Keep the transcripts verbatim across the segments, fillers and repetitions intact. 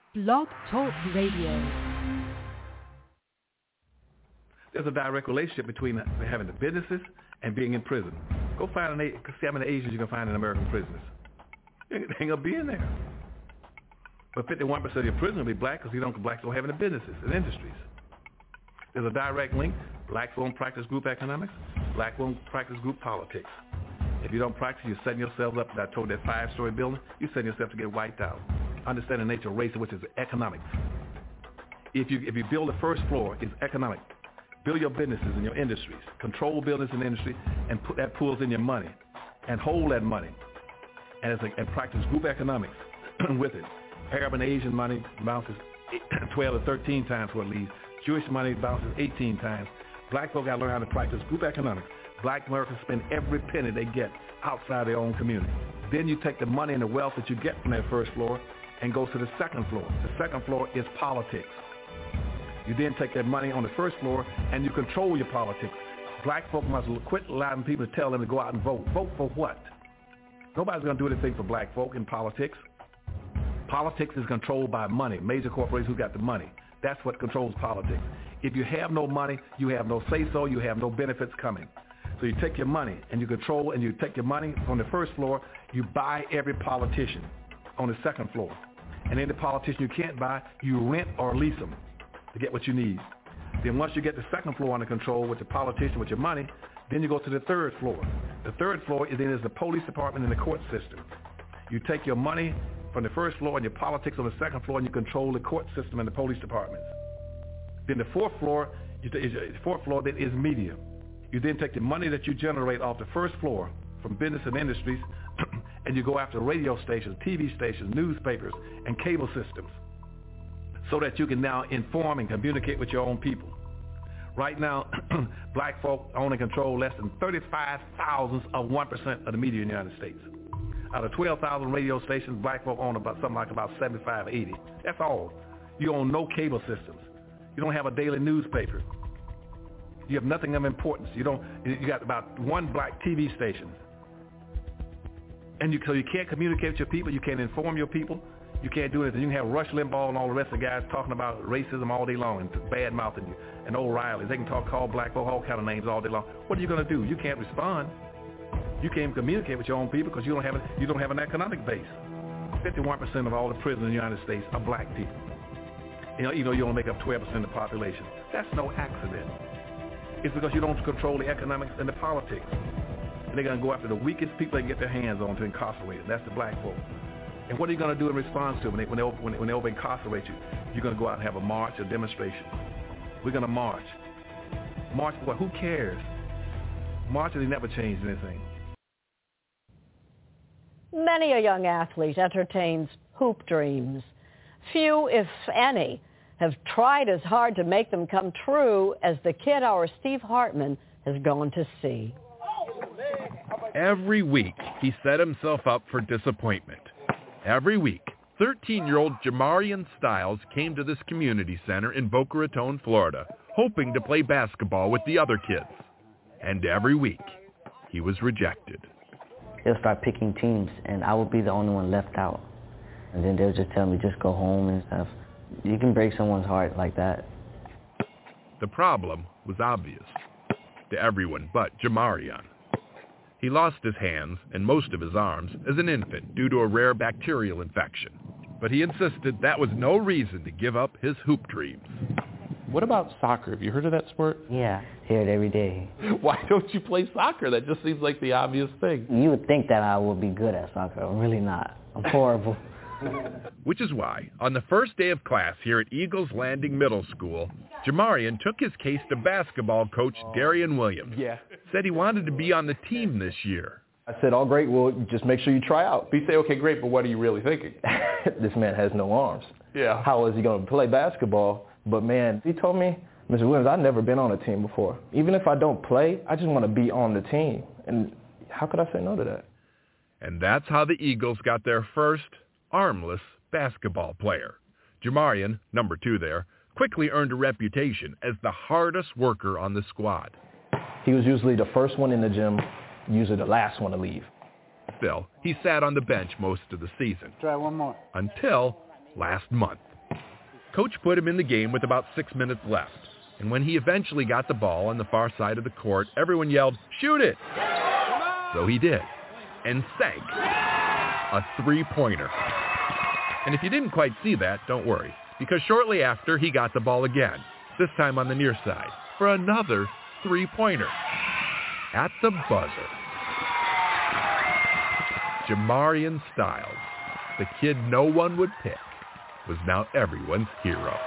Blog Talk Radio. There's a direct relationship between having the businesses and being in prison. Go find an, see how many Asians you can find in American prisons. They ain't gonna be in there. But fifty-one percent of your prisoners will be black because you don't blacks don't have any businesses and industries. There's a direct link. Blacks won't practice group economics. Black won't practice group politics. If you don't practice, you're setting yourself up. I told that five-story building, you're setting yourself to get wiped out. Understand the nature of race, which is economics. If you if you build the first floor, it's economic. Build your businesses and your industries. Control business and industry, and put that pools in your money, and hold that money, and, it's like, and practice group economics with it. Arab and Asian money bounces twelve to thirteen times what it leaves. Jewish money bounces eighteen times. Black folk got to learn how to practice group economics. Black Americans spend every penny they get outside their own community. Then you take the money and the wealth that you get from that first floor and go to the second floor. The second floor is politics. You then take that money on the first floor and you control your politics. Black folk must quit allowing people to tell them to go out and vote. Vote for what? Nobody's going to do anything for black folk in politics. Politics is controlled by money, major corporations who got the money. That's what controls politics. If you have no money, you have no say-so, you have no benefits coming. So you take your money and you control, and you take your money on the first floor, you buy every politician on the second floor. And any politician you can't buy, you rent or lease them to get what you need. Then once you get the second floor under control with the politician, with your money, then you go to the third floor. The third floor is then is the police department and the court system. You take your money from the first floor and your politics on the second floor, and you control the court system and the police departments. Then the fourth floor, is the fourth floor then is media. You then take the money that you generate off the first floor from business and industries, and you go after radio stations, T V stations, newspapers, and cable systems, so that you can now inform and communicate with your own people. Right now, black folk own and control less than thirty-five thousandths of one percent of the media in the United States. Out of twelve thousand radio stations, black folk own about something like about seventy-five, eighty. That's all. You own no cable systems. You don't have a daily newspaper. You have nothing of importance. You don't. You got about one black T V station, and you so you can't communicate with your people. You can't inform your people. You can't do anything. You can have Rush Limbaugh and all the rest of the guys talking about racism all day long and bad mouthing you, and O'Reilly. They can talk, call black folk all kind of names all day long. What are you going to do? You can't respond. You can't communicate with your own people because you don't have a, you don't have an economic base. fifty-one percent of all the prisoners in the United States are black people. You know, you know, you only make up twelve percent of the population. That's no accident. It's because you don't control the economics and the politics. And they're going to go after the weakest people they can get their hands on to incarcerate them. That's the black folk. And what are you going to do in response to them when they, when they, when they, when they over incarcerate you? You're going to go out and have a march, a demonstration. We're going to march. March for what? Who cares? Marching never changed anything. Many a young athlete entertains hoop dreams. Few, if any, have tried as hard to make them come true as the kid our Steve Hartman has gone to see. Every week, he set himself up for disappointment. Every week, thirteen-year-old Jamarian Styles came to this community center in Boca Raton, Florida, hoping to play basketball with the other kids. And every week, he was rejected. They'll start picking teams, and I would be the only one left out. And then they'll just tell me, just go home and stuff. You can break someone's heart like that. The problem was obvious to everyone but Jamarian. He lost his hands and most of his arms as an infant due to a rare bacterial infection. But he insisted that was no reason to give up his hoop dreams. What about soccer? Have you heard of that sport? Yeah, hear it every day. Why don't you play soccer? That just seems like the obvious thing. You would think that I would be good at soccer. I'm really not. I'm horrible. Which is why, on the first day of class here at Eagles Landing Middle School, Jamarian took his case to basketball coach Darian Williams. Yeah. Said he wanted to be on the team this year. I said, oh, great, well, just make sure you try out. You say, okay, great, but what are you really thinking? This man has no arms. Yeah. How is he going to play basketball? But, man, he told me, Mister Williams, I've never been on a team before. Even if I don't play, I just want to be on the team. And how could I say no to that? And that's how the Eagles got their first armless basketball player. Jamarian, number two there, quickly earned a reputation as the hardest worker on the squad. He was usually the first one in the gym, usually the last one to leave. Still, he sat on the bench most of the season. Try one more. Until last month. Coach put him in the game with about six minutes left. And when he eventually got the ball on the far side of the court, everyone yelled, "Shoot it!" So he did, and sank a three-pointer. And if you didn't quite see that, don't worry, because shortly after he got the ball again, this time on the near side, for another three-pointer at the buzzer. Jamarian Styles, the kid no one would pick, was now everyone's hero.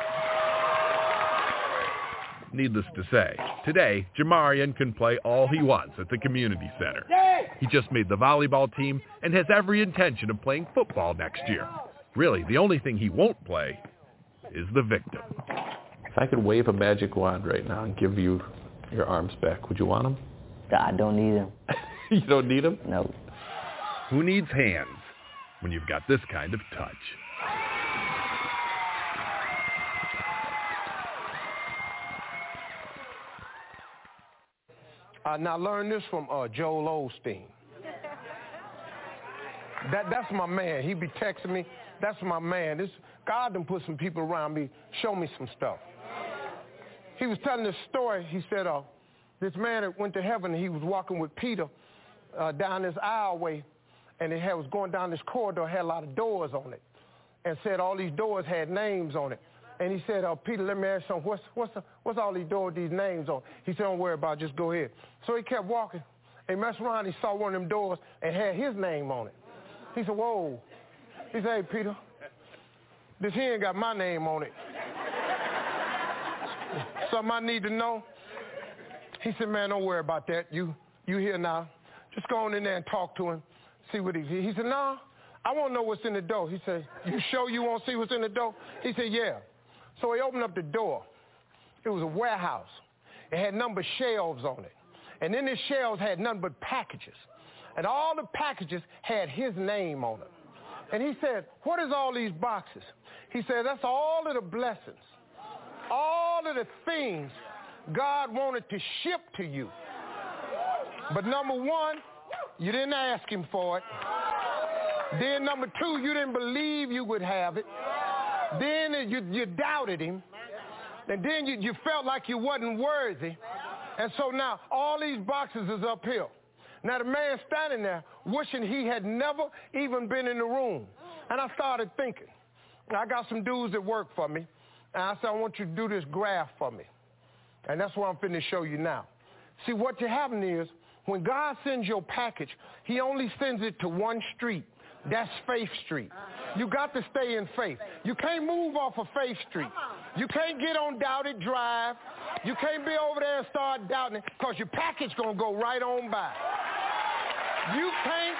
Needless to say, today, Jamarian can play all he wants at the community center. He just made the volleyball team and has every intention of playing football next year. Really, the only thing he won't play is the victim. If I could wave a magic wand right now and give you your arms back, would you want them? I don't need them. You don't need them? No. Who needs hands when you've got this kind of touch? Uh, now learn this from uh, Joel Osteen. That that's my man. He be texting me. That's my man. This God done put some people around me, show me some stuff. He was telling this story. He said, uh, this man that went to heaven, he was walking with Peter uh, down this aisleway, and it had, was going down this corridor, had a lot of doors on it, and said all these doors had names on it. And he said, uh, Peter, let me ask you something. What's, what's, the, what's all these doors, these names on? He said, don't worry about it, just go ahead. So he kept walking, and messed around, he saw one of them doors and had his name on it. He said, whoa. He said, hey, Peter, this here ain't got my name on it. Something I need to know? He said, man, don't worry about that. You you here now. Just go on in there and talk to him, see what he He said, no, I want to know what's in the door. He said, you sure you want to see what's in the door? He said, yeah. So he opened up the door. It was a warehouse. It had numbered shelves on it. And in the shelves had nothing but packages. And all the packages had his name on them. And he said, what is all these boxes? He said, that's all of the blessings, all of the things God wanted to ship to you. But number one, you didn't ask him for it. Then number two, you didn't believe you would have it. Then you, you doubted him. And then you, you felt like you wasn't worthy. And so now all these boxes is uphill. Now the man standing there wishing he had never even been in the room. And I started thinking, I got some dudes that work for me. And I said, I want you to do this graph for me. And that's what I'm finna show you now. See, what happening is, when God sends your package, he only sends it to one street. That's Faith Street. You got to stay in faith. You can't move off of Faith Street. You can't get on Doubted Drive. You can't be over there and start doubting it, because your package going to go right on by. You can't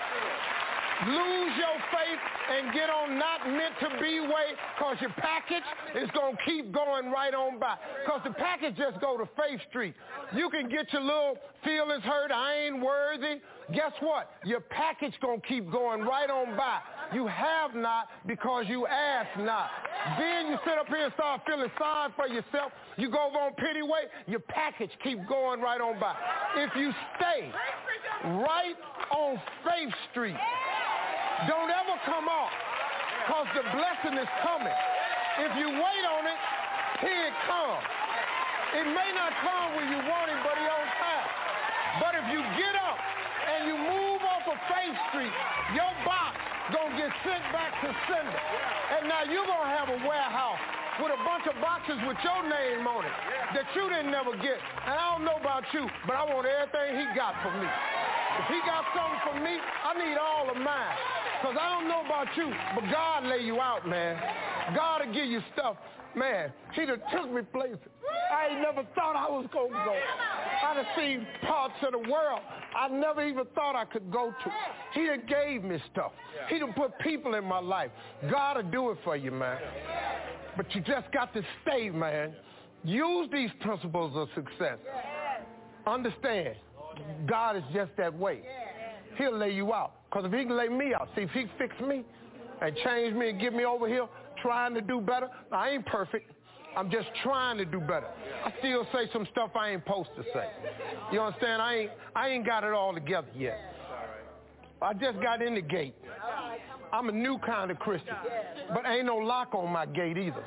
lose your faith and get on not meant to be way, because your package is going to keep going right on by. Because the package just go to Faith Street. You can get your little feelings hurt, I ain't worthy. Guess what? Your package going to keep going right on by. You have not because you ask not. Then you sit up here and start feeling sorry for yourself. You go over on pity way, your package keep going right on by. If you stay right on Faith Street, don't ever come off, because the blessing is coming. If you wait on it, here it comes. It may not come when you want it, but it's on time. But if you get up and you move off of Faith Street, your box gonna get sent back to sender. And now you're gonna have a warehouse with a bunch of boxes with your name on it that you didn't never get. And I don't know about you, but I want everything he got for me. If he got something for me, I need all of mine. Because I don't know about you, but God lay you out, man. God will give you stuff. Man, he done took me places I ain't never thought I was going to go. I done seen parts of the world I never even thought I could go to. He done gave me stuff. He done put people in my life. God will do it for you, man. But you just got to stay, man. Use these principles of success. Understand, God is just that way. He'll lay you out. Because if he can lay me out, see, if he fix me and change me and get me over here trying to do better, I ain't perfect. I'm just trying to do better. I still say some stuff I ain't supposed to say. You understand? I ain't, I ain't got it all together yet. I just got in the gate. I'm a new kind of Christian. But ain't no lock on my gate either.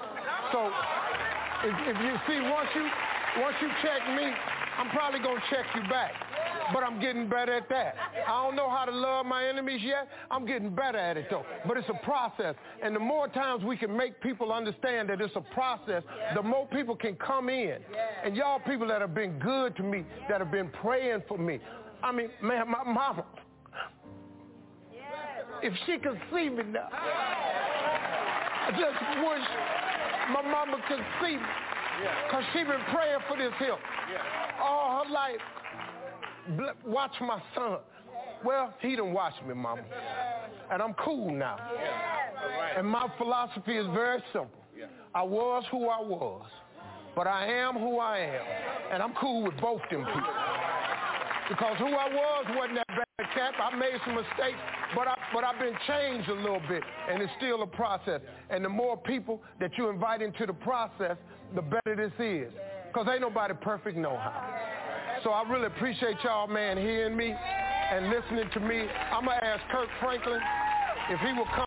So if, if you see, once you once you check me, I'm probably gonna check you back. But I'm getting better at that. I don't know how to love my enemies yet. I'm getting better at it though. But it's a process. And the more times we can make people understand that it's a process, the more people can come in. And y'all people that have been good to me, that have been praying for me. I mean, man, my mama, if she could see me now, I just wish my mama could see me. Because she been praying for this help all her life. Watch my son. Well, he done watched me, mama. And I'm cool now. And my philosophy is very simple. I was who I was, but I am who I am. And I'm cool with both them people. Because who I was wasn't that bad, Cap. I made some mistakes, but, I, but I've been changed a little bit, and it's still a process. And the more people that you invite into the process, the better this is. Because ain't nobody perfect no how. So I really appreciate y'all, man, hearing me and listening to me. I'm going to ask Kirk Franklin if he will come.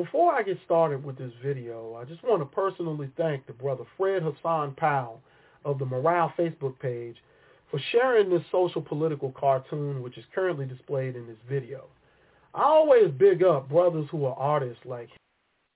Before I get started with this video, I just want to personally thank the brother Fred Hassan Powell of the Morale Facebook page for sharing this social political cartoon, which is currently displayed in this video. I always big up brothers who are artists like him.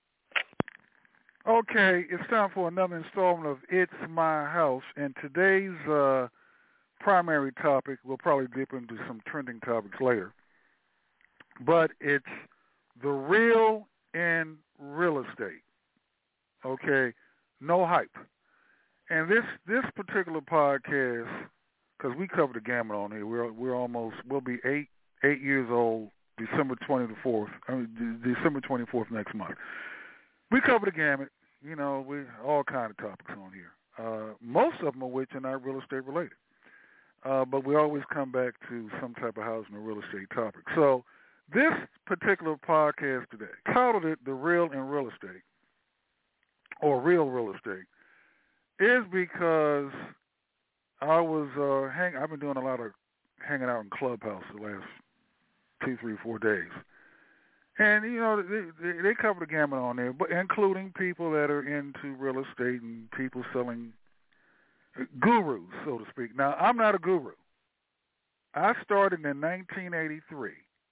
Okay, it's time for another installment of It's My House, and today's uh, primary topic, we'll probably dip into some trending topics later, but it's the real in real estate. Okay, no hype. And this this particular podcast, because we cover the gamut on here, we're we're almost we'll be eight eight years old December twenty fourth, I mean, December twenty fourth next month. We cover the gamut. You know, we all kind of topics on here. Uh, most of them of which are not real estate related, uh, but we always come back to some type of housing or real estate topic. So this particular podcast today, titled it "The Real in Real Estate" or "Real Real Estate," is because I was uh, hang. I've been doing a lot of hanging out in Clubhouse the last two, three, four days. And, you know, they, they cover the gamut on there, but including people that are into real estate and people selling gurus, so to speak. Now, I'm not a guru. I started in nineteen eighty-three,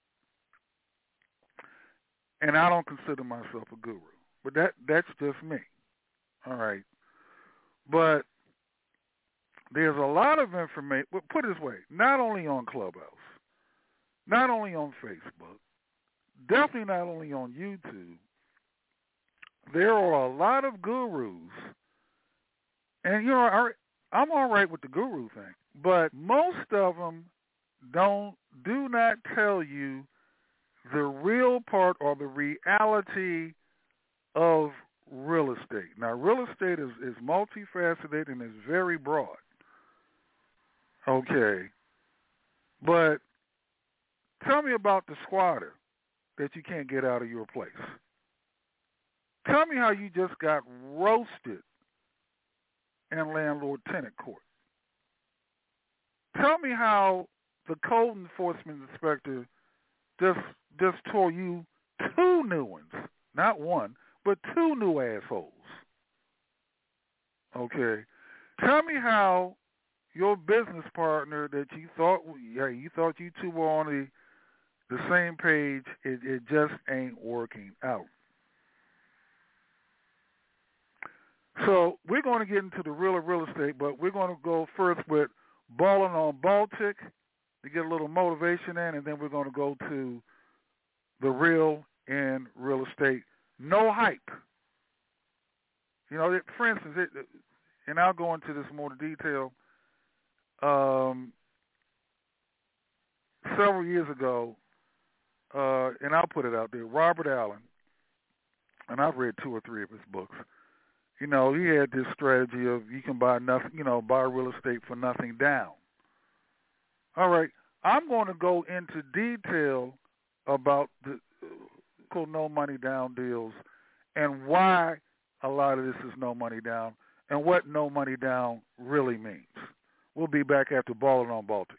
and I don't consider myself a guru. But that that's just me. All right. But there's a lot of information, put it this way, not only on Clubhouse, not only on Facebook, definitely not only on YouTube, there are a lot of gurus, and, you know, I'm all right with the guru thing, but most of them don't, do not tell you the real part or the reality of real estate. Now, real estate is, is multifaceted and is very broad. Okay. But tell me about the squatter that you can't get out of your place. Tell me how you just got roasted in landlord-tenant court. Tell me how the code enforcement inspector just just tore you two new ones, not one, but two new assholes. Okay. Tell me how your business partner that you thought, yeah, you thought you two were on the the same page, it, it just ain't working out. So we're going to get into the real of real estate, but we're going to go first with Balling on Baltic to get a little motivation in, and then we're going to go to the real in real estate. No hype. You know, it, for instance, it, and I'll go into this more in detail. Um, several years ago, Uh, and I'll put it out there, Robert Allen, and I've read two or three of his books. You know, he had this strategy of you can buy nothing, you know, buy real estate for nothing down. All right, I'm going to go into detail about the uh, no money down deals and why a lot of this is no money down and what no money down really means. We'll be back after Balling on Baltic.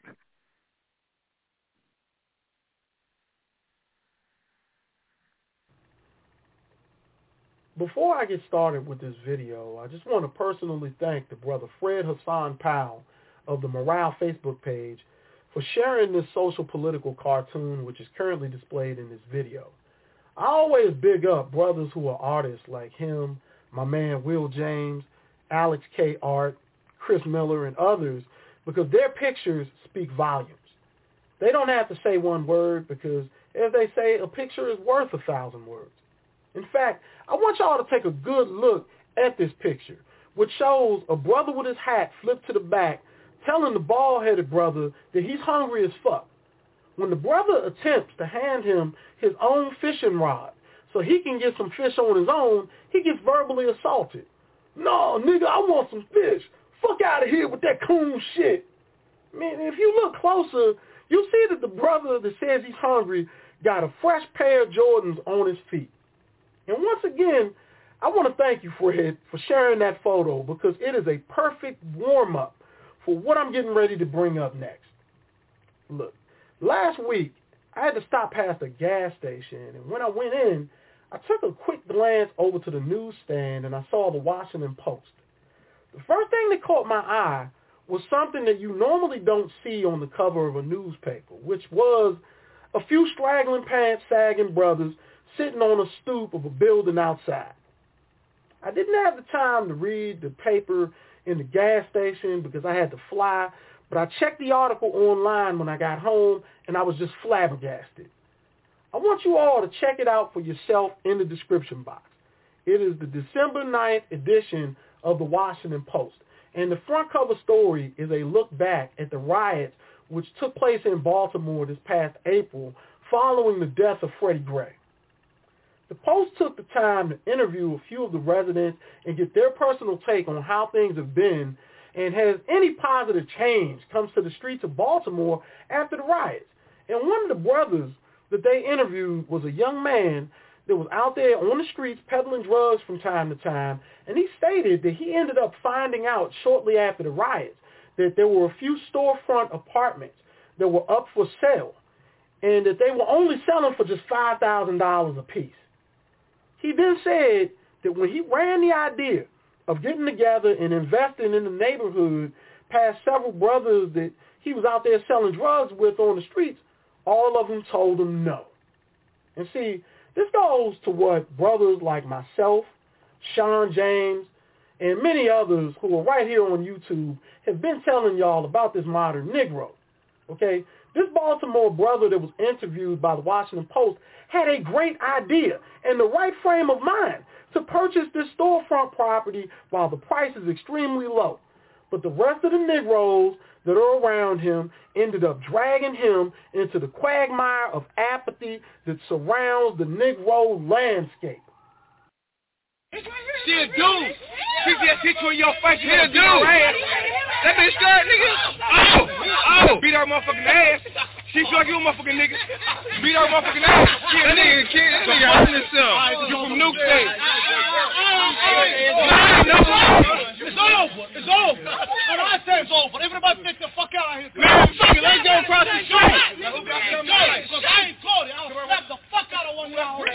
Before I get started with this video, I just want to personally thank the brother Fred Hassan Powell of the Morale Facebook page for sharing this social political cartoon, which is currently displayed in this video. I always big up brothers who are artists like him, my man Will James, Alex K. Art, Chris Miller, and others, because their pictures speak volumes. They don't have to say one word because, as they say, a picture is worth a thousand words. In fact, I want y'all to take a good look at this picture, which shows a brother with his hat flipped to the back, telling the bald-headed brother that he's hungry as fuck. When the brother attempts to hand him his own fishing rod so he can get some fish on his own, he gets verbally assaulted. No, nigga, I want some fish. Fuck out of here with that coon shit. Man, if you look closer, you'll see that the brother that says he's hungry got a fresh pair of Jordans on his feet. And once again, I want to thank you, Fred, for sharing that photo because it is a perfect warm-up for what I'm getting ready to bring up next. Look, last week, I had to stop past a gas station, and when I went in, I took a quick glance over to the newsstand and I saw the Washington Post. The first thing that caught my eye was something that you normally don't see on the cover of a newspaper, which was a few straggling pants sagging brothers sitting on a stoop of a building outside. I didn't have the time to read the paper in the gas station because I had to fly, but I checked the article online when I got home and I was just flabbergasted. I want you all to check it out for yourself in the description box. It is the December ninth edition of the Washington Post, and the front cover story is a look back at the riots which took place in Baltimore this past April following the death of Freddie Gray. The Post took the time to interview a few of the residents and get their personal take on how things have been and has any positive change comes to the streets of Baltimore after the riots. And one of the brothers that they interviewed was a young man that was out there on the streets peddling drugs from time to time, and he stated that he ended up finding out shortly after the riots that there were a few storefront apartments that were up for sale and that they were only selling for just five thousand dollars a piece. He then said that when he ran the idea of getting together and investing in the neighborhood past several brothers that he was out there selling drugs with on the streets, all of them told him no. And see, this goes to what brothers like myself, Sean James, and many others who are right here on YouTube have been telling y'all about this modern Negro. Okay? This Baltimore brother that was interviewed by the Washington Post had a great idea and the right frame of mind to purchase this storefront property while the price is extremely low. But the rest of the Negroes that are around him ended up dragging him into the quagmire of apathy that surrounds the Negro landscape. She a dude. She just hit you in your face. She a dude. That bitch scared, nigga. Oh, oh. Beat her motherfucking ass. She feel like you a motherfucking nigga. Beat her motherfucking ass. She a nigga, kid. That nigga hurting himself. You from Nuke State. It's over. It's over. When I say it's over, everybody take the fuck out of here. Man, fuck it. Let's go across the street. I ain't told it. I'll slap the fuck out of one of y'all.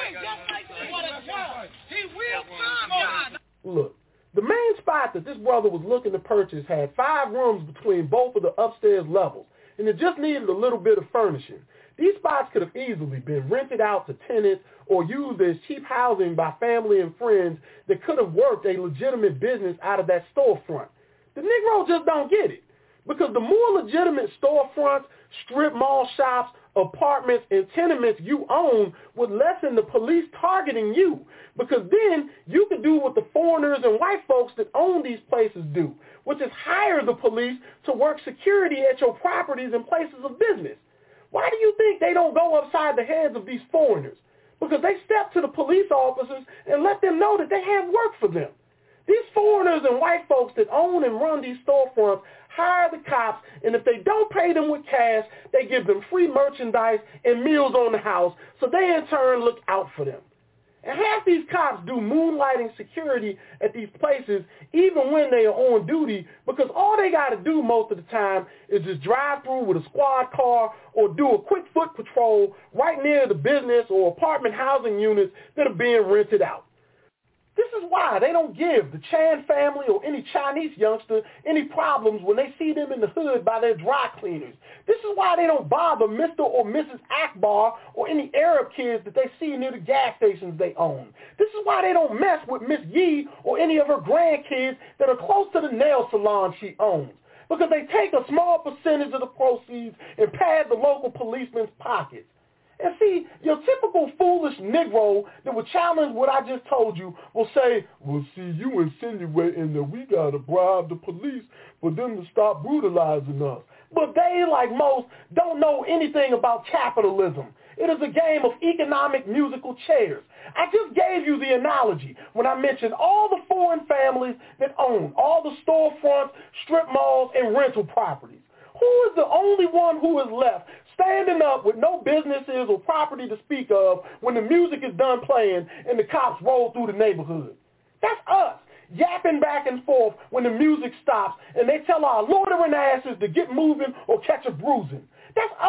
He will come. Look, the main spot that this brother was looking to purchase had five rooms between both of the upstairs levels, and it just needed a little bit of furnishing. These spots could have easily been rented out to tenants or used as cheap housing by family and friends that could have worked a legitimate business out of that storefront. The Negro just don't get it, because the more legitimate storefronts, strip mall shops, apartments, and tenements you own would lessen the police targeting you, because then you could do what the foreigners and white folks that own these places do, which is hire the police to work security at your properties and places of business. Why do you think they don't go upside the heads of these foreigners? Because they step to the police officers and let them know that they have work for them. These foreigners and white folks that own and run these storefronts hire the cops, and if they don't pay them with cash, they give them free merchandise and meals on the house, so they in turn look out for them. And half these cops do moonlighting security at these places even when they are on duty, because all they got to do most of the time is just drive through with a squad car or do a quick foot patrol right near the business or apartment housing units that are being rented out. This is why they don't give the Chan family or any Chinese youngster any problems when they see them in the hood by their dry cleaners. This is why they don't bother Mister or Missus Akbar or any Arab kids that they see near the gas stations they own. This is why they don't mess with Miss Yee or any of her grandkids that are close to the nail salon she owns, because they take a small percentage of the proceeds and pad the local policeman's pockets. And see, your typical foolish Negro that would challenge what I just told you will say, well, see, you insinuating that we got to bribe the police for them to stop brutalizing us. But they, like most, don't know anything about capitalism. It is a game of economic musical chairs. I just gave you the analogy when I mentioned all the foreign families that own all the storefronts, strip malls, and rental properties. Who is the only one who is left standing up with no businesses or property to speak of when the music is done playing and the cops roll through the neighborhood? That's us, yapping back and forth when the music stops and they tell our loitering asses to get moving or catch a bruising. That's us,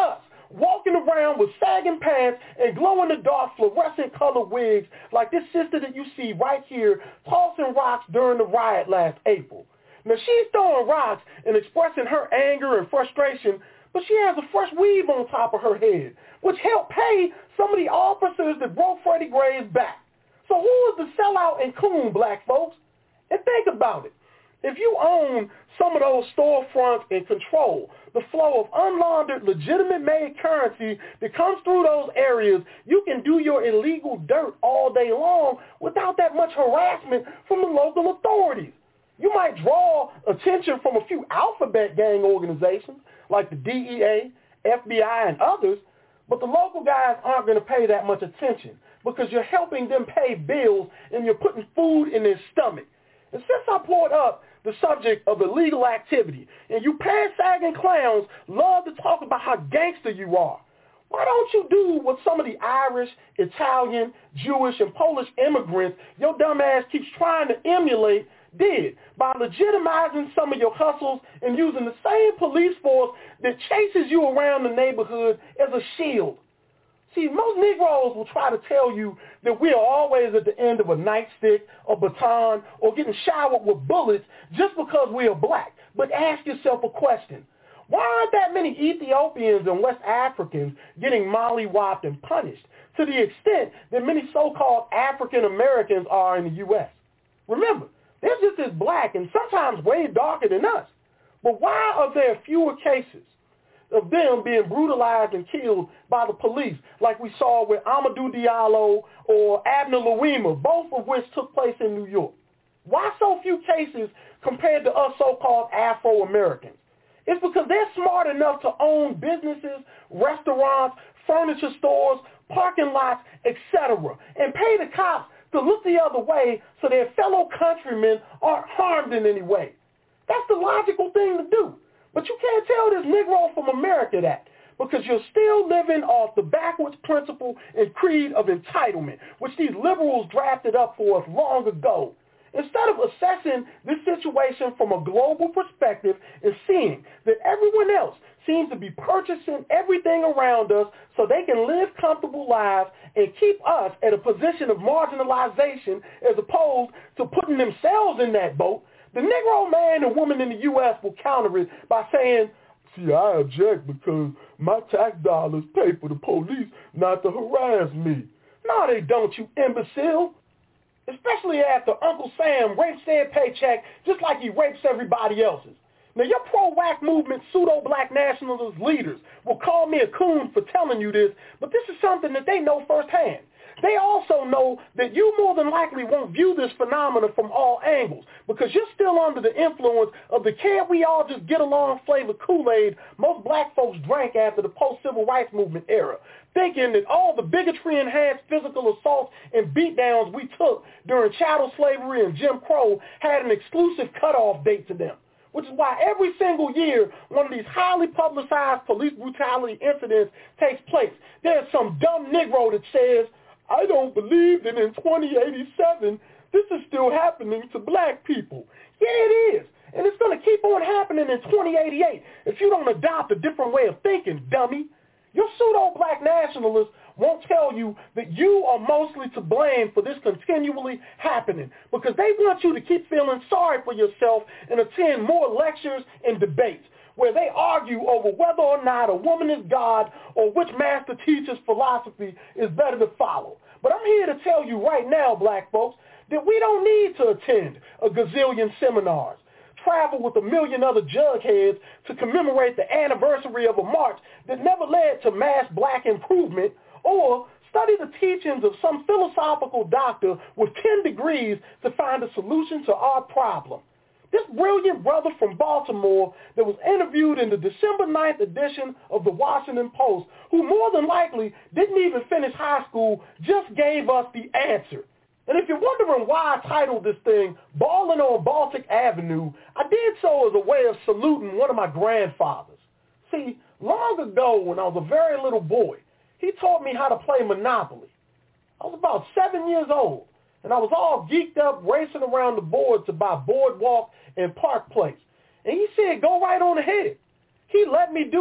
walking around with sagging pants and glow-in-the-dark fluorescent colored wigs like this sister that you see right here tossing rocks during the riot last April. Now, she's throwing rocks and expressing her anger and frustration, but she has a fresh weave on top of her head, which helped pay some of the officers that broke Freddie Gray's back. So who is the sellout and coon, black folks? And think about it. If you own some of those storefronts and control the flow of unlaundered, legitimate-made currency that comes through those areas, you can do your illegal dirt all day long without that much harassment from the local authorities. You might draw attention from a few alphabet gang organizations like the D E A, F B I, and others, but the local guys aren't going to pay that much attention because you're helping them pay bills and you're putting food in their stomach. And since I brought up the subject of illegal activity, and you pants-sagging clowns love to talk about how gangster you are, why don't you do what some of the Irish, Italian, Jewish, and Polish immigrants your dumb ass keeps trying to emulate did by legitimizing some of your hustles and using the same police force that chases you around the neighborhood as a shield? See, most Negroes will try to tell you that we are always at the end of a nightstick or baton or getting showered with bullets just because we are black. But ask yourself a question. Why aren't that many Ethiopians and West Africans getting mollywopped and punished to the extent that many so-called African Americans are in the U S? Remember, they're just as black and sometimes way darker than us. But why are there fewer cases of them being brutalized and killed by the police like we saw with Amadou Diallo or Abner Louima, both of which took place in New York? Why so few cases compared to us so-called Afro-Americans? It's because they're smart enough to own businesses, restaurants, furniture stores, parking lots, et cetera, and pay the cops to look the other way so their fellow countrymen aren't harmed in any way. That's the logical thing to do. But you can't tell this Negro from America that because you're still living off the backwards principle and creed of entitlement, which these liberals drafted up for us long ago. Instead of assessing this situation from a global perspective and seeing that everyone else seems to be purchasing everything around us so they can live comfortable lives and keep us at a position of marginalization as opposed to putting themselves in that boat, the Negro man and woman in the U S will counter it by saying, see, I object because my tax dollars pay for the police not to harass me. No, they don't, you imbecile. Especially after Uncle Sam rapes their paycheck just like he rapes everybody else's. Now, your pro-whack movement pseudo-black nationalist leaders will call me a coon for telling you this, but this is something that they know firsthand. They also know that you more than likely won't view this phenomenon from all angles because you're still under the influence of the can't we all just get along flavor Kool-Aid most black folks drank after the post-civil rights movement era, thinking that all the bigotry-enhanced physical assaults and beatdowns we took during chattel slavery and Jim Crow had an exclusive cutoff date to them, which is why every single year one of these highly publicized police brutality incidents takes place. There's some dumb Negro that says, I don't believe that in twenty eighty-seven this is still happening to black people. Yeah, it is. And it's going to keep on happening in twenty eighty-eight if you don't adopt a different way of thinking, dummy. Your pseudo-black nationalists won't tell you that you are mostly to blame for this continually happening because they want you to keep feeling sorry for yourself and attend more lectures and debates where they argue over whether or not a woman is God or which master teacher's philosophy is better to follow. But I'm here to tell you right now, black folks, that we don't need to attend a gazillion seminars, travel with a million other jugheads to commemorate the anniversary of a march that never led to mass black improvement, or study the teachings of some philosophical doctor with ten degrees to find a solution to our problem. This brilliant brother from Baltimore that was interviewed in the December ninth edition of the Washington Post, who more than likely didn't even finish high school, just gave us the answer. And if you're wondering why I titled this thing Ballin' on Baltic Avenue, I did so as a way of saluting one of my grandfathers. See, long ago when I was a very little boy, he taught me how to play Monopoly. I was about seven years old, and I was all geeked up racing around the board to buy Boardwalk and Park Place. And he said, go right on ahead. He let me do it.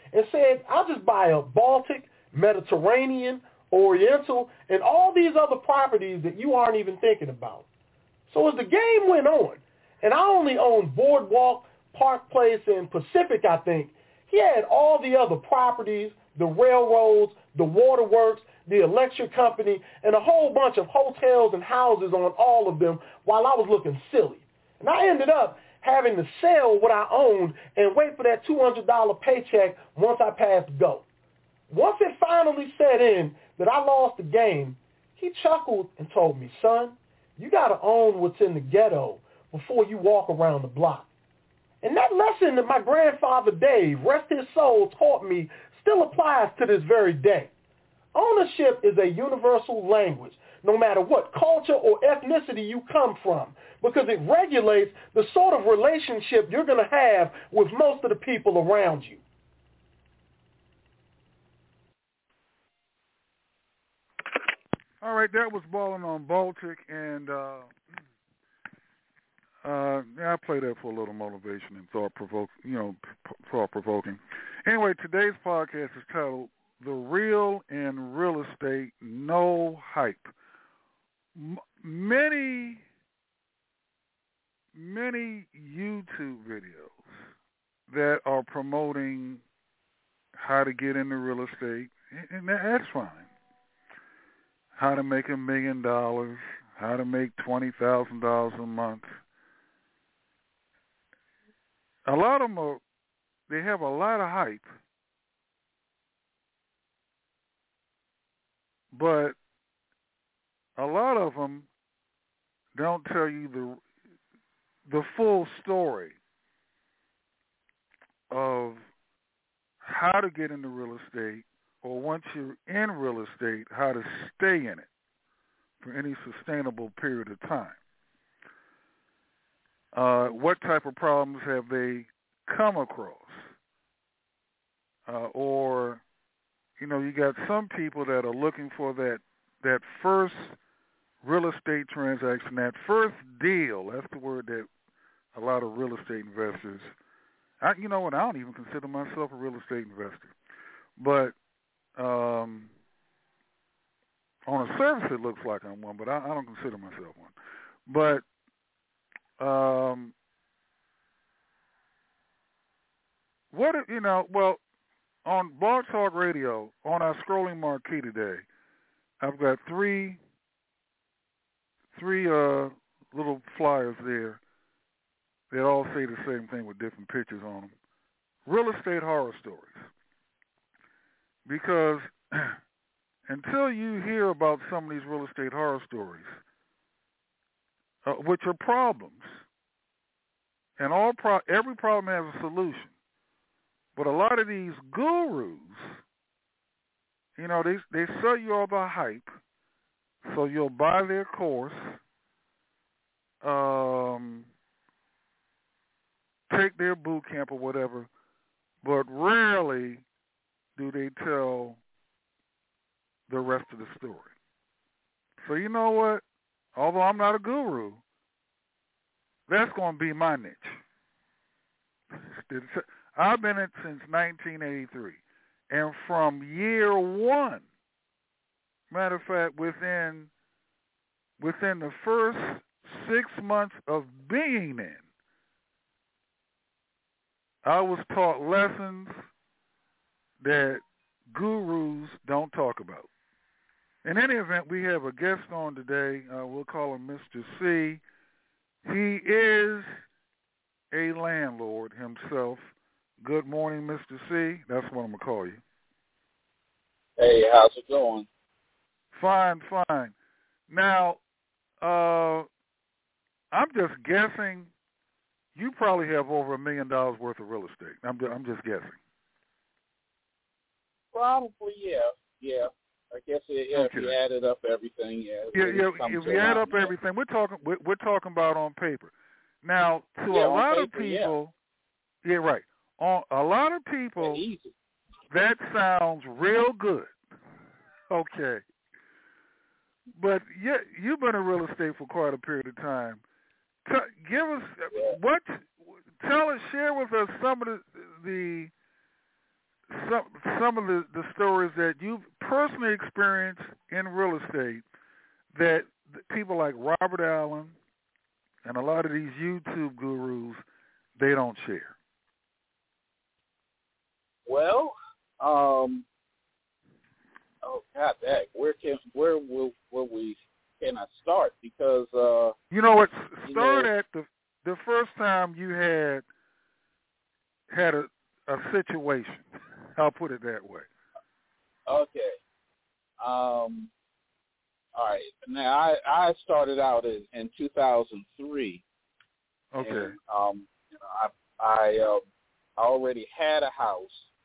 and said, I'll just buy a Baltic, Mediterranean, Oriental, and all these other properties that you aren't even thinking about. So as the game went on, and I only owned Boardwalk, Park Place, and Pacific, I think, he had all the other properties, the railroads, the waterworks, the electric company, and a whole bunch of hotels and houses on all of them while I was looking silly. And I ended up having to sell what I owned and wait for that two hundred dollars paycheck once I passed go. Once it finally set in that I lost the game, he chuckled and told me, son, you got to own what's in the ghetto before you walk around the block. And that lesson that my grandfather Dave, rest his soul, taught me still applies to this very day. Ownership is a universal language, no matter what culture or ethnicity you come from, because it regulates the sort of relationship you're going to have with most of the people around you. All right, that was Balling on Baltic, and uh, uh, yeah, I play that for a little motivation and thought provoke, you know, p- thought provoking. Anyway, today's podcast is titled "The Real in Real Estate, No Hype." M- many, many YouTube videos that are promoting how to get into real estate, and that's fine. How to make a million dollars, how to make twenty thousand dollars a month. A lot of them are, they have a lot of hype, but a lot of them don't tell you the the full story of how to get into real estate, or once you're in real estate, how to stay in it for any sustainable period of time. Uh, what type of problems have they come across? Uh, or, you know, you got some people that are looking for that that first real estate transaction, that first deal. That's the word that a lot of real estate investors, I, you know what, I don't even consider myself a real estate investor. But um, on the surface it looks like I'm one, but I, I don't consider myself one. But um, what, you know, well, on Blog Talk Radio, on our scrolling marquee today, I've got three three uh, little flyers there that all say the same thing with different pictures on them. Real estate horror stories. Because until you hear about some of these real estate horror stories, uh, which are problems, and all pro- every problem has a solution, but a lot of these gurus, you know, they they sell you all the hype, so you'll buy their course, um, take their boot camp or whatever, but rarely do they tell the rest of the story. So you know what? Although I'm not a guru, that's going to be my niche. I've been in it since nineteen eighty-three. And from year one, matter of fact, within within the first six months of being in, I was taught lessons that gurus don't talk about. In any event, we have a guest on today. Uh, we'll call him Mister C. He is a landlord himself. Good morning, Mister C. That's what I'm going to call you. Hey, how's it going? Fine, fine. Now, uh, I'm just guessing you probably have over a million dollars worth of real estate. I'm just, I'm just guessing. Probably, yeah, yeah. I guess it, yeah, okay. If you added up everything, yeah. Yeah, yeah. If you add up that. everything, we're talking, we're, we're talking about on paper. Now, to yeah, a lot paper, of people, yeah, yeah right. On a lot of people, that sounds real good. Okay, but yeah, you've been in real estate for quite a period of time. T- give us what? Tell us, share with us some of the, the some some of the, the stories that you've personally experienced in real estate that people like Robert Allen and a lot of these YouTube gurus, they don't share? Well, um, oh God, dang, where can where will where we can I start? Because uh, you know what, start you know, at the the first time you had had a, a situation. I'll put it that way. Okay. Um. All right. Now I, I started out in, in two thousand three. Okay. And, um. You know, I I um I already had a house,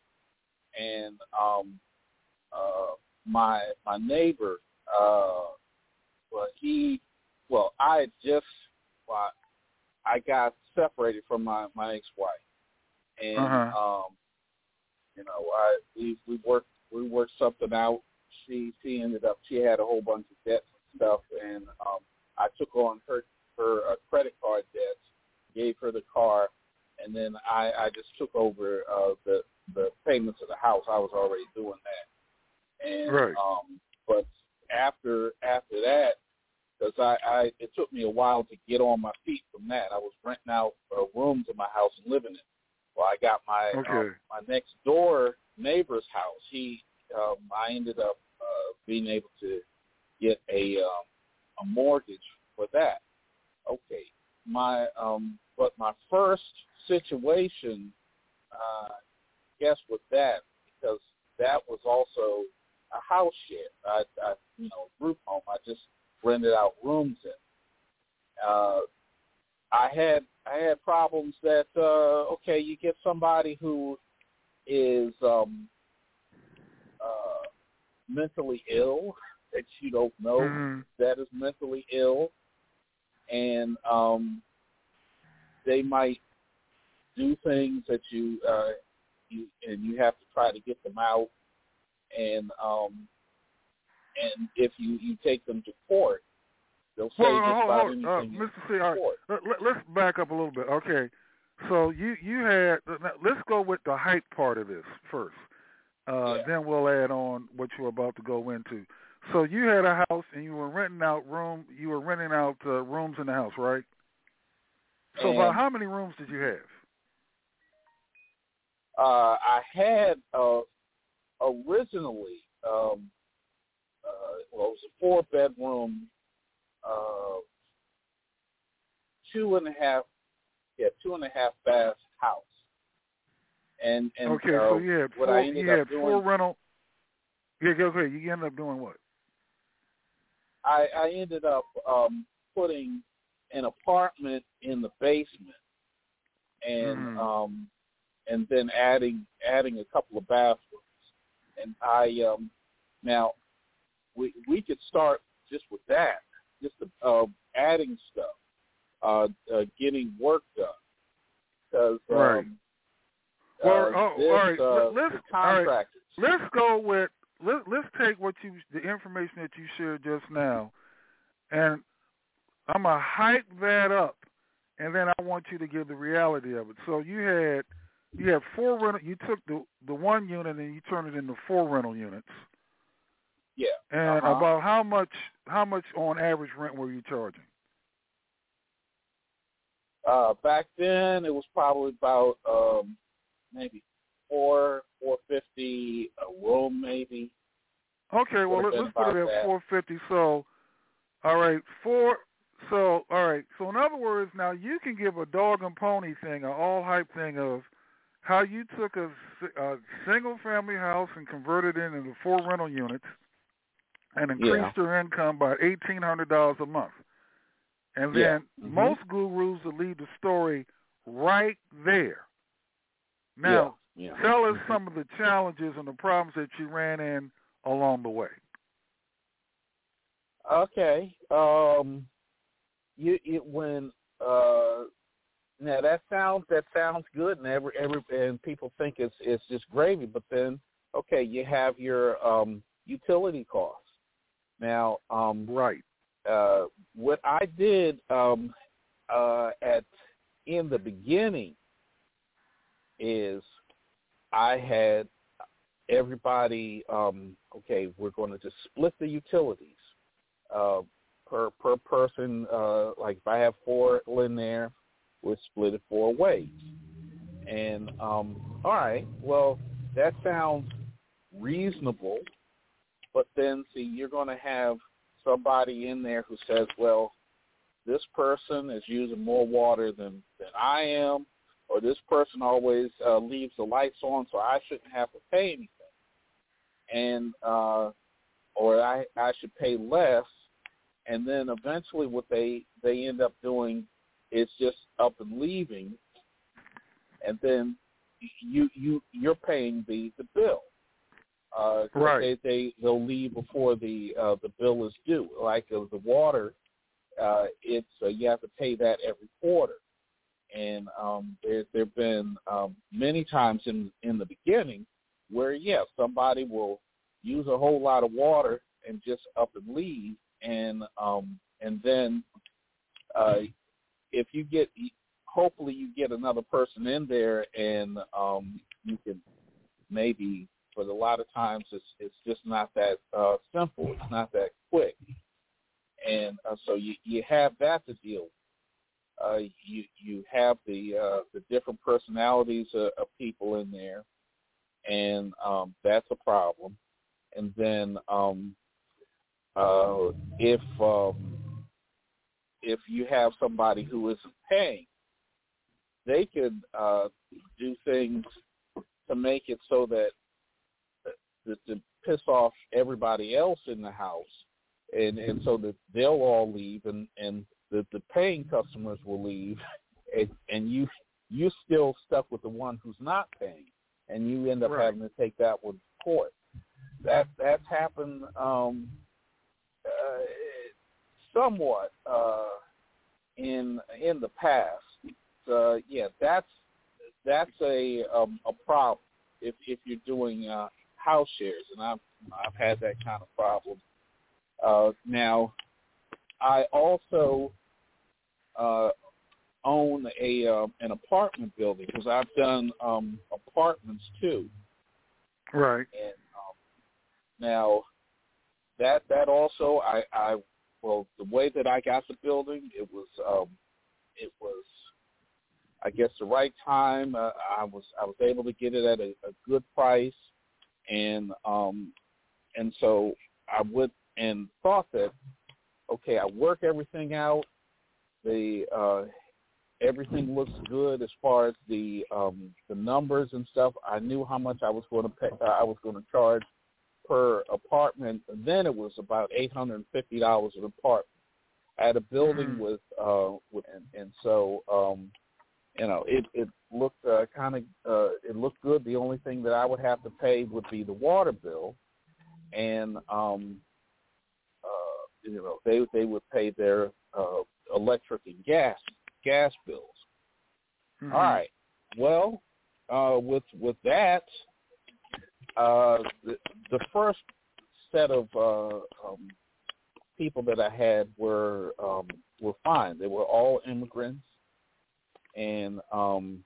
and um uh my my neighbor uh well he well I had just well, I got separated from my my ex-wife, and uh-huh. um. You know, I we we worked we worked something out. She she ended up she had a whole bunch of debts and stuff, and um, I took on her her uh, credit card debts, gave her the car, and then I, I just took over uh, the the payments of the house. I was already doing that, and right. um, but after after that, because I, I it took me a while to get on my feet from that. I was renting out uh, rooms in my house and living in it. Well, I got my okay. um, my next door neighbor's house. He, um, I ended up uh, being able to get a um, a mortgage for that. Okay, my um, but my first situation, uh, guess with that, because that was also a house share. I, I you know, group home. I just rented out rooms in. Uh, I had I had problems that uh, okay, you get somebody who is um, uh, mentally ill that you don't know mm-hmm. that is mentally ill, and um, they might do things that you uh, you and you have to try to get them out, and um, and if you, you take them to court. They'll say well, just hold, about hold, anything. uh, Mister C, all right. Let, let's back up a little bit. Okay, so you you had let's go with the hype part of this first. Uh, yeah. Then we'll add on what you're about to go into. So you had a house and you were renting out room. You were renting out uh, rooms in the house, right? So and, about how many rooms did you have? Uh, I had uh, originally um, uh, well, it was a four bedroom. Uh, two and a half, yeah, two and a half bath house, and and okay, uh, so you had what four, I ended you up had doing, four rental. Yeah, okay, you ended up doing what? I, I ended up um, putting an apartment in the basement, and mm-hmm. um, and then adding adding a couple of bathrooms, and I um, now we we could start just with that. Just uh, adding stuff, uh, uh, getting work done. Because um, right. Well, uh, oh, this, all right. uh, let's all right. Let's go with let, let's take what you the information that you shared just now, and I'm gonna hype that up, and then I want you to give the reality of it. So you had you had four rental. You took the the one unit and you turned it into four rental units. Yeah. And uh-huh. about how much how much on average rent were you charging? Uh, back then it was probably about um, maybe four four fifty a room, maybe. Okay, well let, let's put it at that. four fifty. So, all right, four. So, all right. So in other words, now you can give a dog and pony thing, an all hype thing of how you took a, a single family house and converted it into four rental units. And increased yeah. their income by eighteen hundred dollars a month. And then yeah. mm-hmm. most gurus will leave the story right there. Now, yeah. Yeah. tell us mm-hmm. some of the challenges and the problems that you ran in along the way. Okay. Um, you, you when uh, now that sounds that sounds good, and every every and people think it's it's just gravy. But then, okay, you have your um, utility costs. Now, um, right. Uh, what I did um, uh, at in the beginning is I had everybody, um, okay, we're going to just split the utilities uh, per per person. Uh, like if I have four in there, we'll split it four ways. And um, all right, well, that sounds reasonable. But then, see, you're going to have somebody in there who says, well, this person is using more water than, than I am, or this person always uh, leaves the lights on, so I shouldn't have to pay anything. And uh, or I, I should pay less. And then eventually what they, they end up doing is just up and leaving. And then you, you, you're paying the, the bill. Uh, right. They, they they'll leave before the uh, the bill is due. Like uh, the water, uh, it's uh, you have to pay that every quarter. And um, there there've been um, many times in in the beginning where yeah somebody will use a whole lot of water and just up and leave, and um, and then uh, if you get hopefully you get another person in there and um, you can maybe. But a lot of times it's it's just not that uh, simple. It's not that quick, and uh, so you you have that to deal with. Uh, you you have the uh, the different personalities of, of people in there, and um, that's a problem. And then um, uh, if um, if you have somebody who isn't paying, they could uh, do things to make it so that. To, to piss off everybody else in the house, and, and so that they'll all leave, and, and the, the paying customers will leave, and, and you you still stuck with the one who's not paying, and you end up right. having to take that one to court. That that's happened um, uh, somewhat uh, in in the past. Uh, yeah, that's that's a um, a problem if if you're doing. Uh, house shares, and I've, I've had that kind of problem. Uh, now, I also uh, own a uh, an apartment building because I've done um, apartments too. Right. And um, now, that that also, I, I well, the way that I got the building, it was um, it was, I guess, the right time. Uh, I was I was able to get it at a, a good price. And um, and so I would and thought that okay, I work everything out. The uh, everything looks good as far as the um, the numbers and stuff. I knew how much I was going to pay. Uh, I was going to charge per apartment. And then it was about eight hundred and fifty dollars an apartment. I had a building mm-hmm. with uh, with and, and so. Um, You know, it it looked uh, kind of uh, it looked good. The only thing that I would have to pay would be the water bill, and um, uh, you know they they would pay their uh, electric and gas gas bills. Mm-hmm. All right. Well, uh, with with that, uh, the, the first set of uh, um, people that I had were um, were fine. They were all immigrants. And um,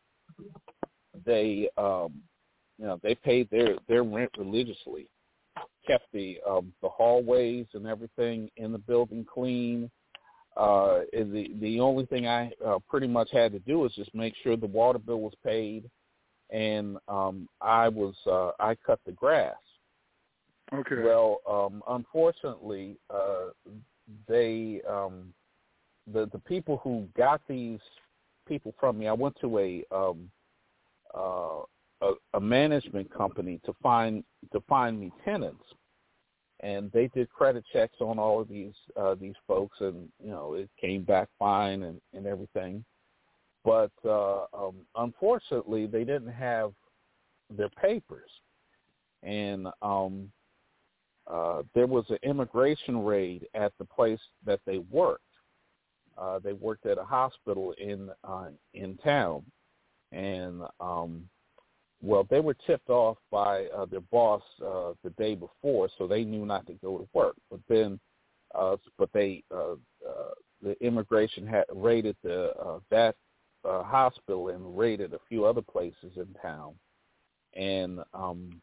they, um, you know, they paid their, their rent religiously, kept the um, the hallways and everything in the building clean. Uh, the the only thing I uh, pretty much had to do was just make sure the water bill was paid, and um, I was uh, I cut the grass. Okay. Well, um, unfortunately, uh, they um, the the people who got these. People from me. I went to a, um, uh, a a management company to find to find me tenants, and they did credit checks on all of these uh, these folks, and you know it came back fine and, and everything. But uh, um, unfortunately, they didn't have their papers, and um, uh, there was an immigration raid at the place that they worked. Uh, they worked at a hospital in uh, in town, and um, well, they were tipped off by uh, their boss uh, the day before, so they knew not to go to work. But then, uh, but they uh, uh, the immigration had raided the uh, that uh, hospital and raided a few other places in town, and um,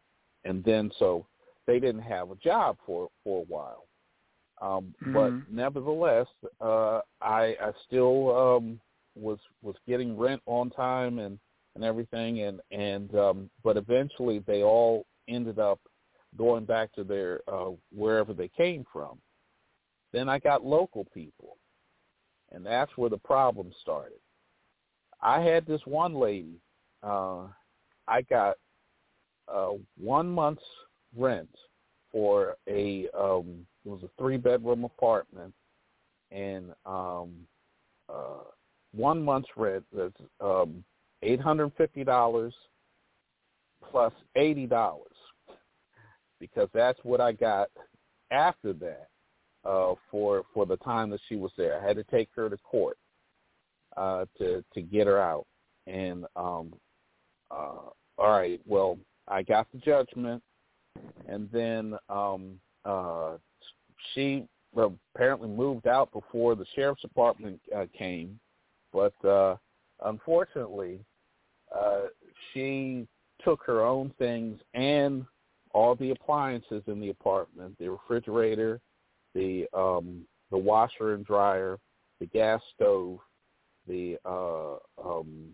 and then so they didn't have a job for for a while. Um, mm-hmm. But nevertheless, uh, I, I still um, was was getting rent on time and, and everything, and and um, but eventually they all ended up going back to their uh, wherever they came from. Then I got local people, and that's where the problem started. I had this one lady. Uh, I got uh, one month's rent for a um, it was a three bedroom apartment, and um, uh, one month's rent was um, eight hundred fifty dollars plus eighty dollars, because that's what I got after that uh, for for the time that she was there. I had to take her to court uh, to to get her out, and um, uh, all right, well, I got the judgment, and then um, uh, she apparently moved out before the sheriff's department uh, came, but uh, unfortunately, uh, she took her own things and all the appliances in the apartment, the refrigerator, the um, the washer and dryer, the gas stove, the uh, um,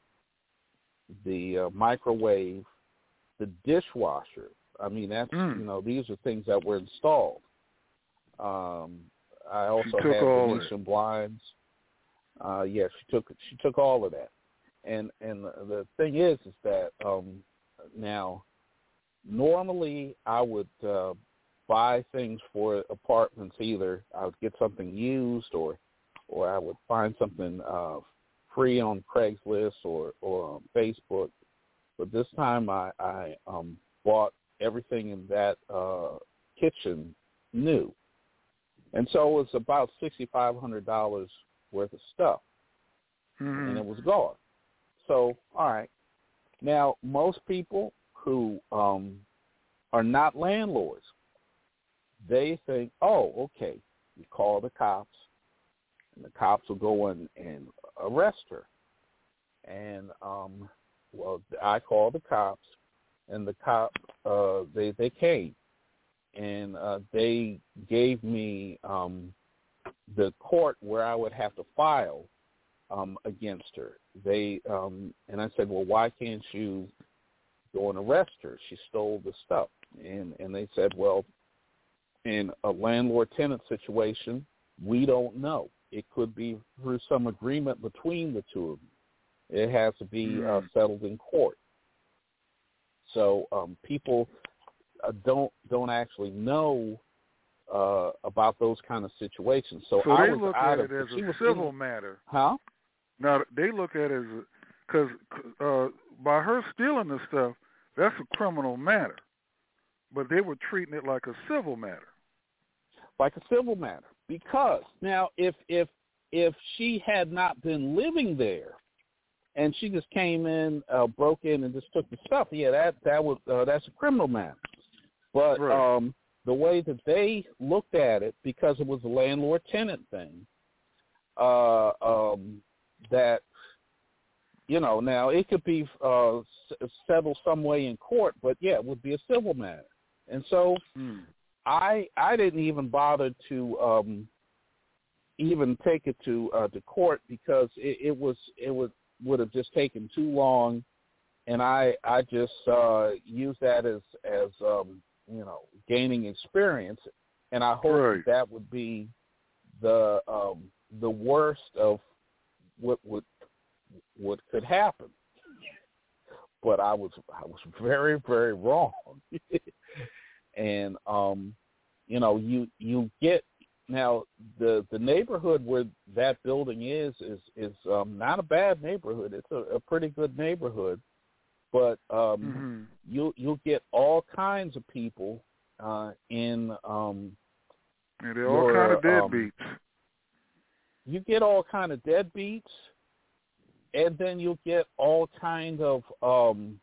the uh, microwave, the dishwasher. I mean, that's mm. you know, these are things that were installed. Um, I also had Venetian blinds. Uh, yeah, she took she took all of that. And and the thing is, is that um, now normally I would uh, buy things for apartments. Either I would get something used, or or I would find something uh, free on Craigslist or or on Facebook. But this time I, I um, bought everything in that uh, kitchen new, and so it was about sixty-five hundred dollars worth of stuff, mm-hmm. and it was gone. So, all right. Now, most people who um, are not landlords, they think, oh, okay, you call the cops, and the cops will go in and arrest her. And, um, well, I called the cops, and the cop, uh, they, they came, and uh, they gave me um, the court where I would have to file Um, against her. They um, and I said, well, why can't you go and arrest her? She stole the stuff. And and they said, well, in a landlord-tenant situation, we don't know. It could be through some agreement between the two of them. It has to be mm. uh, settled in court. So um, people uh, don't don't actually know uh, about those kind of situations. So, so I they was look out at of, it as she a was civil in, matter. Huh? Now, they look at it as, because uh, by her stealing the stuff, that's a criminal matter. But they were treating it like a civil matter. Like a civil matter. Because, now, if if if she had not been living there and she just came in, uh, broke in and just took the stuff, yeah, that, that was, uh, that's a criminal matter. But right. um, the way that they looked at it, because it was a landlord-tenant thing, uh, um, that, you know, now it could be uh, settled some way in court, but, yeah, it would be a civil matter. And so hmm. I I didn't even bother to um, even take it to uh, to court, because it, it was it would would have just taken too long, and I I just uh, used that as as um, you know, gaining experience, and I hope right. that, that would be the um, the worst of what would what could happen. But I was I was very very wrong, and um, you know, you you get now the the neighborhood where that building is is is um, not a bad neighborhood. It's a, a pretty good neighborhood. But um, mm-hmm. you'll you'll get all kinds of people uh, in. Um, yeah, they're all kind of deadbeats. Um, you get all kind of deadbeats, and then you'll get all kind of um,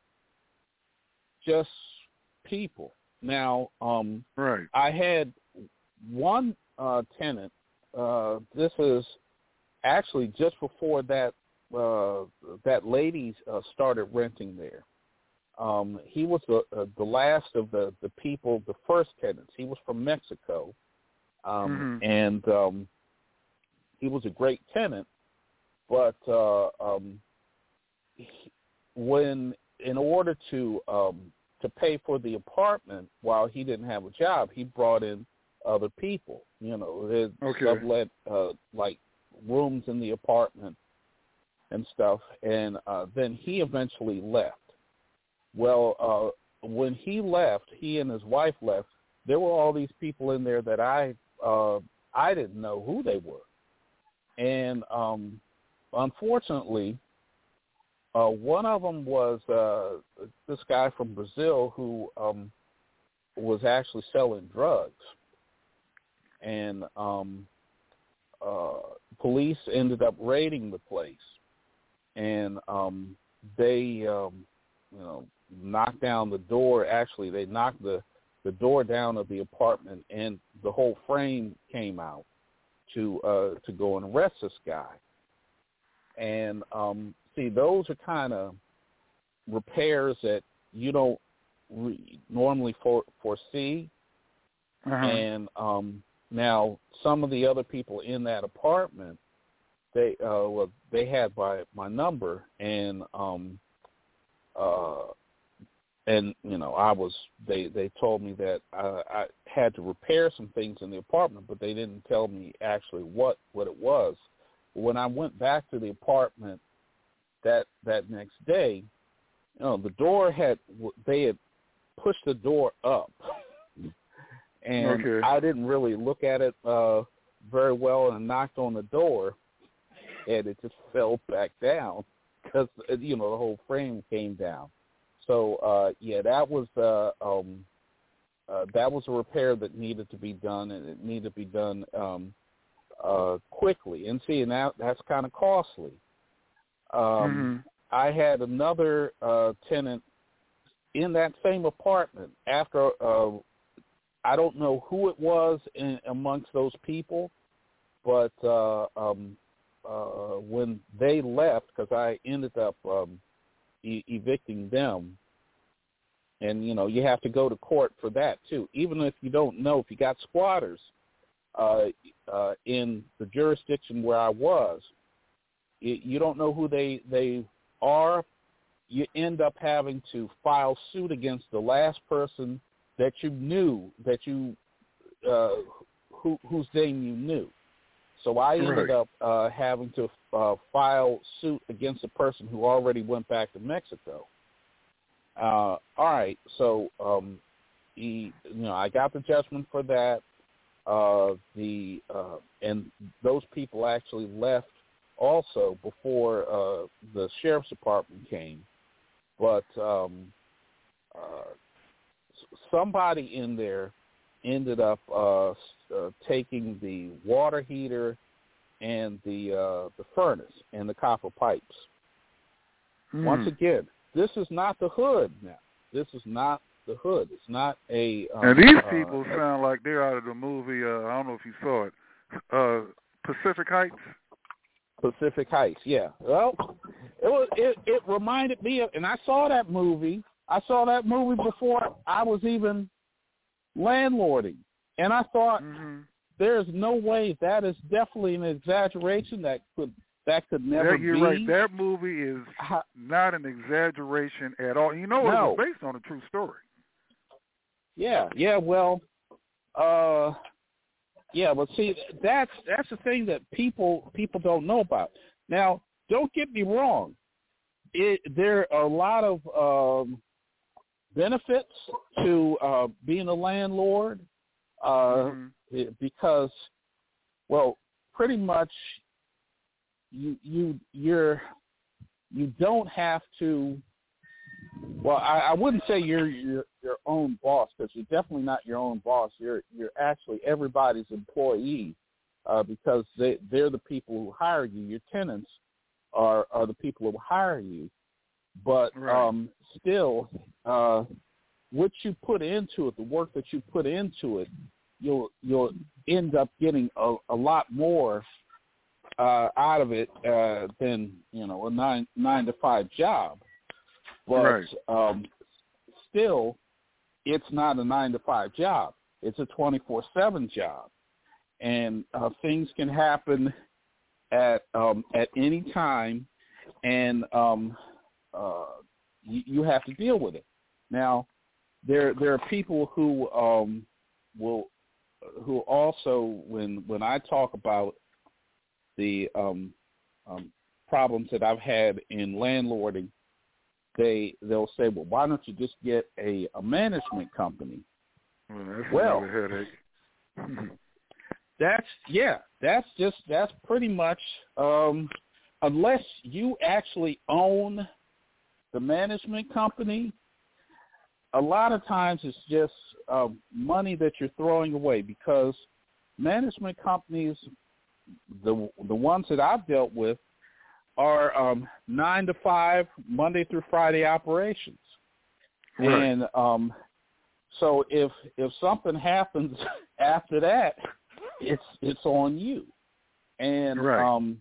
just people. Now, um, right. I had one uh, tenant. Uh, this is actually just before that. Uh, that lady uh, started renting there. um, he was the uh, the last of the, the people, the first tenants. He was from Mexico, um, mm-hmm. and um, he was a great tenant. But uh, um, he, when in order to um, to pay for the apartment while he didn't have a job, he brought in other people. You know, they okay. sublet uh, like rooms in the apartment and stuff, and uh, then he eventually left. Well, uh, when he left, he and his wife left, there were all these people in there that I uh, I didn't know who they were. And um, unfortunately, uh, one of them was uh, this guy from Brazil who um, was actually selling drugs. And um, uh, police ended up raiding the place. And um, they, um, you know, knocked down the door. Actually, they knocked the, the door down of the apartment, and the whole frame came out to uh, to go and arrest this guy. And um, see, those are kind of repairs that you don't re- normally for- foresee. Uh-huh. And um, now some of the other people in that apartment, they uh, well, they had my my number, and um, uh, and you know, I was they they told me that I, I had to repair some things in the apartment, but they didn't tell me actually what what it was. When I went back to the apartment that that next day, you know, the door had they had pushed the door up, and okay. I didn't really look at it uh, very well, and knocked on the door, and it just fell back down because, you know, the whole frame came down. So uh, yeah, that was uh, um, uh, that was a repair that needed to be done, and it needed to be done um, uh, quickly. And see, and that that's kind of costly. Um, mm-hmm. I had another uh, tenant in that same apartment. After uh, I don't know who it was in, amongst those people, but uh, um, uh, when they left, because I ended up um, e- evicting them, and you know you have to go to court for that too. Even if you don't know, if you got squatters uh, uh, in the jurisdiction where I was, it, you don't know who they they are. You end up having to file suit against the last person that you knew, that you uh, who, whose name you knew. So I ended right. up uh, having to uh, file suit against a person who already went back to Mexico. Uh, all right, so um, he, you know, I got the judgment for that. Uh, the uh, and those people actually left also before uh, the sheriff's department came. But um, uh, somebody in there ended up uh, uh, taking the water heater and the uh, the furnace and the copper pipes. Mm. Once again, this is not the hood now. This is not the hood. It's not a... Um, and these uh, people sound like they're out of the movie, uh, I don't know if you saw it, uh, Pacific Heights? Pacific Heights, yeah. Well, it was it, it reminded me of, and I saw that movie. I saw that movie before I was even landlording, and I thought, mm-hmm. there's no way. That is definitely an exaggeration. That could that could never yeah, you're be. You're right. That movie is not an exaggeration at all. You know, no. it was based on a true story. Yeah, yeah. Well, uh. Yeah, but see, that's that's the thing that people people don't know about. Now, don't get me wrong. It, there are a lot of um, benefits to uh, being a landlord uh, mm-hmm. because, well, pretty much you you you're you don't have to. Well, I, I wouldn't say you're your your own boss, because you're definitely not your own boss. You're you're actually everybody's employee uh, because they they're the people who hire you. Your tenants are are the people who hire you, but right. um, still, uh, what you put into it, the work that you put into it, you'll you'll end up getting a, a lot more uh, out of it uh, than you know a nine nine to five job. But right. um, still, it's not a nine to five job. It's a twenty-four seven job, and uh, things can happen at um, at any time, and um, uh, you, you have to deal with it. Now, there there are people who um, will who also, when when I talk about the um, um, problems that I've had in landlording, they they'll say, well, why don't you just get a, a management company? Well, that's well another headache. that's yeah, that's just that's pretty much um, unless you actually own the management company. A lot of times it's just uh, money that you're throwing away, because management companies, the the ones that I've dealt with, are um, nine to five, Monday through Friday operations. Right. And um, so if if something happens after that, it's it's on you. And right. um,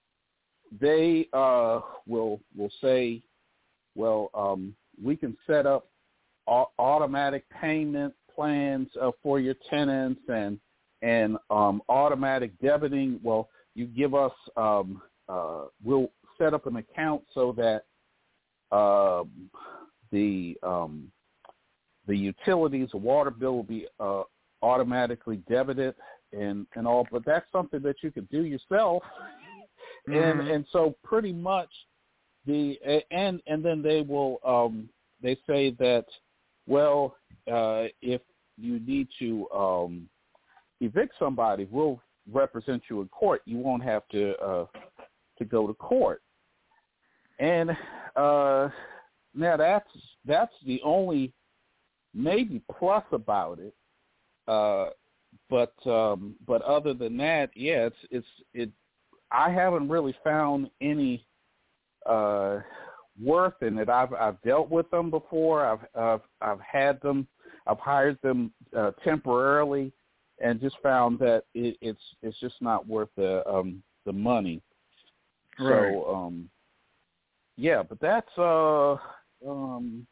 they uh, will will say, well, um, we can set up automatic payment plans uh, for your tenants and and um, automatic debiting. Well, you give us, um, uh, we'll set up an account so that uh, the um, the utilities, the water bill will be uh, automatically debited and, and all. But that's something that you can do yourself. Mm-hmm. And and so pretty much the and and then they will um, they say that, well, uh, if you need to um, evict somebody, we'll represent you in court. You won't have to uh, to go to court. And uh, now that's that's the only maybe plus about it. Uh, but um, but other than that, yeah, it's it's it. I haven't really found any Uh, worth in it. I've I've dealt with them before. I've I've, I've had them. I've hired them uh, temporarily, and just found that it, it's it's just not worth the um, the money. Right. So um, yeah, but that's uh um,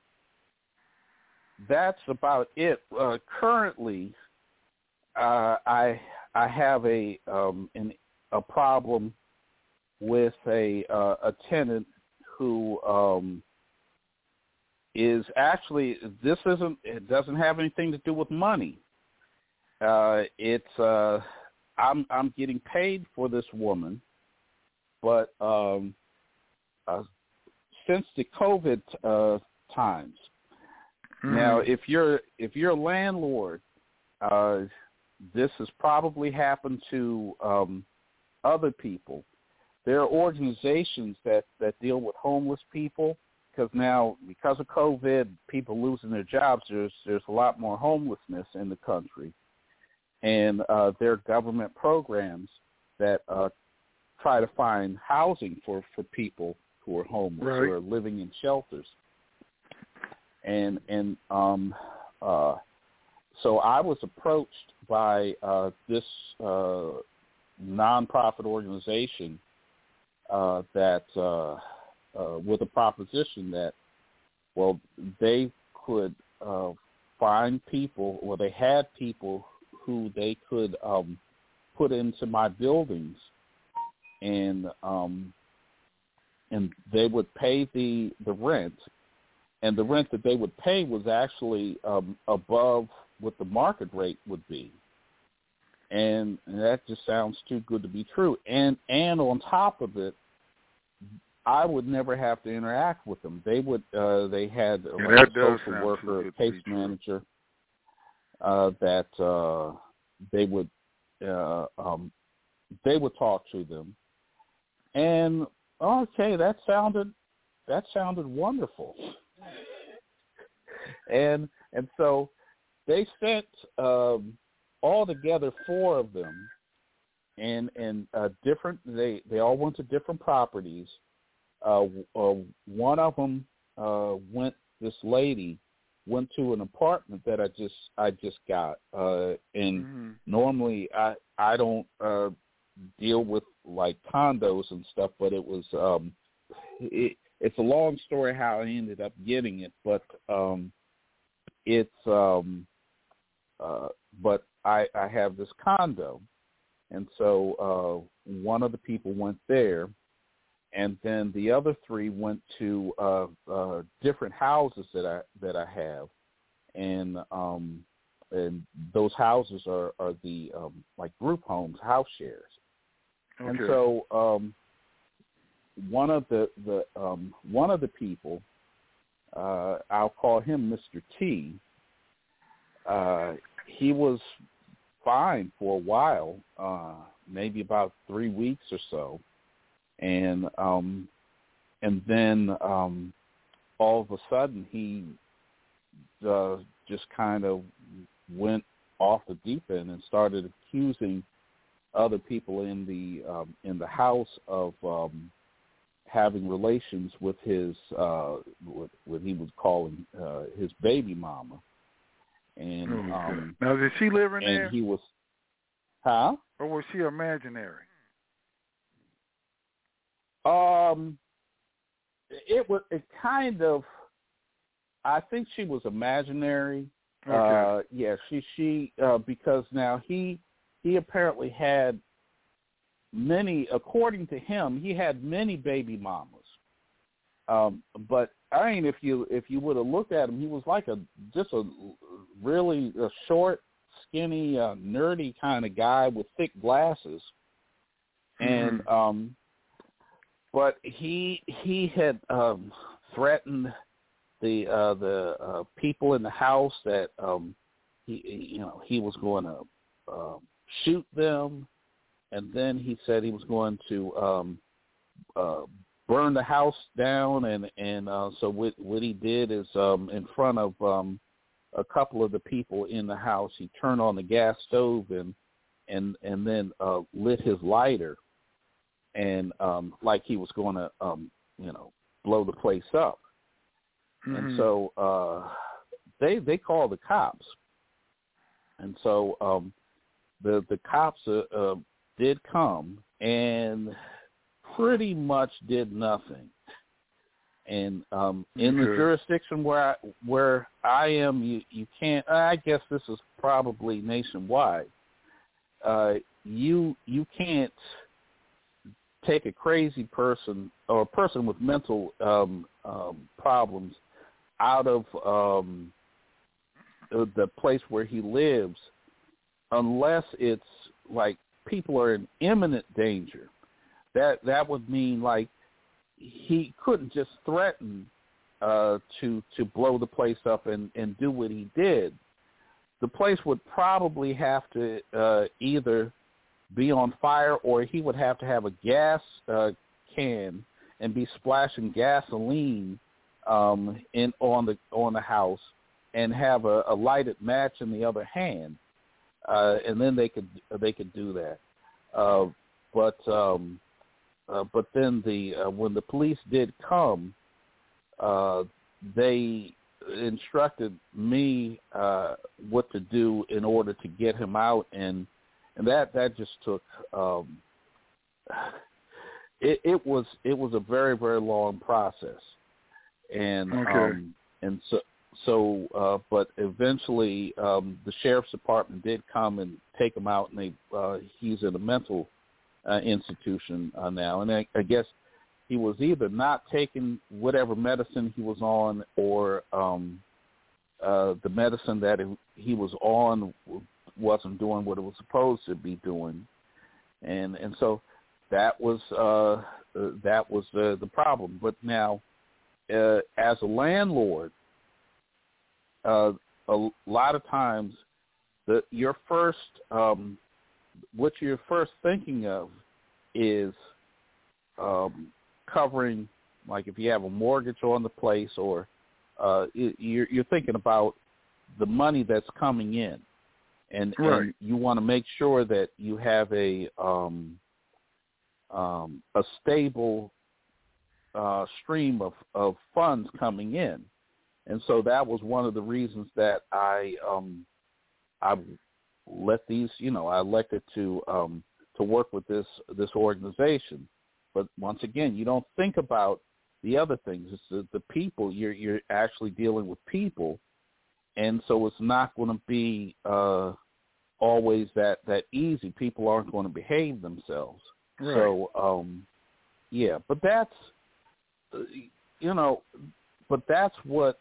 that's about it. Uh, currently, uh, I I have a um, an, a problem with a uh, a tenant who um, is actually, this isn't, it doesn't have anything to do with money. Uh, it's uh, I'm I'm getting paid for this woman, but um, uh, since the COVID uh, times, mm-hmm. now if you're if you're a landlord, uh, this has probably happened to um, other people. There are organizations that, that deal with homeless people, because now, because of COVID, people losing their jobs, there's there's a lot more homelessness in the country. And uh, there are government programs that uh, try to find housing for, for people who are homeless, right. who are living in shelters. And and um, uh, so I was approached by uh, this uh, nonprofit organization Uh, that uh, uh, with a proposition that, well, they could uh, find people, or they had people who they could um, put into my buildings, and um, and they would pay the the rent, and the rent that they would pay was actually um, above what the market rate would be. And that just sounds too good to be true. And and on top of it, I would never have to interact with them. They would. Uh, they had yeah, like a social worker, a case manager uh, that uh, they would uh, um, they would talk to them. And okay, that sounded that sounded wonderful. and and so they sent um, all together four of them, and and uh, different. They they all went to different properties. Uh, uh, one of them uh, went. This lady went to an apartment that I just I just got, uh, and mm-hmm. normally I I don't uh, deal with like condos and stuff, but it was um, it, it's a long story how I ended up getting it, but um, it's um, uh, but I, I have this condo, and so uh, one of the people went there, and then the other three went to uh, uh, different houses that I that I have, and um, and those houses are are the um, like group homes, house shares, okay. And so um, one of the the um, one of the people, uh, I'll call him Mister T. Uh, he was fine for a while, uh, maybe about three weeks or so. And um, and then um, all of a sudden he uh, just kind of went off the deep end and started accusing other people in the um, in the house of um, having relations with his uh, what, what he was calling uh, his baby mama. And oh, um, now, did she live in and there? he was, huh? Or was she imaginary? Um, it was it kind of. I think she was imaginary. Okay. Uh, yeah, she she uh, because now he he apparently had many. According to him, he had many baby mamas. Um, but I mean, if you if you would have looked at him, he was like a just a really a short, skinny, uh, nerdy kind of guy with thick glasses, and mm-hmm. um. But he he had um, threatened the uh, the uh, people in the house that um, he you know he was going to uh, shoot them, and then he said he was going to um, uh, burn the house down, and and uh, so what what he did is um, in front of um, a couple of the people in the house, he turned on the gas stove and and and then uh, lit his lighter. And um, like he was going to, um, you know, blow the place up. Mm-hmm. And so uh, they they called the cops. And so um, the the cops uh, uh, did come and pretty much did nothing. And um, in mm-hmm. the jurisdiction where I, where I am, you, you can't. I guess this is probably nationwide. Uh, you you can't take a crazy person or a person with mental um, um, problems out of um, the, the place where he lives unless it's like people are in imminent danger. That that would mean like he couldn't just threaten uh, to to blow the place up and, and do what he did. The place would probably have to uh, either be on fire, or he would have to have a gas uh, can and be splashing gasoline um, in on the on the house, and have a, a lighted match in the other hand, uh, and then they could they could do that. Uh, but um, uh, but then the uh, when the police did come, uh, they instructed me uh, what to do in order to get him out, and. And that, that just took um, it, it was it was a very very long process, and okay. um, and so so uh, but eventually um, the sheriff's department did come and take him out, and they uh, he's in a mental uh, institution uh, now, and I, I guess he was either not taking whatever medicine he was on, or um, uh, the medicine that he was on wasn't doing what it was supposed to be doing, and and so that was uh, uh, that was uh, the problem. But now, uh, as a landlord, uh, a lot of times, the your first um, what you're first thinking of is um, covering, like if you have a mortgage on the place, or uh, you're, you're thinking about the money that's coming in. And, right. and you want to make sure that you have a um, um, a stable uh, stream of, of funds coming in, and so that was one of the reasons that I um, I let these you know I elected to um, to work with this this organization. But once again, you don't think about the other things. It's the, the people. You're you're actually dealing with people. and so it's not going to be uh, always that, that easy. People aren't going to behave themselves. Right. So, um, yeah, but that's, you know, but that's what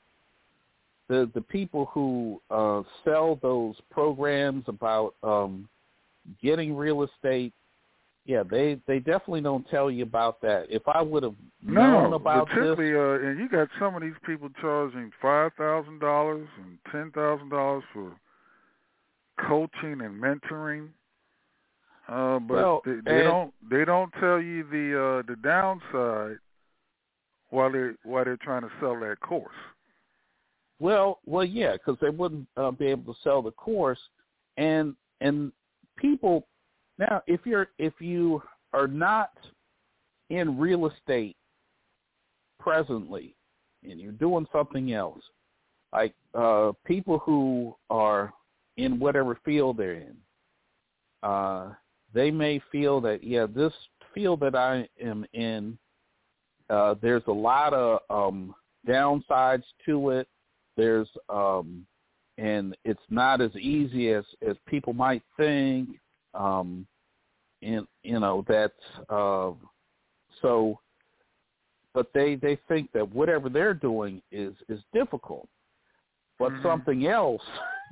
the the people who uh, sell those programs about um, getting real estate, yeah, they, they definitely don't tell you about that. If I would have known no, about but typically, this, uh, and you got some of these people charging five thousand dollars and ten thousand dollars for coaching and mentoring. Uh, but well, they, they and, don't they don't tell you the uh, the downside while they while they're trying to sell that course. Well, well, yeah, because they wouldn't uh, be able to sell the course, and and people now, if you're if you are not in real estate presently, and you're doing something else, like uh, people who are in whatever field they're in, uh, they may feel that yeah, this field that I am in, uh, there's a lot of um, downsides to it. There's um, and it's not as easy as, as people might think. Um, and you know that's uh, so, but they, they think that whatever they're doing is, is difficult. But mm-hmm. something else,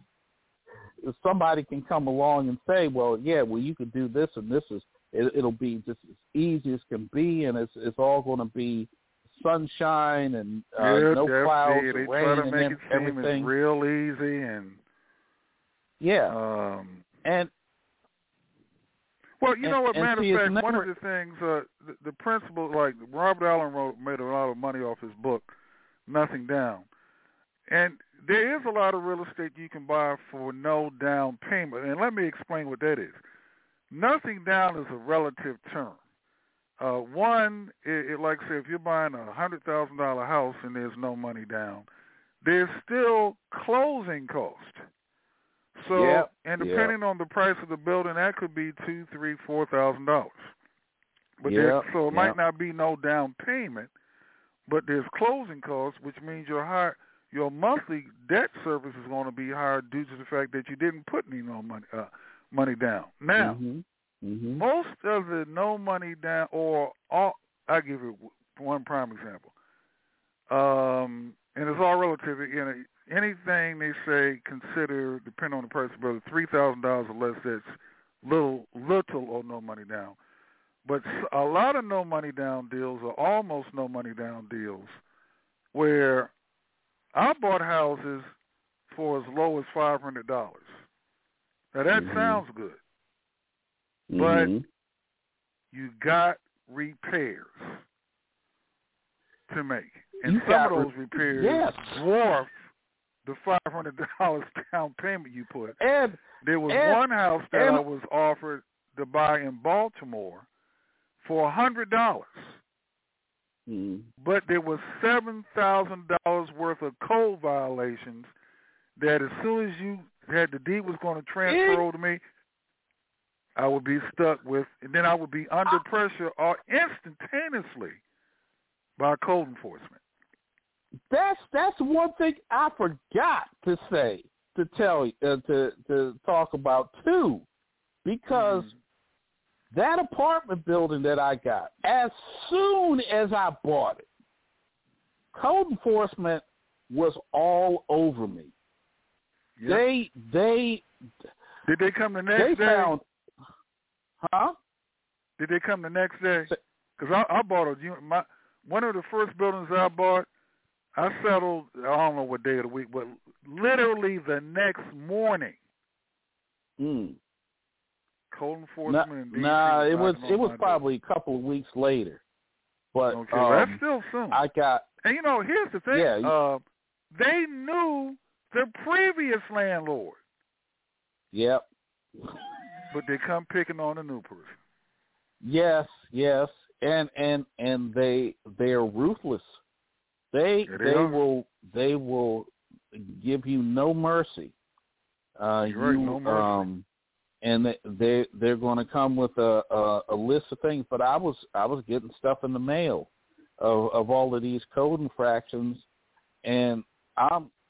if somebody can come along and say, well, yeah, well, you could do this and this is it, it'll be just as easy as can be, and it's it's all going to be sunshine and uh, yeah, no clouds they or try rain to and make it seem everything. It's real easy and yeah, um, and well, you and, know what? Matter see, of fact, never, one of the things, uh, the, the principle, like Robert Allen wrote, made a lot of money off his book, Nothing Down, and there is a lot of real estate you can buy for no down payment, and let me explain what that is. Nothing down is a relative term. Uh, one, it, it, like say, if you're buying a hundred thousand dollar house and there's no money down, there's still closing cost. So, yep, and depending yep. on the price of the building, that could be two, three, four thousand dollars. But yep, there, so it yep. might not be no down payment, but there's closing costs, which means your high, your monthly debt service is going to be higher due to the fact that you didn't put any no money uh, money down. Now. Mm-hmm. Mm-hmm. Most of the no money down, or all, I'll give you one prime example. Um, and it's all relative. You know, anything they say consider, depending on the price of building, three thousand dollars or less, that's little, little or no money down. But a lot of no money down deals are almost no money down deals where I bought houses for as low as five hundred dollars. Now, that mm-hmm. sounds good. But mm-hmm. you got repairs to make. And you some of those repairs yes. dwarf the five hundred dollars down payment you put. And there was and, one house that and, I was offered to buy in Baltimore for one hundred dollars. Mm. But there was seven thousand dollars worth of code violations that as soon as you had the deed was going to transfer it, over to me, I would be stuck with, and then I would be under pressure or instantaneously by code enforcement. That's that's one thing I forgot to say to tell you uh, to to talk about too, because mm-hmm. that apartment building that I got, as soon as I bought it, code enforcement was all over me. Yep. They they did they come the next they day? Found, Huh? Did they come the next day? Because I, I bought a my one of the first buildings I bought. I settled. I don't know what day of the week, but literally the next morning. Mm. Code enforcement. Nah, and D C nah it was it was door. probably a couple of weeks later. But okay, um, well, that's still soon. I got. And you know, here's the thing. Yeah, you, uh, they knew the previous landlord. Yep. But they come picking on a new person. Yes, yes, and and and they they are ruthless. They yeah, they, they are. will they will give you no mercy. Uh, You're you, right, no mercy. Um, and they they they're going to come with a, a a list of things. But I was I was getting stuff in the mail of of all of these code infractions, and I'm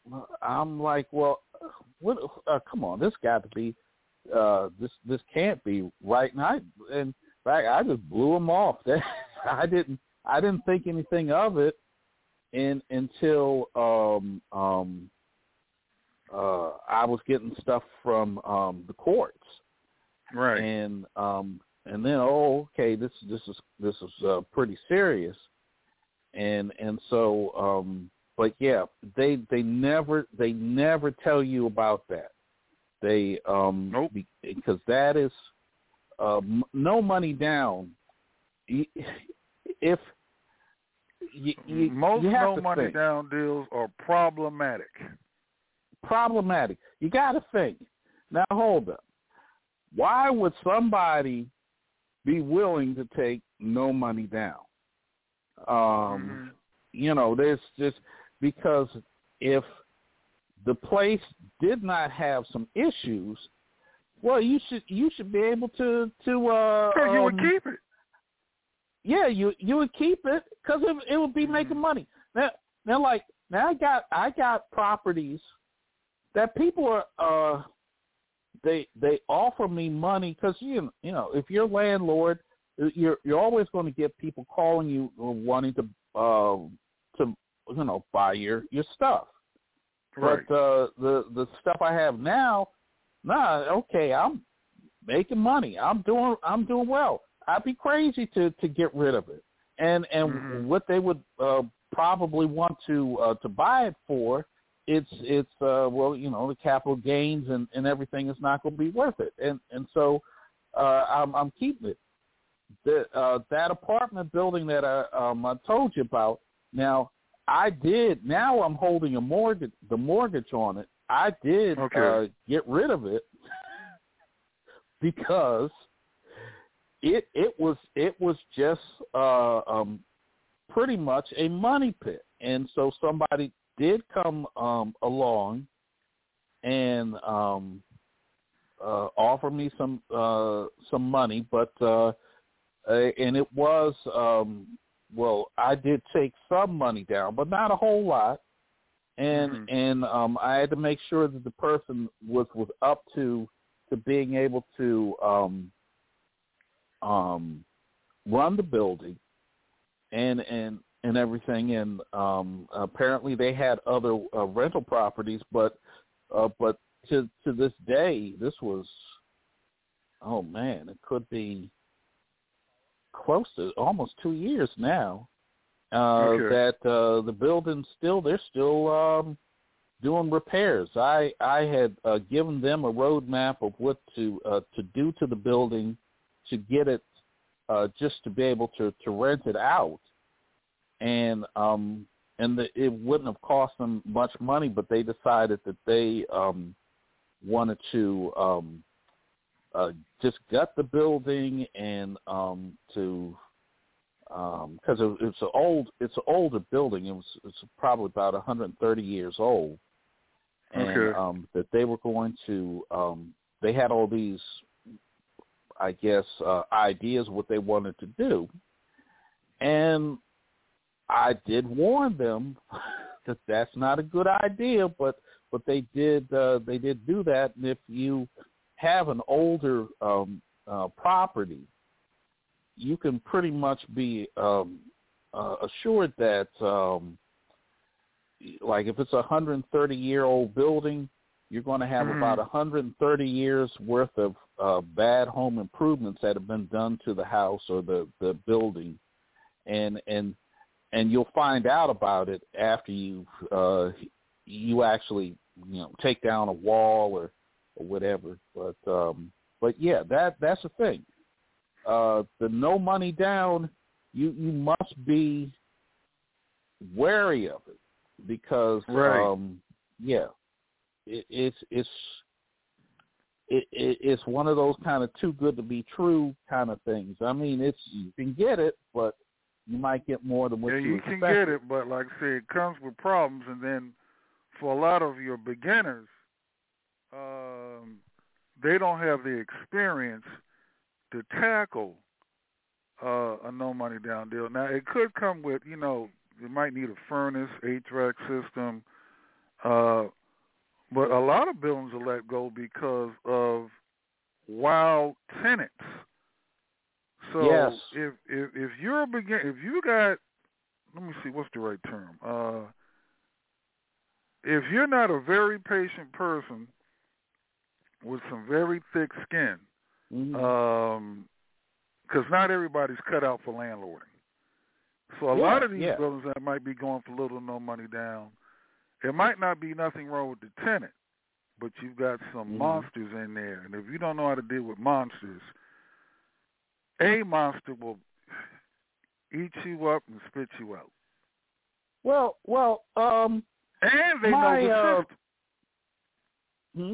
I'm like, well, what? Uh, come on, this got to be, uh, this this can't be right. And I, in fact, I just blew him off. I didn't, I didn't think anything of it, in until um, um, uh, I was getting stuff from um, the courts, right? And um, and then, oh, okay, this this is this is uh, pretty serious, and and so. Um, But yeah, they they never they never tell you about that. They um nope. because that is uh, no money down. If you, you, most you have no to money think. down deals are problematic. Problematic. You got to think. Now hold up. Why would somebody be willing to take no money down? Um, mm-hmm. You know, there's just. Because if the place did not have some issues, well, you should you should be able to to. Uh, so you um, would keep it. Yeah, you you would keep it because it, it would be mm-hmm. making money. Now, now, like now, I got I got properties that people are uh, they they offer me money because you you know if you're a landlord, you're you're always going to get people calling you wanting to uh, to. you know, buy your, your stuff. Right. But uh, the the stuff I have now, nah, okay, I'm making money. I'm doing I'm doing well. I'd be crazy to, to get rid of it. And and mm-hmm. what they would uh, probably want to uh, to buy it for, it's it's uh, well, you know, the capital gains and, and everything is not going to be worth it. And and so uh, I'm I'm keeping it. The, uh, that apartment building that I um, I told you about now. I did. Now I'm holding a mortgage, the mortgage on it. I did okay. uh, get rid of it because it it was it was just uh, um, pretty much a money pit, and so somebody did come um, along and um, uh, offer me some uh, some money, but uh, uh, and it was. Um, Well, I did take some money down, but not a whole lot, and mm-hmm. and um, I had to make sure that the person was, was up to to being able to um, um, run the building and and and everything. And um, apparently, they had other uh, rental properties, but uh, but to to this day, this was oh man, it could be. Close to almost two years now uh, okay. that uh, the building still they're still um, doing repairs. I I had uh, given them a roadmap of what to uh, to do to the building to get it uh, just to be able to, to rent it out, and um, and the, it wouldn't have cost them much money, but they decided that they um, wanted to. Um, Uh, just gut the building and um, to because um, it, it's an old it's an older building. It was it's probably about one hundred thirty years old, and okay. um, that they were going to um, they had all these I guess uh, ideas what they wanted to do, and I did warn them that that's not a good idea, but but they did uh, they did do that, and if you have an older um, uh, property, you can pretty much be um, uh, assured that, um, like if it's a one hundred thirty year old building, you're going to have mm-hmm. about one hundred thirty years worth of uh, bad home improvements that have been done to the house or the, the building, and and and you'll find out about it after you uh, you actually you know take down a wall or. Or whatever, but um, but yeah, that that's the thing. Uh, the no money down, you you must be wary of it because right. um, yeah, it, it's it's it, it, it's one of those kind of too good to be true kind of things. I mean, it's you can get it, but you might get more than what yeah, you you expect. can get it, but like I said, it comes with problems, and then for a lot of your beginners. Um, they don't have the experience to tackle uh, a no money down deal. Now, it could come with, you know, you might need a furnace, H V A C system, Uh, but a lot of buildings are let go because of wild tenants. So yes. if if if you're a begin if you got let me see what's the right term. Uh, if you're not a very patient person with some very thick skin, mm-hmm. um, because not everybody's cut out for landlording. So a yeah, lot of these yeah. buildings that might be going for little or no money down, it might not be nothing wrong with the tenant, but you've got some mm-hmm. monsters in there, and if you don't know how to deal with monsters, a monster will eat you up and spit you out. Well, well, um, and they my, know the uh, system. Hmm?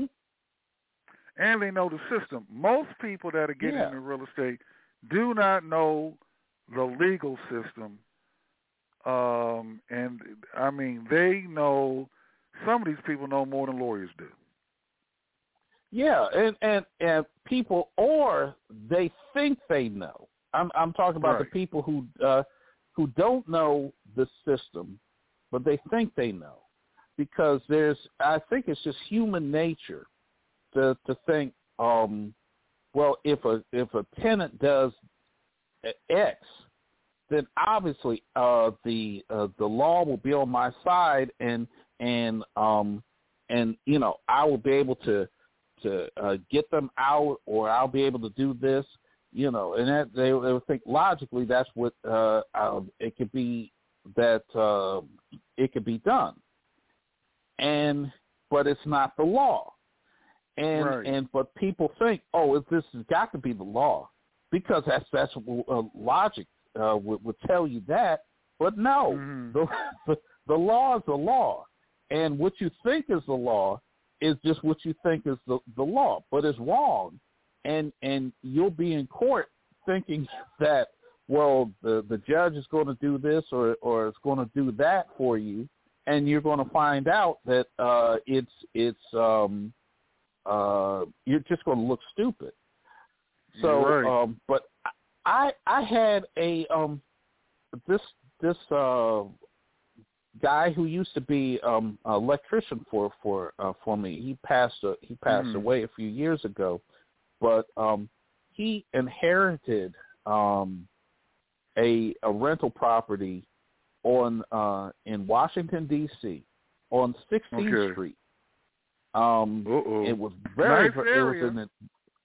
And they know the system. Most people that are getting yeah. into real estate do not know the legal system. Um, and, I mean, they know, some of these people know more than lawyers do. Yeah, and, and, and people, or they think they know. I'm I'm talking about right. the people who uh, who don't know the system, but they think they know, because there's I think it's just human nature to to think, um, well, if a if a tenant does X, then obviously uh, the uh, the law will be on my side, and and um and you know I will be able to. to uh, get them out, or I'll be able to do this, you know, and that they, they would think logically that's what uh, uh, it could be that uh, it could be done, and but it's not the law, and right. and but people think, oh, this has got to be the law, because that's that's uh, logic uh, would, would tell you that, but no, mm-hmm. the, the the law is the law, and what you think is the law is just what you think is the, the law, but it's wrong. And and you'll be in court thinking that, well, the, the judge is going to do this or, or it's going to do that for you, and you're going to find out that uh, it's it's um, uh, you're just going to look stupid. So, right. um, but I I had a um, this this uh, guy who used to be um, an electrician for for uh, for me. He passed uh, he passed mm. away a few years ago, but um, he inherited um, a a rental property on uh, in Washington D C on sixteenth okay. Street. Um, Uh-oh. it was very nice it area. was in a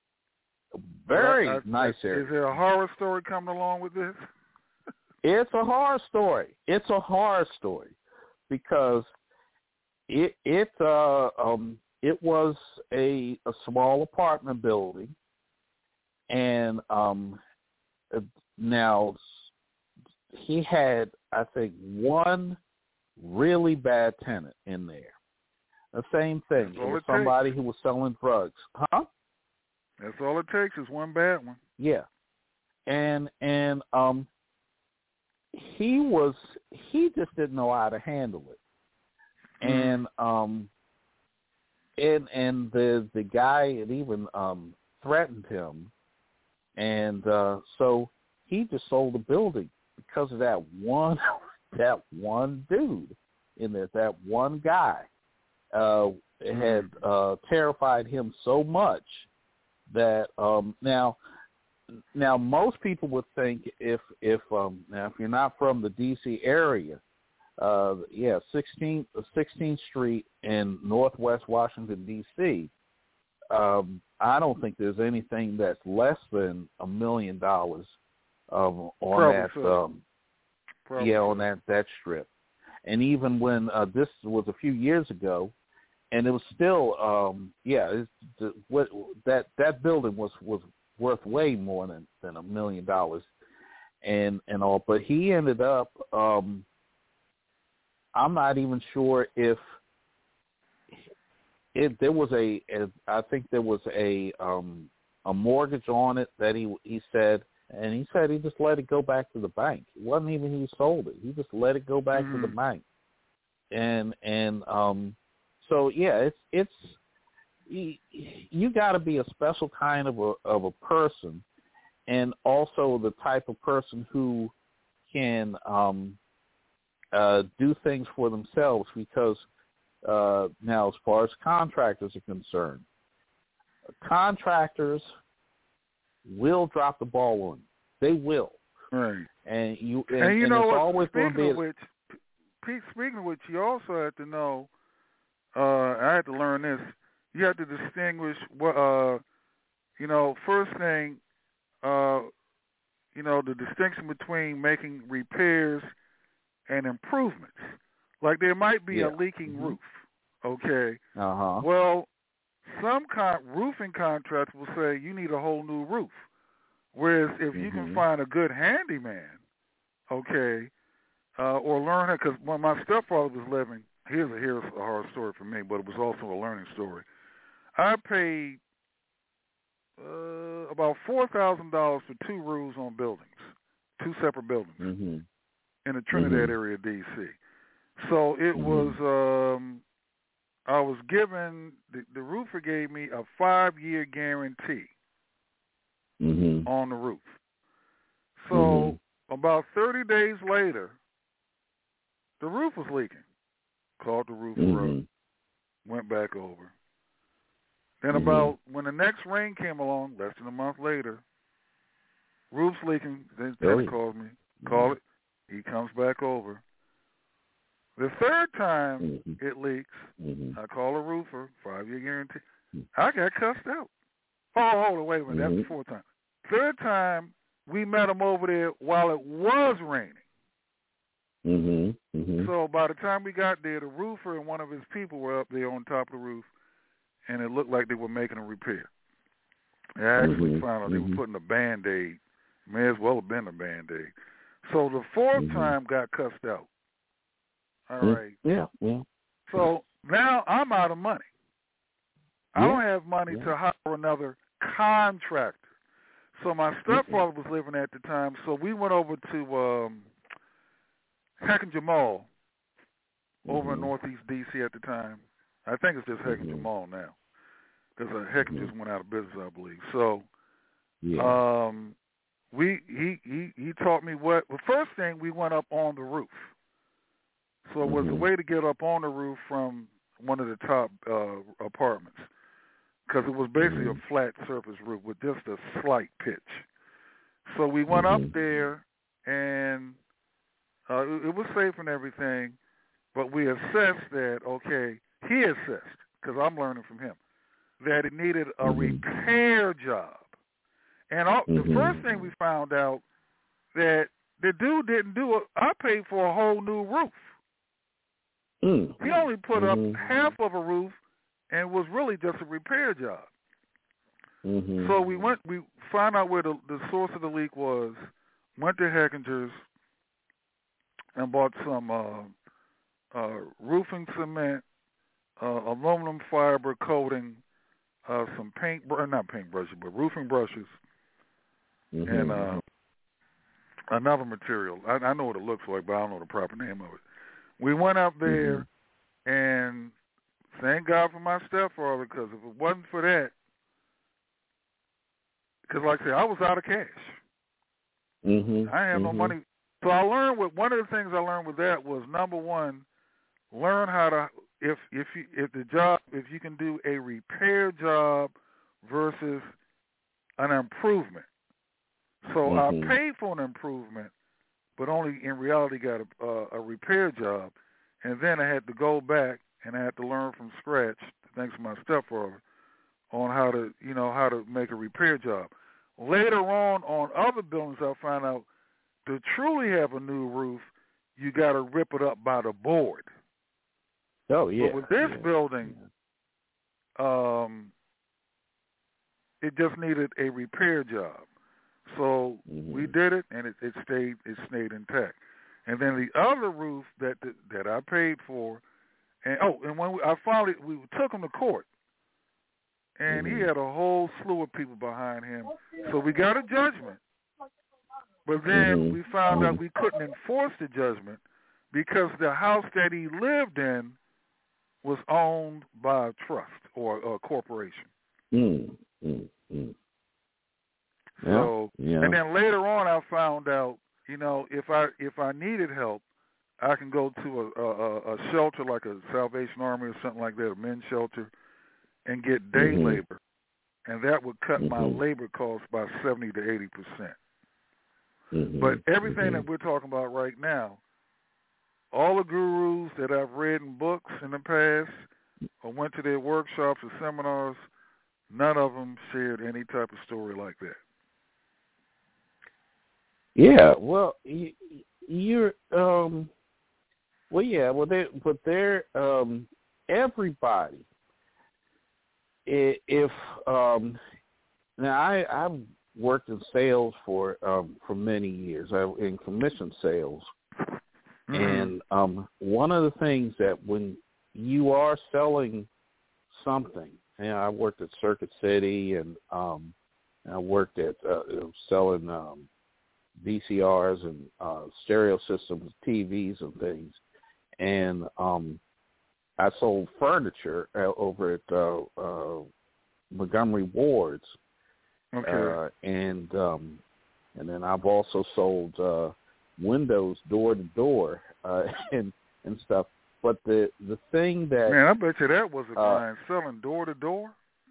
very I, I, nice area. Is there a horror story coming along with this? It's a horror story. It's a horror story because it it uh um it was a a small apartment building, and um now he had I think one really bad tenant in there. The same thing. It was somebody takes. who was selling drugs. Huh? That's all it takes is one bad one. Yeah. And and um he was he just didn't know how to handle it. And um and and the the guy had even um threatened him, and uh so he just sold the building because of that one that one dude in there, that one guy. Uh had uh terrified him so much that um now now most people would think if if um now if you're not from the D C area, uh yeah, sixteenth sixteenth Street in Northwest Washington D C, um I don't think there's anything that's less than a million dollars um on Probably that so. um Probably yeah so. on that that strip. And even when uh this was a few years ago, and it was still, um, yeah, it's, the, what that that building was, was worth way more than, than a million dollars, and and all. But he ended up, um, I'm not even sure if it there was a, a I think there was a um, a mortgage on it that he he said, and he said he just let it go back to the bank. It wasn't even he sold it. He just let it go back mm-hmm. to the bank, and and um. So yeah, it's it's you, you got to be a special kind of a of a person, and also the type of person who can um, uh, do things for themselves. Because uh, now as far as contractors are concerned, contractors will drop the ball on you. They will. Right. And you and, and you and know it's what? always going to Speaking be of which, Pete, speaking of which, you also have to know. Uh, I had to learn this. You have to distinguish what. Uh, you know, first thing. Uh, you know, the distinction between making repairs and improvements. Like there might be yeah. a leaking mm-hmm. roof. Okay. Uh huh. Well, some con- roofing contractors will say you need a whole new roof. Whereas if mm-hmm. you can find a good handyman, okay, uh, or learn it, because when my stepfather was living, here's a, here's a hard story for me, but it was also a learning story. I paid uh, about four thousand dollars for two roofs on buildings, two separate buildings mm-hmm. in the Trinidad mm-hmm. area of D C. So it mm-hmm. was, um, I was given, the, the roofer gave me a five-year guarantee. Mm-hmm. on the roof. So mm-hmm. about thirty days later, the roof was leaking. Called the roofer mm-hmm. up, went back over. Then mm-hmm. about when the next rain came along, less than a month later, roof's leaking. Then the tenant oh. calls me, mm-hmm. call it. He comes back over. The third time mm-hmm. it leaks, mm-hmm. I call a roofer, five-year guarantee. I got cussed out. Oh, hold on, wait a minute. mm-hmm. That's the fourth time. Third time, we met him over there while it was raining. Mm-hmm. Mm-hmm. So by the time we got there, the roofer and one of his people were up there on top of the roof, and it looked like they were making a repair. They actually mm-hmm. found out they mm-hmm. were putting a Band-Aid. May as well have been a Band-Aid. So the fourth mm-hmm. time got cussed out. All mm-hmm. right. Yeah, yeah. So now I'm out of money. Yeah. I don't have money yeah. to hire another contractor. So my stepfather was living at the time, so we went over to um, Heckinger Mall over mm-hmm. in Northeast D C at the time. I think it's just Heckinger mm-hmm. Mall now because uh, Heckinger just went out of business, I believe. So yeah. um, we he, he, he taught me what – the first thing, we went up on the roof. So it was mm-hmm. a way to get up on the roof from one of the top uh, apartments. Because it was basically mm-hmm. a flat surface roof with just a slight pitch. So we went mm-hmm. up there, and uh, it, it was safe and everything, but we assessed that, okay, he assessed, because I'm learning from him, that it needed a mm-hmm. repair job. And all, mm-hmm. the first thing we found out, that the dude didn't do it. I paid for a whole new roof. mm-hmm. He only put mm-hmm. up half of a roof, and was really just a repair job. Mm-hmm. So we went, we found out where the, the source of the leak was, went to Heckinger's and bought some uh, uh, roofing cement, uh, aluminum fiber coating, uh, some paint, not paint brushes, but roofing brushes, mm-hmm. and uh, another material. I, I know what it looks like, but I don't know the proper name of it. We went up there, mm-hmm. and thank God for my stepfather, because if it wasn't for that, because like I said, I was out of cash. Mm-hmm. I had mm-hmm. no money. So I learned, with, one of the things I learned with that was, number one, learn how to, if if you, if the job, if you can do a repair job versus an improvement. So mm-hmm. I paid for an improvement, but only in reality got a, uh, a repair job. And then I had to go back and I had to learn from scratch, thanks to my stepfather, on how to, you know, how to make a repair job. Later on, on other buildings, I found out to truly have a new roof, you got to rip it up by the board. Oh, yeah. But with this yeah. building, um, it just needed a repair job. So mm-hmm. we did it, and it, it stayed it stayed intact. And then the other roof that that, that I paid for, and oh, and when we, I finally we took him to court, and mm-hmm. he had a whole slew of people behind him. So we got a judgment, but then mm-hmm. we found out we couldn't enforce the judgment because the house that he lived in was owned by a trust or a corporation. Mm-hmm. So, yeah. and then later on, I found out, you know, if I if I needed help, I can go to a, a, a shelter like a Salvation Army or something like that, a men's shelter, and get day mm-hmm. labor, and that would cut mm-hmm. my labor costs by seventy to eighty percent. Mm-hmm. But everything mm-hmm. that we're talking about right now, all the gurus that I've read in books in the past or went to their workshops or seminars, none of them shared any type of story like that. Yeah, well, you, you're, um, well, yeah, well, they, but they're, um, everybody, if, um, now I, I've worked in sales for, um, for many years, I, in commission sales, mm-hmm. and, um, one of the things that when you are selling something, you know, I worked at Circuit City and, um, I worked at, uh, selling, um, V C Rs and uh, stereo systems, T Vs and things. And um, I sold furniture uh, over at uh, uh, Montgomery Ward's. Okay. Uh, and um, and then I've also sold uh, windows door to door uh, and and stuff. But the the thing that man, I bet you that wasn't uh, mine, selling door to door.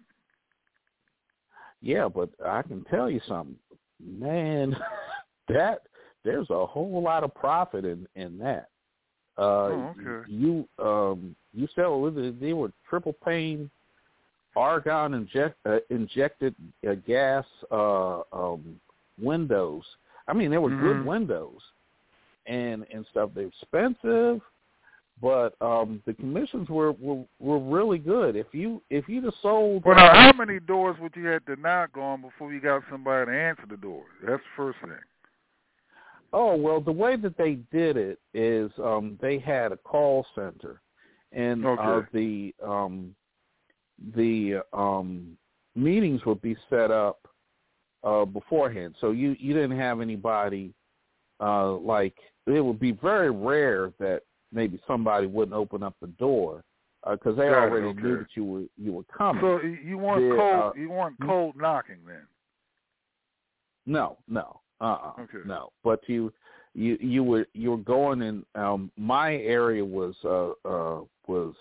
Yeah, but I can tell you something, man. That there's a whole lot of profit in, in that. Uh, oh, okay. You um, you sell they were triple pane argon inject, uh, injected uh, gas uh, um, windows. I mean, they were mm-hmm. good windows and and stuff. They're expensive, but um, the commissions were, were, were really good. If you if you just sold. Well, now, how many doors would you have to knock on before you got somebody to answer the door? That's the first thing. Oh, well, the way that they did it is um, they had a call center, and okay. uh, the um, the um, meetings would be set up uh, beforehand. So you, you didn't have anybody uh, like it would be very rare that maybe somebody wouldn't open up the door because uh, they Got already it, okay. knew that you were you were coming. So you weren't the, cold. Uh, you weren't cold knocking then. No, no. Uh-uh, okay. No, but you, you, you were you were going in. Um, my area was uh, uh, was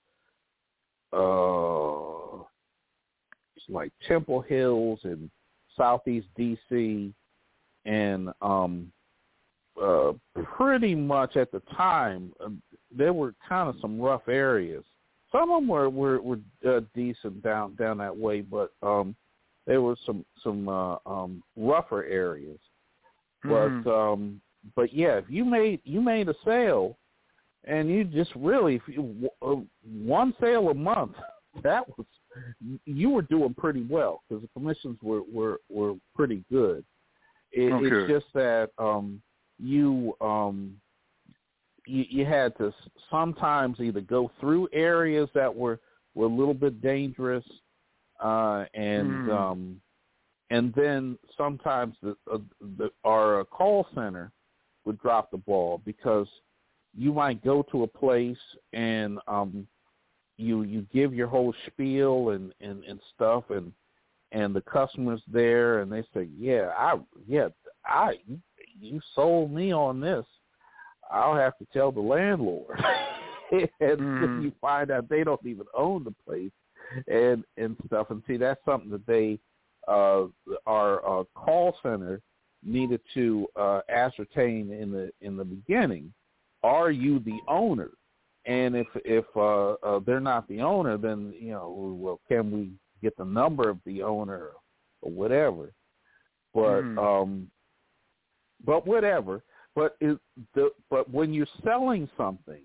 uh, like Temple Hills and Southeast D C, and um, uh, pretty much at the time uh, there were kind of some rough areas. Some of them were were, were uh, decent down down that way, but um, there were some some uh, um, rougher areas. Mm-hmm. But um, but yeah, if you made you made a sale, and you just really if you, uh, one sale a month, that was you were doing pretty well because the commissions were, were, were pretty good. It, okay. It's just that um, you um, you you had to sometimes either go through areas that were, were a little bit dangerous, uh, and mm. um, and then sometimes the, uh, the, our call center would drop the ball because you might go to a place and um, you you give your whole spiel and, and, and stuff, and and the customer's there and they say, yeah, I yeah I you sold me on this. I'll have to tell the landlord, and mm. you find out they don't even own the place and and stuff. And see, that's something that they. Uh, our uh, call center needed to uh, ascertain in the in the beginning: are you the owner? And if if uh, uh, they're not the owner, then you know, well, can we get the number of the owner or whatever? But mm. um, but whatever. But is the but when you're selling something,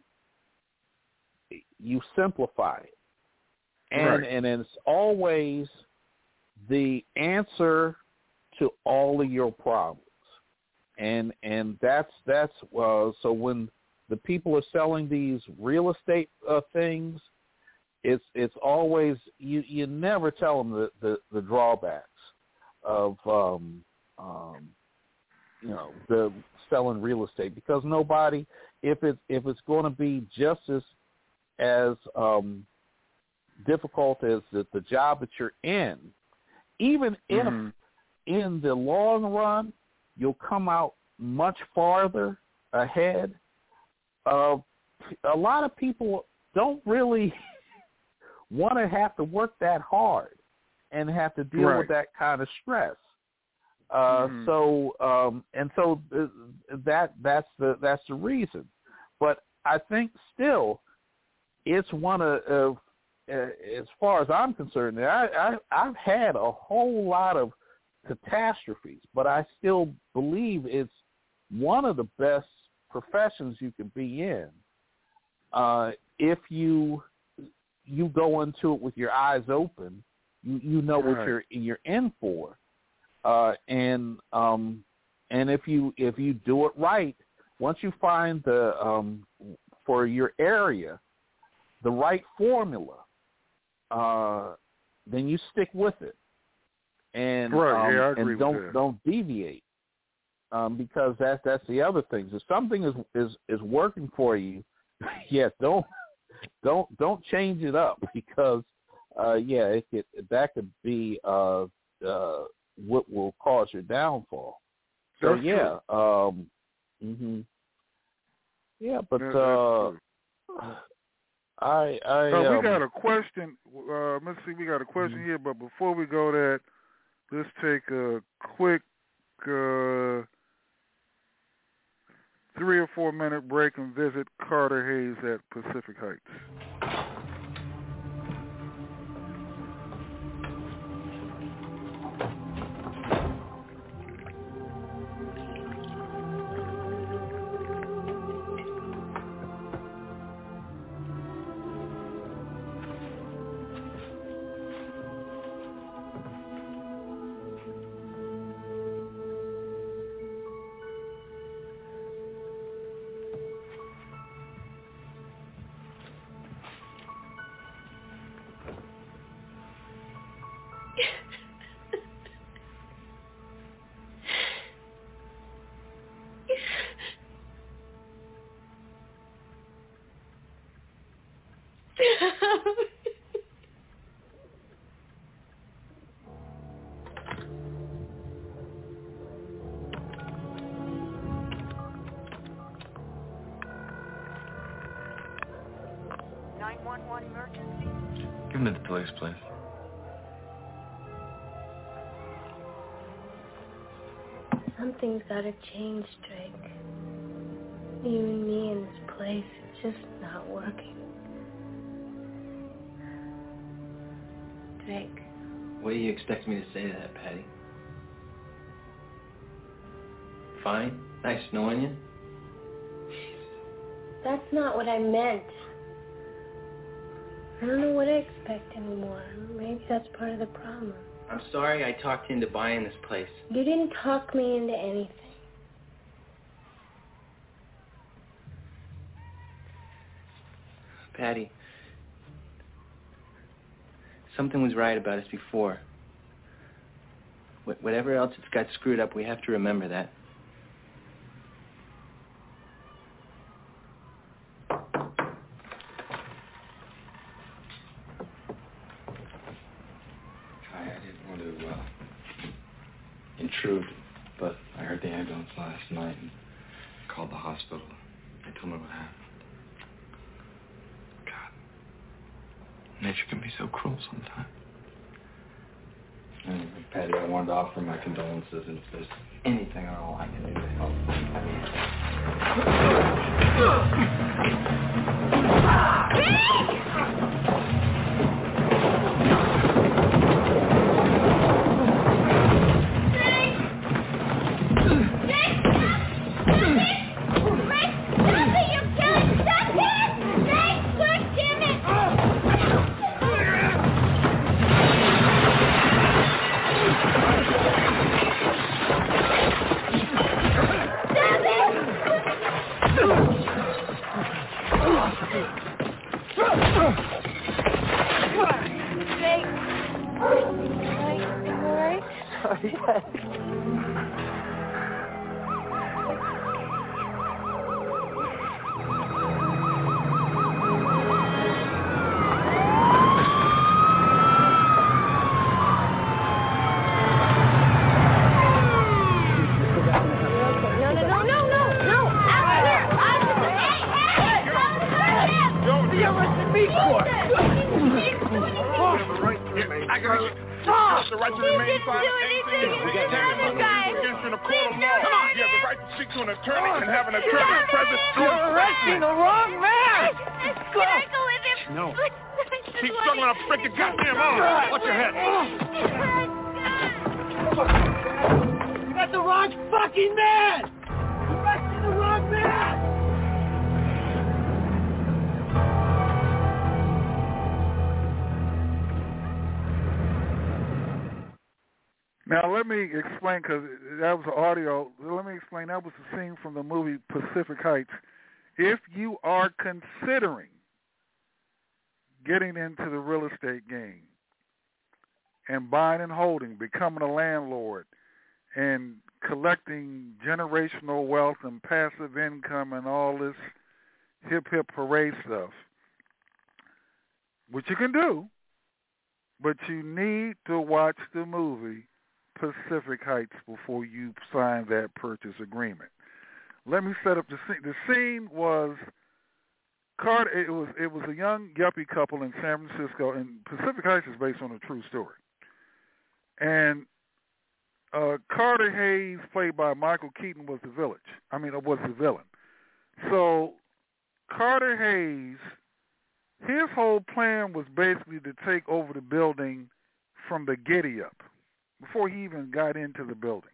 you simplify it, and right. and it's always the answer to all of your problems, and and that's that's uh, so when the people are selling these real estate uh, things, it's it's always you, you never tell them the, the, the drawbacks of um, um, you know the selling real estate, because nobody if it's if it's going to be just as as um, difficult as the, the job that you're in. Even if mm-hmm. in the long run you'll come out much farther ahead, uh, a lot of people don't really want to have to work that hard and have to deal right. with that kind of stress. Uh, mm-hmm. So, um, and so that that's the that's the reason. But I think still, it's one of, of uh, as far as I'm concerned, I, I I've had a whole lot of catastrophes, but I still believe it's one of the best professions you can be in uh, if you you go into it with your eyes open. You you know right. what you're you're in for, uh, and um, and if you if you do it right, once you find the um, for your area the right formula, uh, then you stick with it, and right. um, yeah, I agree and don't with that. don't deviate, um, because that's that's the other thing. If something is is, is working for you, yeah, don't don't don't change it up, because uh, yeah, it could, that could be uh, uh, what will cause your downfall. So That's yeah, um, mm-hmm. yeah, but that, uh, I I uh, we um, got a question. Uh, let's see, we got a question mm-hmm. here, but before we go that, let's take a quick uh, three or four minute break and visit Carter Hayes at Pacific Heights. nine one one emergency? Give him to the police, please. Something's gotta change, Drake. You and me in this place, it's just not working. Drake. What do you expect me to say to that, Patty? Fine? Nice knowing you? That's not what I meant. I don't know what I expect anymore. Maybe that's part of the problem. I'm sorry I talked you into buying this place. You didn't talk me into anything. Patty, something was right about us before. Wh- whatever else it's got screwed up, we have to remember that. Intrude, but I heard the ambulance last night and called the hospital. They told me what happened. God, nature can be so cruel sometimes. Anyway, Patty, I wanted to offer my condolences, and if there's anything at all I can do to help, I No, no, no, no, no, no! Out of here! Out of here! Hey, hey! police court. I got it. Stop! The right to remain silent. We got another guy. Against in a court of law. Come on. You have the right to speak to an attorney and have an attorney present. You're arresting the wrong man. Can I go with him? No. Keep struggling, I'll break your goddamn arm. Watch your head. You got the wrong fucking man. You're arresting the wrong man. Now, let me explain, because that was audio. Let me explain. That was a scene from the movie Pacific Heights. If you are considering getting into the real estate game and buying and holding, becoming a landlord, and collecting generational wealth and passive income and all this hip-hip hooray stuff, which you can do, but you need to watch the movie Pacific Heights before you sign that purchase agreement. Let me set up the scene. The scene was Carter. It was it was a young yuppie couple in San Francisco, and Pacific Heights is based on a true story. And uh, Carter Hayes, played by Michael Keaton, was the village. I mean, was the villain. So Carter Hayes, his whole plan was basically to take over the building from the giddy up, before he even got into the building.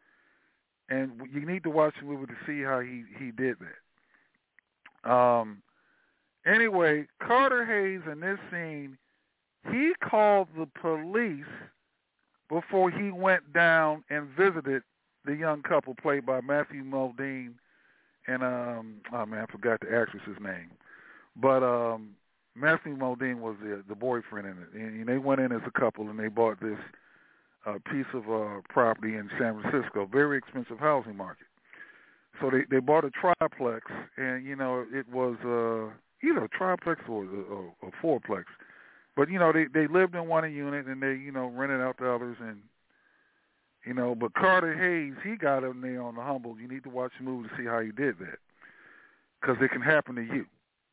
And you need to watch the movie to see how he, he did that. Um, anyway, Carter Hayes in this scene, he called the police before he went down and visited the young couple played by Matthew Modine and, um, oh man, I forgot the actress's name. But um, Matthew Modine was the, the boyfriend in it. And they went in as a couple and they bought this a piece of uh, property in San Francisco, very expensive housing market. So they, they bought a triplex, and, you know, it was uh, either a triplex or a, a, a fourplex. But, you know, they, they lived in one unit, and they, you know, rented out to others. And, you know, but Carter Hayes, he got in there on the humble. You need to watch the movie to see how he did that, because it can happen to you.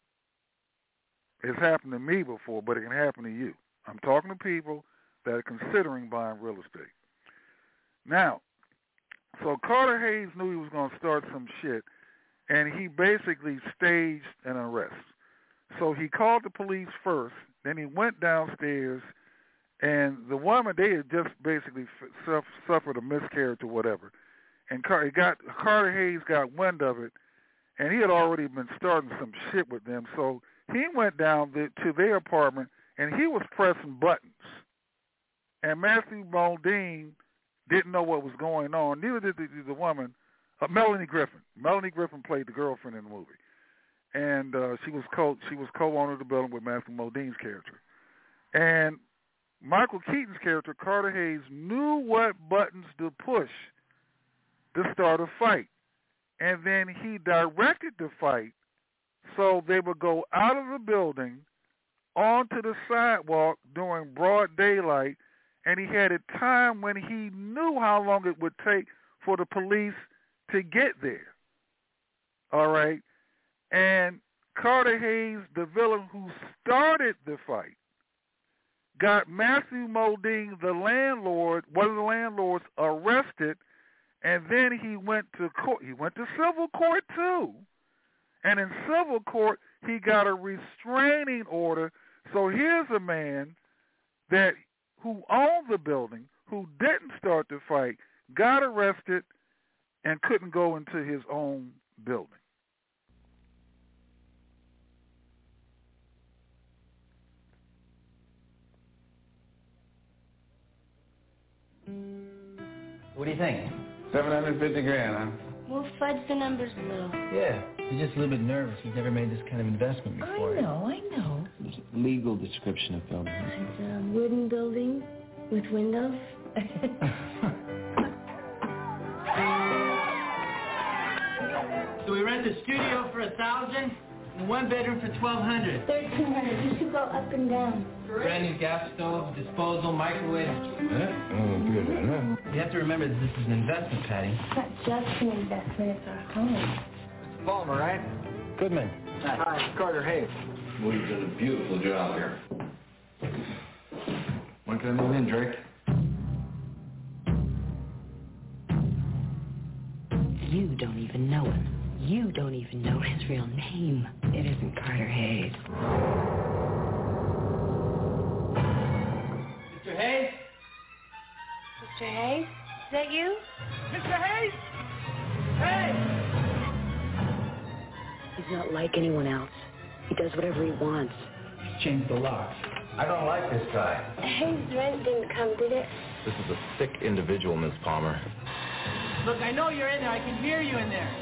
It's happened to me before, but it can happen to you. I'm talking to people that are considering buying real estate. Now, so Carter Hayes knew he was going to start some shit, and he basically staged an arrest. So he called the police first, then he went downstairs, and the woman, they had just basically suffered a miscarriage or whatever. And Car- got, Carter Hayes got wind of it, and he had already been starting some shit with them. So he went down the, to their apartment, and he was pressing buttons. And Matthew Modine didn't know what was going on. Neither did the, the woman, uh, Melanie Griffin. Melanie Griffin played the girlfriend in the movie, and uh, she was co she was co-owner of the building with Matthew Modine's character. And Michael Keaton's character, Carter Hayes, knew what buttons to push to start a fight, and then he directed the fight so they would go out of the building onto the sidewalk during broad daylight. And he had a time when he knew how long it would take for the police to get there. All right? And Carter Hayes, the villain who started the fight, got Matthew Modine, the landlord, one of the landlords, arrested, and then he went to court. He went to civil court, too. And in civil court, he got a restraining order. So here's a man that who owned the building, who didn't start the fight, got arrested, and couldn't go into his own building. What do you think? seven hundred fifty grand, huh? We'll fudge the numbers a little. Yeah, he's just a little bit nervous. He's never made this kind of investment before. I know, I know. Legal description of building. It's a wooden building with windows. So we rent the studio for a thousand and one bedroom for twelve hundred. Thirteen hundred. You should go up and down. Brand new gas stove, disposal, microwave. Yeah, oh, good, huh? You have to remember that this is an investment, Patty. It's not just an investment, it's our home. It's Palmer, right? Goodman. Hi, Hi Carter Hayes. We've done a beautiful job here. When can I move in, Drake? You don't even know him. You don't even know his real name. It isn't Carter Hayes. Mister Hayes? Mister Hayes? Is that you? Mister Hayes? Hey! He's not like anyone else. He does whatever he wants. He's changed the locks. I don't like this guy. Hayes' rent didn't come, did it? This is a sick individual, Miss Palmer. Look, I know you're in there. I can hear you in there.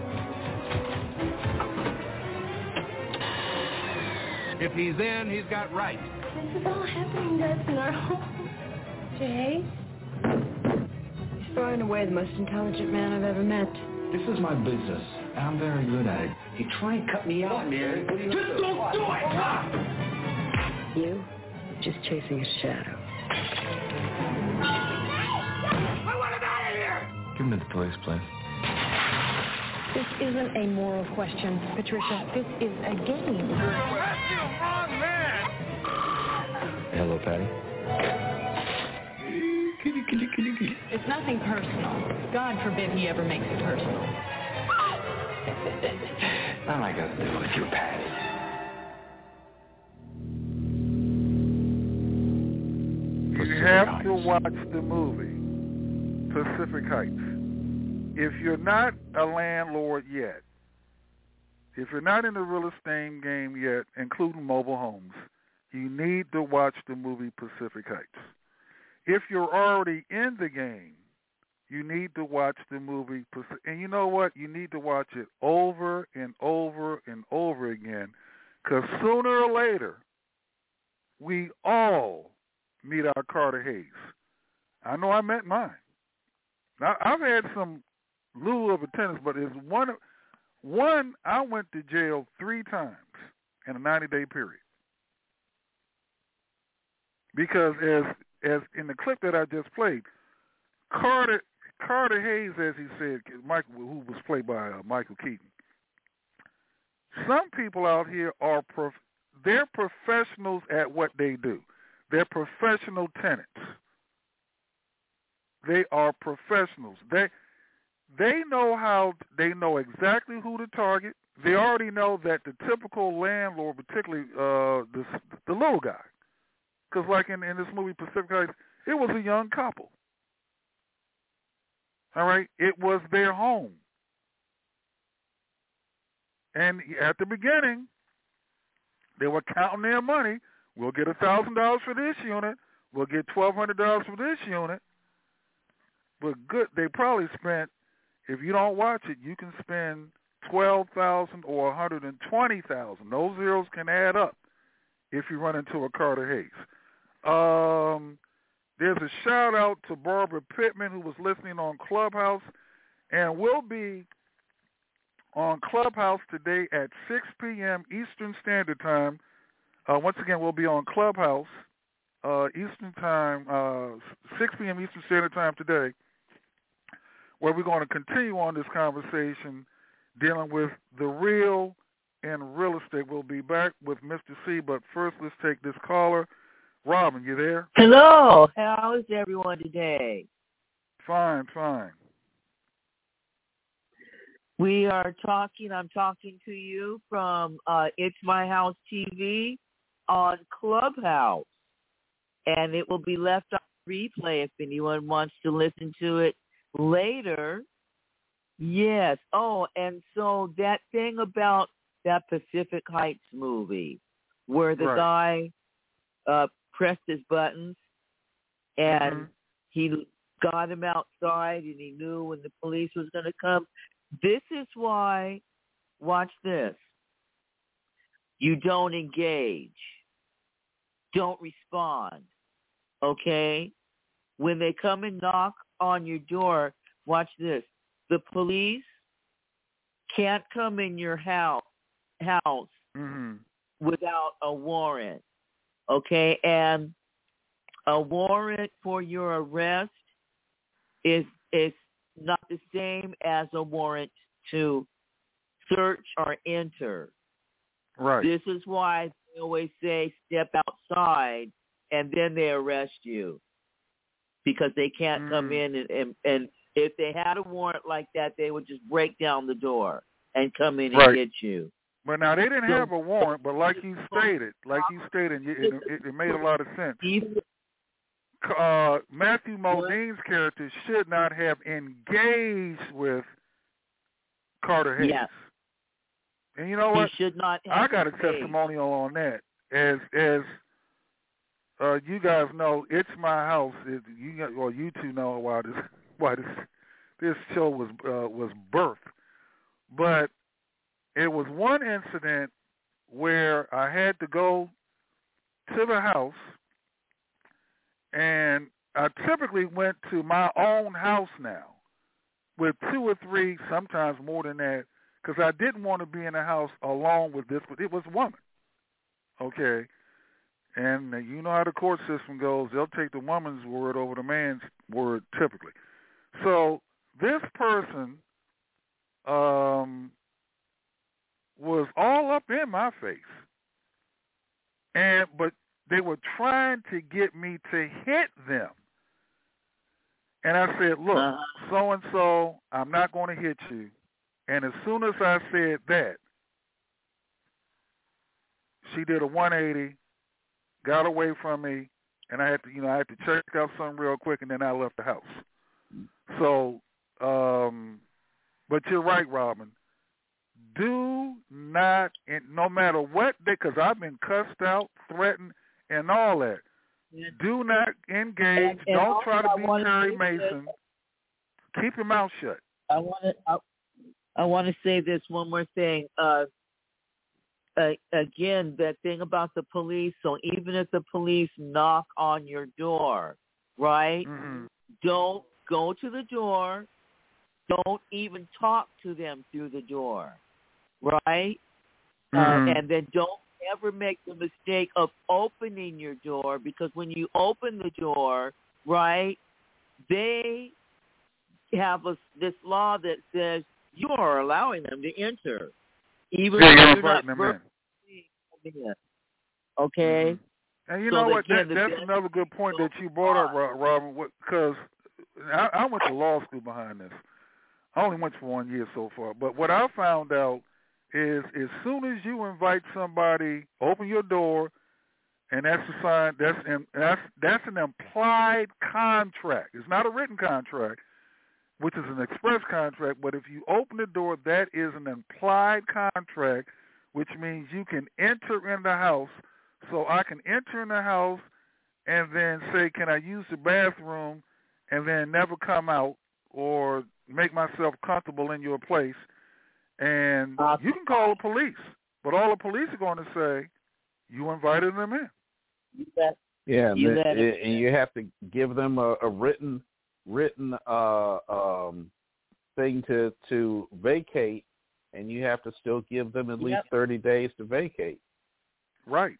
If he's in, he's got rights. This is all happening to us in our home. Mister Hayes? He's far and away the most intelligent man I've ever met. This is my business, and I'm very good at it. You try and cut me out, man. Just don't do it! You? Just chasing a shadow. I want him out of here! Give him to the police, please. This isn't a moral question, Patricia. This is a game. That's the wrong man! Hello, Patty. It's nothing personal. God forbid he ever makes it personal. All I gotta do with you, Patty. You have to watch the movie Pacific Heights. If you're not a landlord yet, if you're not in the real estate game yet, including mobile homes, you need to watch the movie Pacific Heights. If you're already in the game, you need to watch the movie Pacific. And you know what? You need to watch it over and over and over again, because sooner or later, we all meet our Carter Hayes. I know I met mine. Now, I've had some lieu of attendance, but it's one. One, I went to jail three times in a ninety-day period. Because as as in the clip that I just played, Carter Carter Hayes, as he said, Michael, who was played by uh, Michael Keaton. Some people out here are prof- they're professionals at what they do. They're professional tenants. They are professionals. They they know how. They know exactly who to target. They already know that the typical landlord, particularly uh, the the little guy, because like in, in this movie Pacific Heights, it was a young couple. All right, it was their home, and at the beginning, they were counting their money. We'll get a thousand dollars for this unit. We'll get twelve hundred dollars for this unit. But good, they probably spent. If you don't watch it, you can spend twelve thousand or one hundred and twenty thousand. Those zeros can add up if you run into a Carter Hayes. Um, there's a shout out to Barbara Pittman, who was listening on Clubhouse, and will be on Clubhouse today at six p.m. Eastern Standard Time. Uh, once again, we'll be on Clubhouse uh, Eastern Time, uh, six p.m. Eastern Standard Time today, where we're going to continue on this conversation dealing with the real and real estate. We'll be back with Mister C, but first let's take this caller. Robin, you there? Hello. How is everyone today? Fine, fine. We are talking, I'm talking to you from uh, It's My House T V on Clubhouse, and it will be left on replay if anyone wants to listen to it later. Yes. Oh, and so that thing about that Pacific Heights movie where the right. guy uh, pressed his buttons and mm-hmm. he got him outside and he knew when the police was going to come. This is why, watch this, you don't engage. Don't respond, okay? When they come and knock on your door, watch this. The police can't come in your house house mm-hmm. without a warrant, okay? And a warrant for your arrest is is not the same as a warrant to search or enter. Right. This is why they always say step outside, and then they arrest you because they can't mm. come in. And, and, and if they had a warrant like that, they would just break down the door and come in right. and get you. But now they didn't so, have a warrant, but like you stated, like you stated, it, it, it made a lot of sense. Uh, Matthew Modine's character should not have engaged with Carter Hayes. Yes. And you know what? He should not have I got a engaged. testimonial on that. As as uh, you guys know, It's My House. It, you or you two know why this why this this show was uh, was birthed. But it was one incident where I had to go to the house, and I typically went to my own house now with two or three, sometimes more than that, because I didn't want to be in the house alone with this, but it was a woman, okay? And you know how the court system goes. They'll take the woman's word over the man's word typically. So this person um, was all up in my face, and but they were trying to get me to hit them. And I said, look, uh-huh. so-and-so, I'm not going to hit you. And as soon as I said that, she did a one eighty, got away from me, and I had to, you know, I had to check out something real quick, and then I left the house. So, um, but you're right, Robin. Do not, and no matter what, because I've been cussed out, threatened, and all that. Yeah. Do not engage. And, and Don't try to be Perry Mason. That, Keep your mouth shut. I want to. I, I want to say this one more thing. Uh, uh, again, that thing about the police. So even if the police knock on your door, right? Mm-hmm. Don't go to the door. Don't even talk to them through the door, right? Mm-hmm. Uh, and then don't ever make the mistake of opening your door, because when you open the door, right, they have a, this law that says you are allowing them to enter, even yeah, though you're not verbally in. Okay? Mm-hmm. And you so know what? That, that, that's the, another good point that you brought up, Robin, because I, I went to law school behind this. I only went for one year so far. But what I found out is as soon as you invite somebody, open your door, and that's a sign, that's an, that's, that's an implied contract. It's not a written contract, which is an express contract, but if you open the door, that is an implied contract, which means you can enter in the house. So I can enter in the house and then say, can I use the bathroom, and then never come out or make myself comfortable in your place. And uh, you can call the police, but all the police are going to say, you invited them in. You bet. Yeah, you and, bet the, and you have to give them a, a written written uh, um, thing to, to vacate, and you have to still give them at yep. least thirty days to vacate. Right.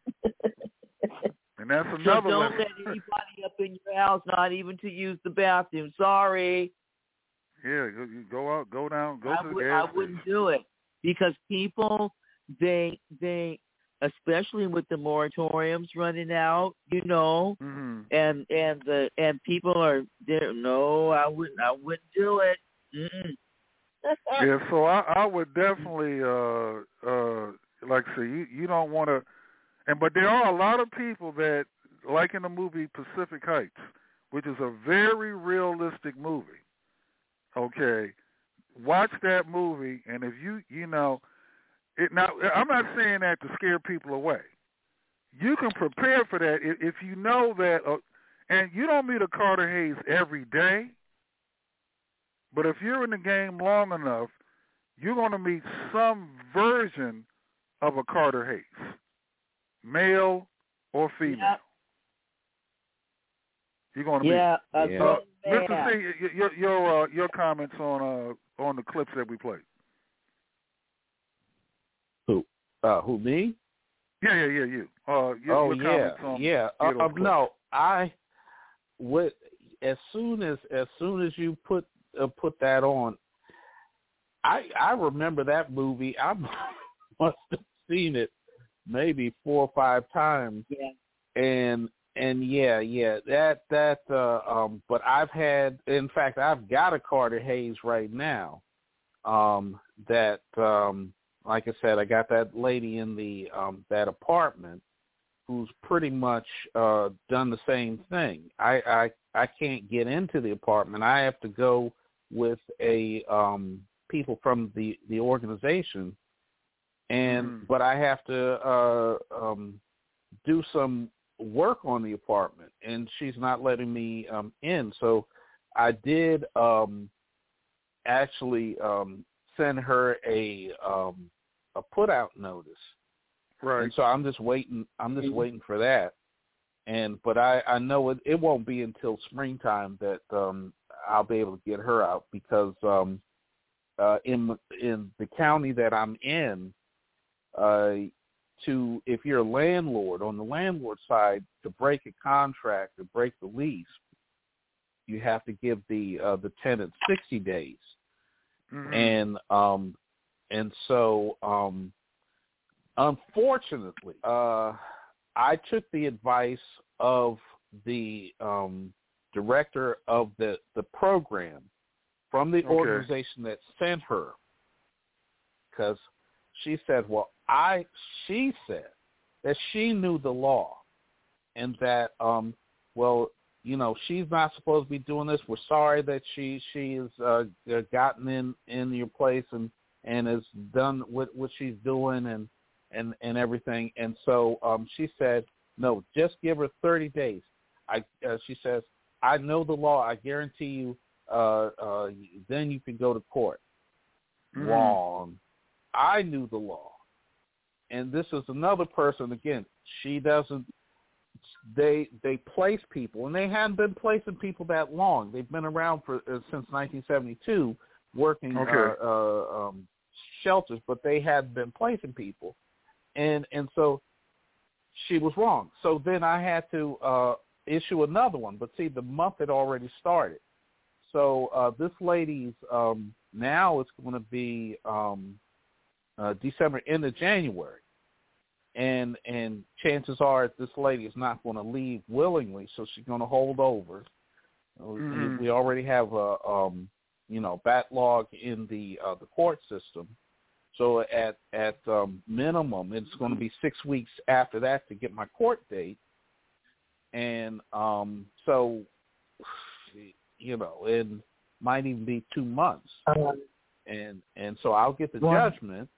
And that's another So don't lesson. let anybody up in your house, not even to use the bathroom. Sorry. Yeah, you go out, go down, go I to the would, gas I wouldn't do it, because people, they, they, especially with the moratoriums running out, you know, mm-hmm. and and the and people are there. No, I wouldn't. I wouldn't do it. Mm-mm. Yeah, so I, I would definitely, uh, uh, like I say, you, you don't want to, and but there are a lot of people that, like in the movie Pacific Heights, which is a very realistic movie. Okay, watch that movie, and if you, you know, it, now I'm not saying that to scare people away. You can prepare for that if, if you know that, uh, and you don't meet a Carter Hayes every day, but if you're in the game long enough, you're going to meet some version of a Carter Hayes, male or female. Yep. You're going to yeah, meet. Yeah, uh, Mister C, your your uh, your comments on uh, on the clips that we played. Who? Uh, who me? Yeah, yeah, yeah, you. Uh, your, oh your yeah, on, yeah. Uh, uh, no, I would as soon as as soon as you put uh, put that on, I I remember that movie. I must have seen it maybe four or five times. Yeah. And and yeah, yeah, that that. Uh, um, but I've had, in fact, I've got a Carter Hayes right now. Um, that, um, like I said, I got that lady in the um, that apartment who's pretty much uh, done the same thing. I, I I can't get into the apartment. I have to go with a um, people from the, the organization, and mm. but I have to uh, um, do some work on the apartment, and she's not letting me um, in. So I did um, actually um, send her a um, a put out notice. Right. And so I'm just waiting. I'm just waiting for that. And but I, I know it, it won't be until springtime that um, I'll be able to get her out, because um, uh, in in the county that I'm in, uh, to if you're a landlord, on the landlord side, to break a contract, to break the lease, you have to give the uh, the tenant sixty days. Mm-hmm. And um, and so um, unfortunately, uh, I took the advice of the um, director of the, the program from the okay. organization that sent her, because she said, well, I she said that she knew the law, and that um, well, you know, she's not supposed to be doing this. We're sorry that she she has uh, gotten in, in your place and, and has done what, what she's doing and, and, and everything. And so um, she said, no, just give her thirty days. I uh, she says, I know the law. I guarantee you, uh, uh, then you can go to court. Mm-hmm. Wrong. I knew the law. And this is another person, again, she doesn't, they they place people, and they hadn't been placing people that long. They've been around for uh, since nineteen seventy-two working okay. uh, uh, um, shelters, but they hadn't been placing people. And and so she was wrong. So then I had to uh, issue another one. But see, the month had already started. So uh, this lady's, um, now it's going to be um, uh, December, end of January. And and chances are this lady is not going to leave willingly, so she's going to hold over. Mm-hmm. We, we already have a um, you know backlog in the uh, the court system, so at at um, minimum it's going to be six weeks after that to get my court date, and um, so you know it might even be two months, uh, and and so I'll get the well, judgment.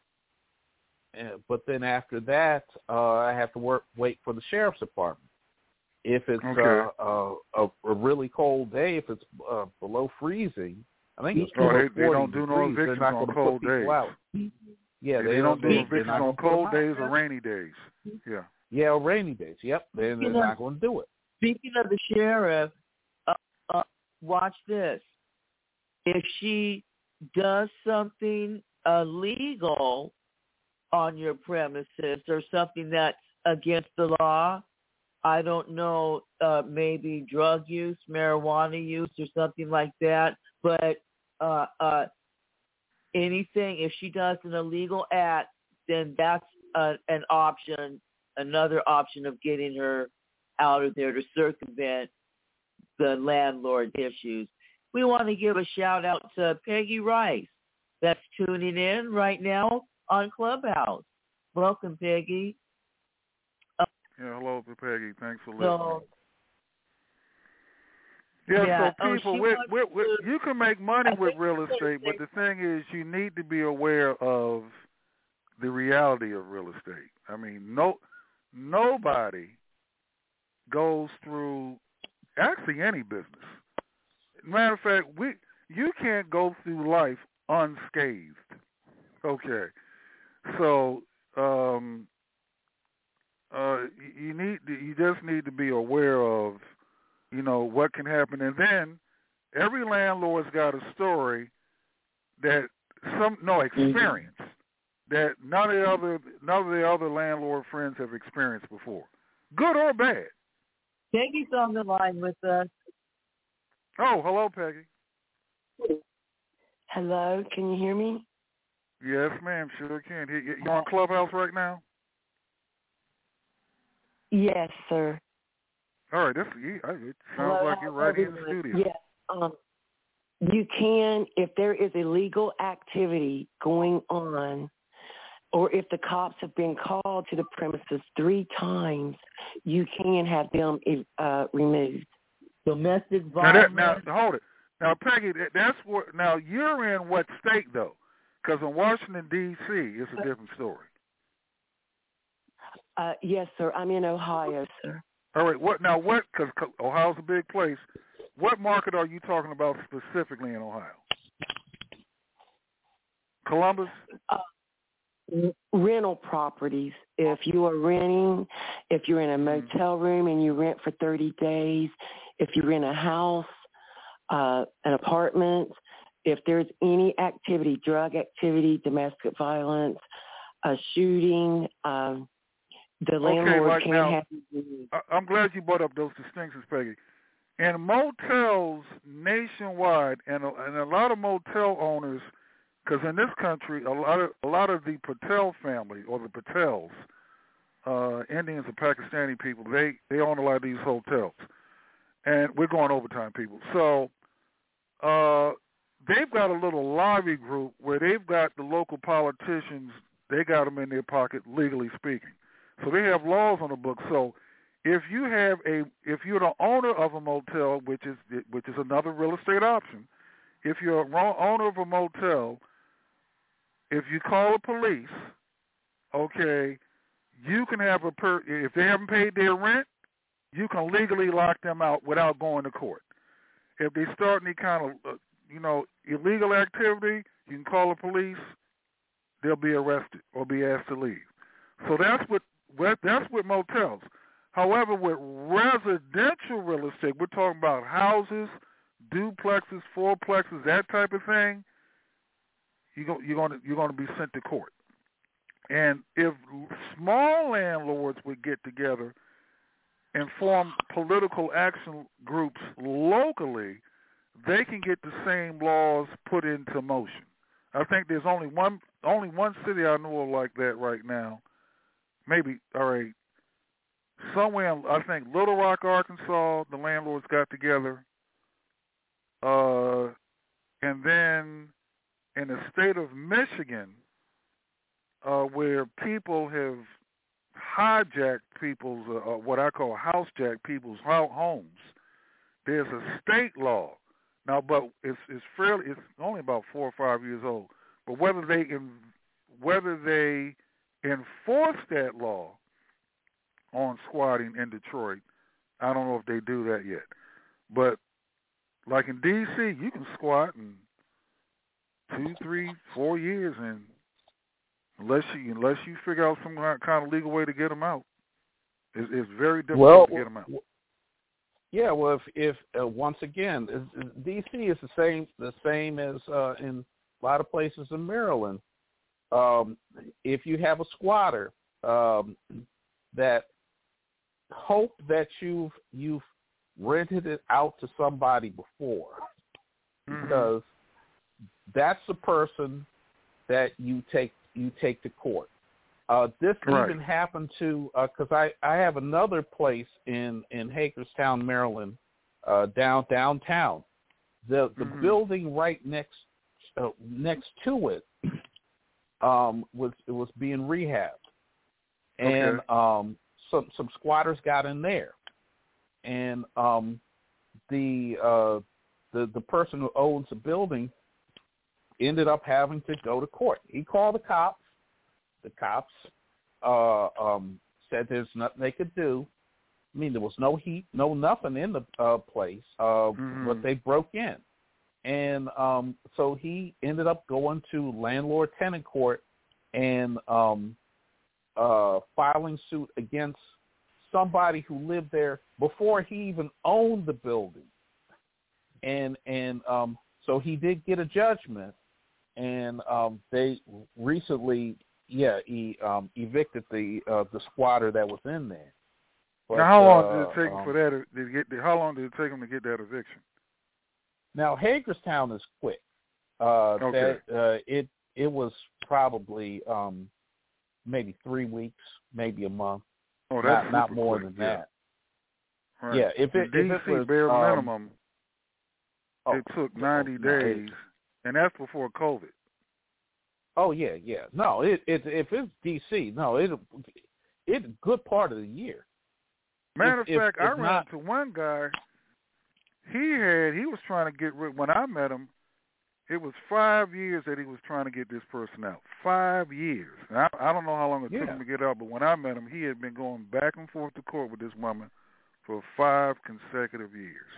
Uh, but then after that, uh, I have to work, wait for the sheriff's department. If it's okay. uh, uh, a, a really cold day, if it's uh, below freezing, I think it's oh, they, they don't do no evictions on cold days. Out. Yeah, yeah, they, they don't, don't do evictions on cold days or rainy days. Yeah, yeah, rainy days. Yep, they're, they're not going to do it. Speaking of the sheriff, uh, uh, watch this. If she does something illegal on your premises or something that's against the law, I don't know, uh, maybe drug use, marijuana use or something like that, but uh, uh, anything, if she does an illegal act, then that's uh, an option, another option of getting her out of there to circumvent the landlord issues. We want to give a shout out to Peggy Rice that's tuning in right now on Clubhouse. Welcome, Peggy. Uh, yeah, hello to Peggy. Thanks for listening. So, yeah, yeah, so people, oh, with, with, with, you can make money with real estate, but the thing is you need to be aware of the reality of real estate. I mean, no, nobody goes through, actually any business. Matter of fact, we you can't go through life unscathed. Okay. So um, uh, you need you just need to be aware of, you know, what can happen, and then every landlord's got a story that some no experience mm-hmm. that none of the other none of the other landlord friends have experienced before, good or bad. Peggy's on the line with us. Oh, hello, Peggy. Hello, can you hear me? Yes, ma'am, sure can. You on Clubhouse right now? Yes, sir. All right, this it sounds Hello, like you're right in the everyone. studio. Yes. Um, you can, if there is illegal activity going on, or if the cops have been called to the premises three times, you can have them uh, removed. Domestic Now, that, violence. now, hold it. Now, Peggy, that, that's what. Now, you're in what state though? Because in Washington D C, it's a different story. Uh, yes, sir. I'm in Ohio, sir. All right. What now? What? Because Ohio's a big place. What market are you talking about specifically in Ohio? Columbus. Uh, rental properties. If you are renting, if you're in a motel room and you rent for thirty days, if you rent a house, uh, an apartment, if there's any activity, drug activity, domestic violence, a shooting, um, the landlord okay, like can now, have. I- I'm glad you brought up those distinctions, Peggy. In motels nationwide, and a, and a lot of motel owners, because in this country, a lot of a lot of the Patel family or the Patels, uh, Indians and Pakistani people, they they own a lot of these hotels, and we're going overtime, people. So uh, they've got a little lobby group where they've got the local politicians. They got them in their pocket, legally speaking. So they have laws on the books. So if you have a, if you're the owner of a motel, which is which is another real estate option, if you're a owner of a motel, if you call the police, okay, you can have a per. If they haven't paid their rent, you can legally lock them out without going to court. If they start any kind of, uh, you know, illegal activity, you can call the police. They'll be arrested or be asked to leave. So that's what that's with motels. However, with residential real estate, we're talking about houses, duplexes, fourplexes, that type of thing. You go, you're going to you're going to be sent to court. And if small landlords would get together and form political action groups locally, they can get the same laws put into motion. I think there's only one only one city I know of like that right now. Maybe, all right, somewhere, in, I think, Little Rock, Arkansas, the landlords got together. Uh, and then in the state of Michigan, uh, where people have hijacked people's, uh, what I call housejacked people's homes, there's a state law. Now, but it's it's fairly, it's only about four or five years old. But whether they whether they enforce that law on squatting in Detroit, I don't know if they do that yet. But like in D C, you can squat in two, three, four years, and unless you unless you figure out some kind of legal way to get them out, it's, it's very difficult well, to get them out. Yeah, well, if, if uh, once again, D C is the same the same as uh, in a lot of places in Maryland. Um, if you have a squatter um, that hope that you've you've rented it out to somebody before, mm-hmm. because that's the person that you take you take to court. Uh, this right. even happened to, because uh, I, I have another place in, in Hagerstown, Maryland, uh, down downtown. The the mm-hmm. building right next uh, next to it um, was it was being rehabbed, and okay. um, some some squatters got in there, and um, the uh, the the person who owns the building ended up having to go to court. He called the cops. The cops uh, um, said there's nothing they could do. I mean, there was no heat, no nothing in the uh, place, uh, mm-hmm. but they broke in. And um, so he ended up going to landlord-tenant court and um, uh, filing suit against somebody who lived there before he even owned the building. And, and um, so he did get a judgment, and um, they recently... Yeah, he um, evicted the uh, the squatter that was in there. But, now, how long uh, did it take um, for that? To get, how long did it take him to get that eviction? Now, Hagerstown is quick. Uh, okay. That, uh, it it was probably um, maybe three weeks, maybe a month. Oh, that's not, not more quick, than yeah. that. Right. Yeah, if it, in if D C it was bare um, minimum, oh, it took ninety oh, no, days, and that's before COVID. Oh yeah, yeah. No, it, it if it's D C, no, it it's a good part of the year. Matter if, of fact, if, I if ran not, into one guy. He had he was trying to get rid. When I met him, it was five years that he was trying to get this person out. Five years. I, I don't know how long it yeah. took him to get out, but when I met him, he had been going back and forth to court with this woman for five consecutive years.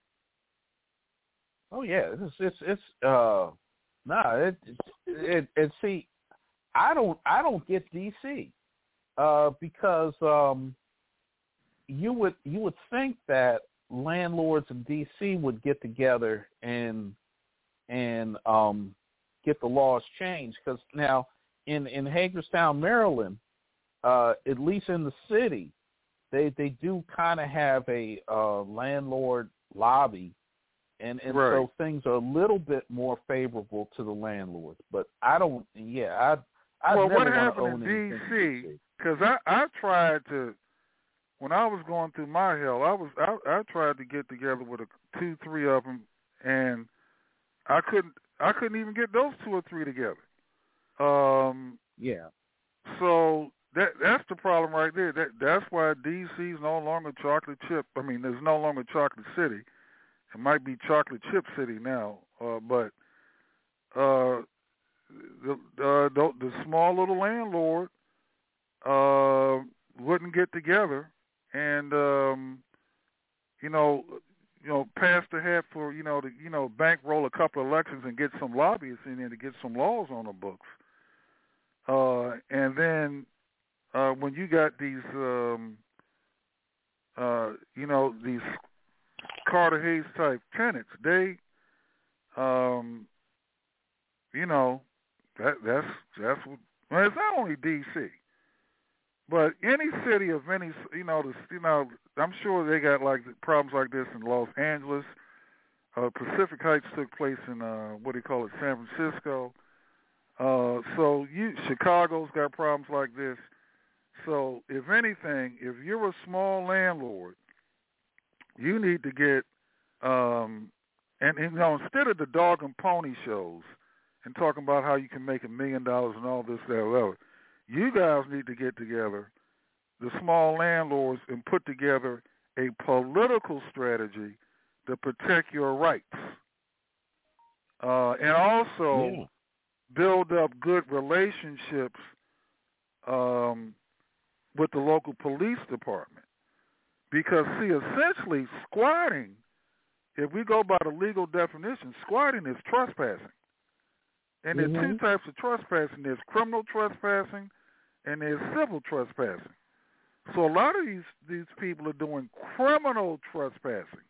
Oh yeah, it's it's it's uh, nah, it it, it, it see, I don't I don't get D C, uh, because um, you would you would think that landlords in D C would get together and and um, get the laws changed, because now in in Hagerstown, Maryland, uh, at least in the city, they they do kind of have a uh, landlord lobby, and and right. so things are a little bit more favorable to the landlords. But I don't, yeah, I I well, never what want to happened own in anything D C? Because I I tried to. When I was going through my hell, I was I, I tried to get together with a, two, three of them, and I couldn't I couldn't even get those two or three together. Um, yeah. So that that's the problem right there. That that's why D C is no longer chocolate chip. I mean, there's no longer chocolate city. It might be chocolate chip city now, uh, but uh, the, uh, the the small little landlord uh, wouldn't get together. And um, you know, you know, pass the hat for you know to you know bankroll a couple of elections and get some lobbyists in there to get some laws on the books. Uh, and then uh, when you got these, um, uh, you know, these Carter Hayes type tenants, they, um, you know, that that's that's what. Well, it's not only D C. But any city of any, you know, the, you know, I'm sure they got like problems like this in Los Angeles. Uh, Pacific Heights took place in uh, what do you call it, San Francisco. Uh, so you, Chicago's got problems like this. So if anything, if you're a small landlord, you need to get, um, and, and you know, instead of the dog and pony shows and talking about how you can make a million dollars and all this, that, whatever. You guys need to get together, the small landlords, and put together a political strategy to protect your rights. Uh, and also yeah. build up good relationships um, with the local police department. Because, see, essentially squatting, if we go by the legal definition, squatting is trespassing. And mm-hmm. there are two types of trespassing. There's criminal trespassing and there's civil trespassing. So a lot of these, these people are doing criminal trespassing.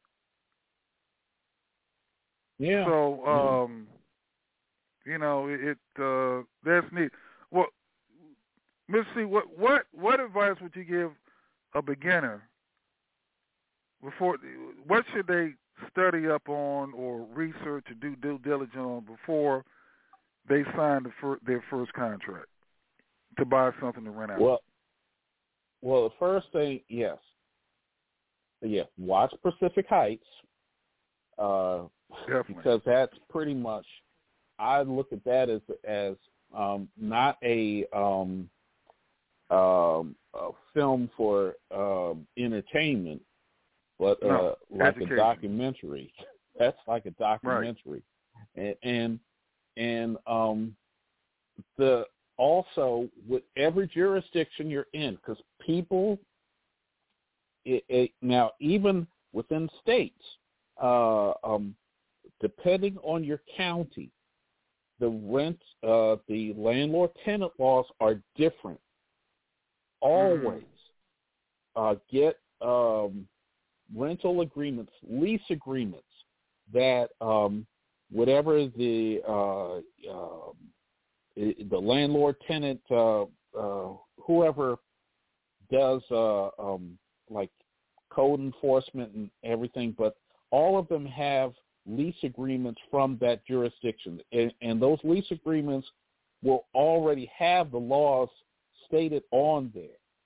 Yeah. So, um, yeah. you know, it, it uh, that's neat. Well, Miz C, what, what, what advice would you give a beginner before, what should they study up on or research or do due diligence on before they sign the fir- their first contract to buy something to rent out? Well, well, the first thing, yes, yes, watch Pacific Heights, uh, because that's pretty much. I look at that as as um, not a, um, um, a film for uh, entertainment, but uh, no, like education. a documentary. That's like a documentary, right. and. and And um, the also with every jurisdiction you're in, because people, it, it, now even within states, uh, um, depending on your county, the rent, uh, the landlord-tenant laws are different. Always mm. uh, get um, rental agreements, lease agreements that. Um, Whatever the uh, uh, the landlord tenant, uh, uh, whoever does uh, um, like code enforcement and everything, but all of them have lease agreements from that jurisdiction, and, and those lease agreements will already have the laws stated on there.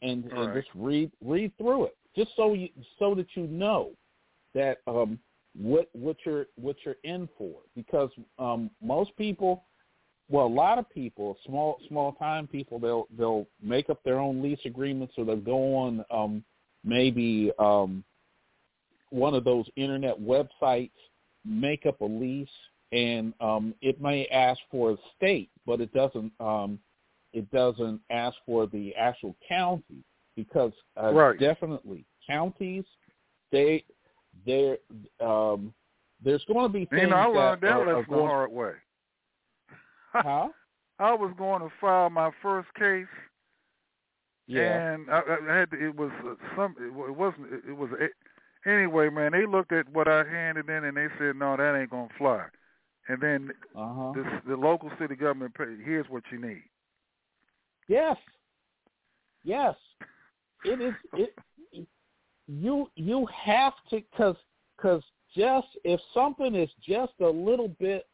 and, All and right. just read read through it, just so you so that you know that um, what what you're what you're in for. Because um, most people, well, a lot of people, small small time people, they'll they'll make up their own lease agreements, or they'll go on um, maybe um, one of those internet websites, make up a lease, and um, it may ask for a state, but it doesn't. Um, it doesn't ask for the actual county, because uh, right. definitely counties, they they um, there's going to be things you know, I learned that, that are, lesson are going, the hard way. Huh? I was going to file my first case, yeah. and I, I had to, it was uh, some. It, it wasn't. It, it was it, anyway, man. They looked at what I handed in, and they said, "No, that ain't gonna fly." And then uh-huh. this, the local city government paid. Here's what you need. Yes. Yes. It is. It. You you have to, because because just if something is just a little bit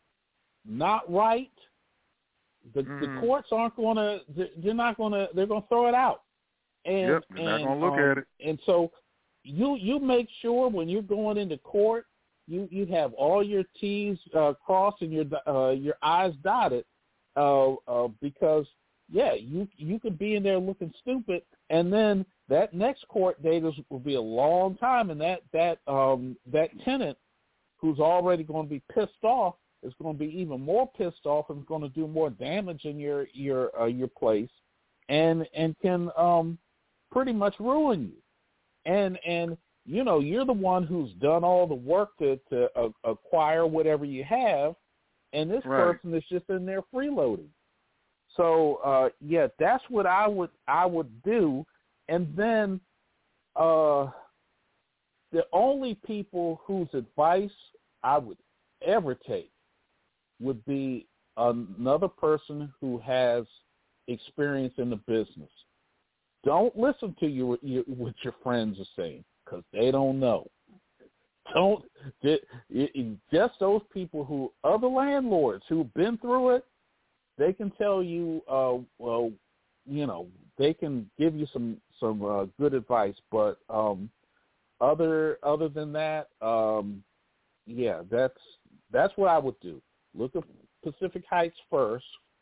not right, the mm. the courts aren't going to. They're not going to. They're going to throw it out. And yep, they're and, not going to look um, at it. And so you you make sure when you're going into court, you, you have all your T's uh, crossed and your uh, your I's dotted, uh, uh, because yeah, you you could be in there looking stupid, and then that next court date is, will be a long time, and that that um, that tenant who's already going to be pissed off is going to be even more pissed off and is going to do more damage in your your uh, your place, and and can um, pretty much ruin you. And and you know, you're the one who's done all the work to to uh, acquire whatever you have, and this right. person is just in there freeloading. So uh, yeah, that's what I would I would do. And then uh, the only people whose advice I would ever take would be another person who has experience in the business. Don't listen to you, you what your friends are saying, because they don't know. Don't it, it, just those people who other landlords who've been through it. They can tell you, uh, well, you know, they can give you some some uh, good advice, but um, other other than that, um, yeah, that's that's what I would do. Look at Pacific Heights first.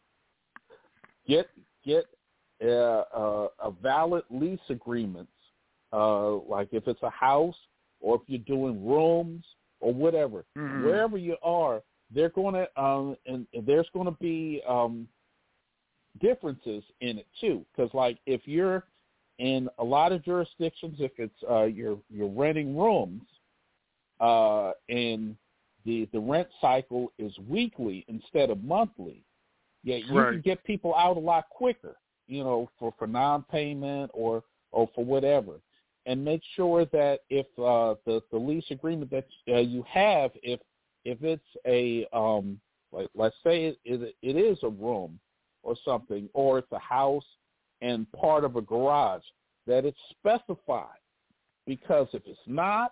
Get get uh, uh, a valid lease agreement, uh, like if it's a house or if you're doing rooms or whatever, mm-hmm. wherever you are. They're going to, um, and, and there's going to be um, differences in it too. Because, like, if you're in a lot of jurisdictions, if it's uh, you're you're renting rooms, uh, and the the rent cycle is weekly instead of monthly, yeah, you right. can get people out a lot quicker. You know, for, for non-payment or or for whatever. And make sure that if uh, the the lease agreement that uh, you have, if If it's a, um, like, let's say it, it, it is a room or something, or it's a house and part of a garage, that it's specified. Because if it's not,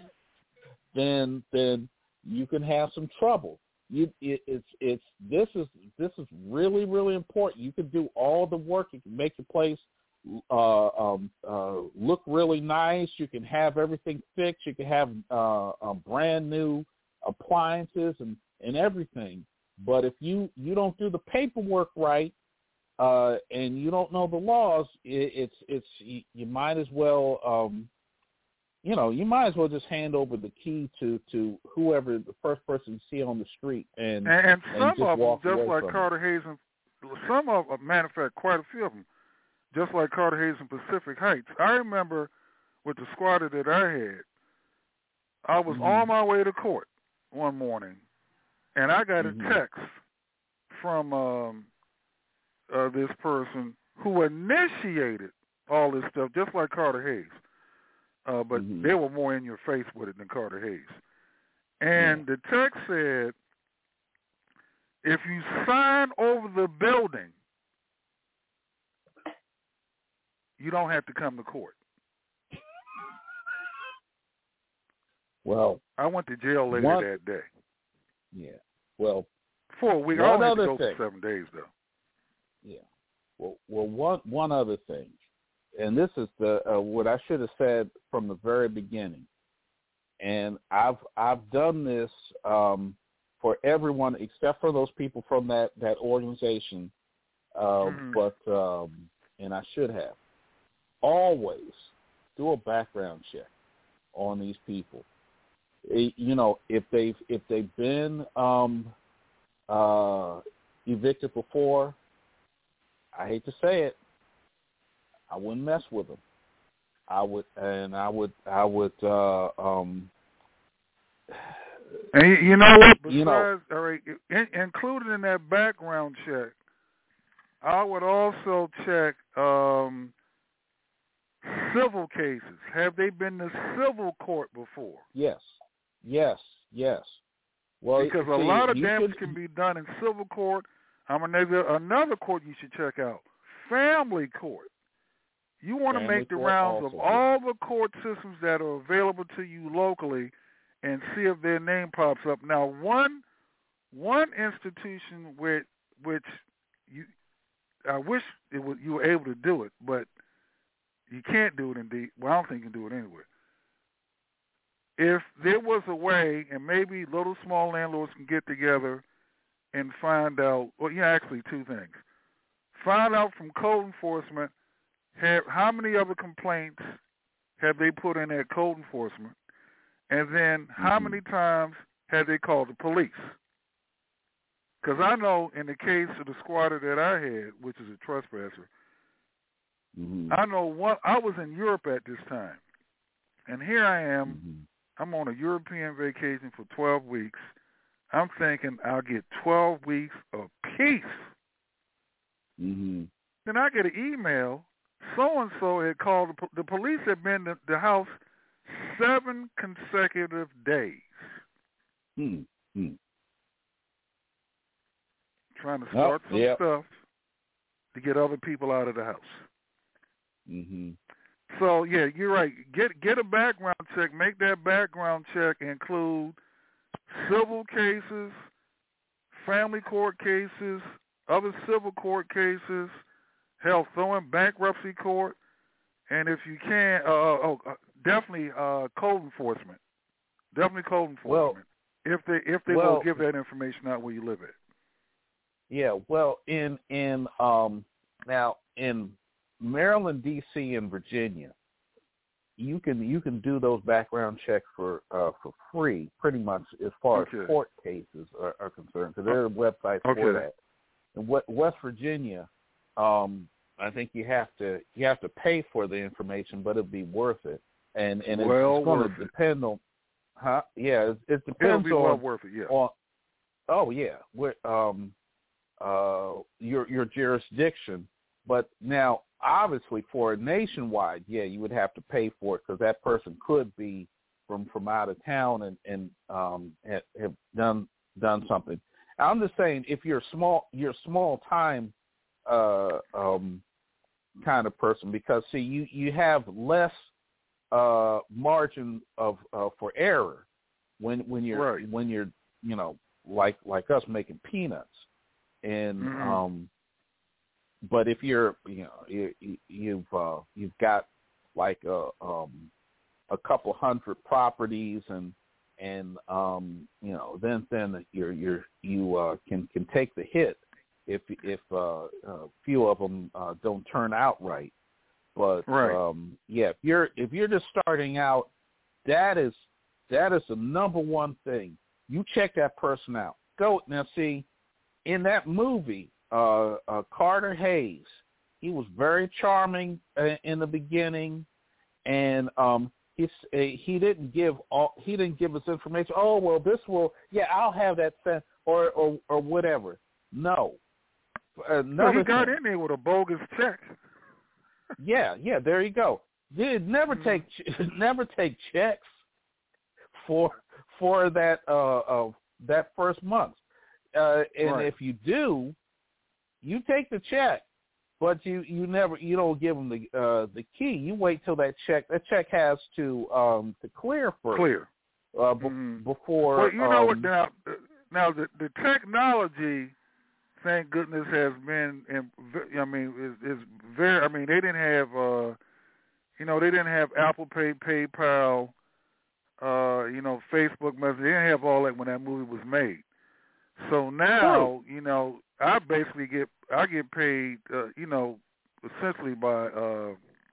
then then you can have some trouble. You, it, it's it's this is this is really really important. You can do all the work. You can make your place uh, um, uh, look really nice. You can have everything fixed. You can have uh, a brand new appliances and, and everything. But if you, you don't do the paperwork right uh, and you don't know the laws, it, it's it's you, you might as well um, you know you might as well just hand over the key to, to whoever the first person you see on the street and and, and some and just of walk them just away like from Carter it. Hayes and some of them, matter of fact, quite a few of them, just like Carter Hayes and Pacific Heights. I remember with the squatter that I had, I was Mm-hmm. on my way to court one morning, and I got Mm-hmm. a text from um, uh, this person who initiated all this stuff, just like Carter Hayes. Uh, but mm-hmm. they were more in your face with it than Carter Hayes. And yeah. the text said, if you sign over the building, you don't have to come to court. Well, I went to jail later one, that day. Yeah. Well, for a week. I only had to go thing. for seven days, though. Yeah. Well, well, one one other thing. and this is the uh, what I should have said from the very beginning. And I've I've done this um, for everyone except for those people from that that organization. Uh, mm-hmm. But um, and I should have always do a background check on these people. It, you know, if they've if they've been um, uh, evicted before, I hate to say it, I wouldn't mess with them. I would, and I would, I would, uh, um, and you know what? Besides, you know, all right, in, included in that background check, I would also check um, civil cases. Have they been to civil court before? Yes, yes, yes. Well, because see, a lot of damage should... can be done in civil court. I'm another another court you should check out: family court. You want to make the rounds of all the court systems that are available to you locally and see if their name pops up. Now, one one institution with which you I wish it was, you were able to do it, but you can't do it indeed. Well, I don't think you can do it anyway. If there was a way, and maybe little small landlords can get together and find out, well, yeah, actually two things. Find out from code enforcement Have, how many other complaints have they put in at code enforcement? And then how mm-hmm. many times have they called the police? Because I know in the case of the squatter that I had, which is a trespasser, mm-hmm. I know what I was in Europe at this time. And here I am, mm-hmm. I'm on a European vacation for twelve weeks. I'm thinking I'll get twelve weeks of peace. Mm-hmm. Then I get an email. So-and-so had called, the, the police had been to the house seven consecutive days. Mm-hmm. Trying to start oh, some yep. stuff to get other people out of the house. Mm-hmm. So, yeah, you're right. Get get a background check. Make that background check include civil cases, family court cases, other civil court cases, hell, throw in bankruptcy court, and if you can, uh, oh, uh, definitely uh, code enforcement. Definitely code enforcement. Well, if they if they well, will give that information out where you live at. Yeah, well, in in um now in Maryland, D C, and Virginia, you can you can do those background checks for uh, for free, pretty much as far okay. as court cases are, are concerned. Because there are websites okay. for that. In West Virginia, um, I think you have to you have to pay for the information, but it'll be worth it. And and it's, well it's going to depend on, huh? Yeah, it, it depends it'll be on. well worth it. Yeah. On, oh yeah, with um, uh, your your jurisdiction. But now, obviously, for a nationwide, yeah, you would have to pay for it because that person could be from, from out of town and and um have, have done done something. I'm just saying, if you're small, you're small time uh, um, kind of person, because see, you, you have less uh, margin of uh, for error when when you're right. when you're you know like like us making peanuts and. Mm-hmm. Um, But if you're, you know, you, you've uh, you've got like a um, a couple hundred properties, and and um, you know, then then you're you're you uh, can can take the hit if if uh, a few of them uh, don't turn out right. But right. um, yeah, if you're if you're just starting out, that is that is the number one thing. You check that person out. Go now. See, in that movie. Uh, uh, Carter Hayes, he was very charming uh, in the beginning, and um, he uh, he didn't give all he didn't give us information. Oh well, this will yeah, I'll have that sent or or or whatever. No, well, he got thing. in there with a bogus check. yeah, yeah, there you go. Did never mm-hmm. take never take checks for for that uh, uh that first month, uh, and right. if you do. You take the check, but you, you never you don't give them the uh, the key. You wait till that check that check has to um, to clear first. Clear uh, be- mm-hmm. before. Well, you um, know what now? Now the the technology, thank goodness, has been. In, I mean, is, is very. I mean, they didn't have uh, You know, they didn't have Apple Pay, PayPal, uh, you know, Facebook Messenger. They didn't have all that when that movie was made. So now, you know, I basically get I get paid, uh, you know, essentially by, uh,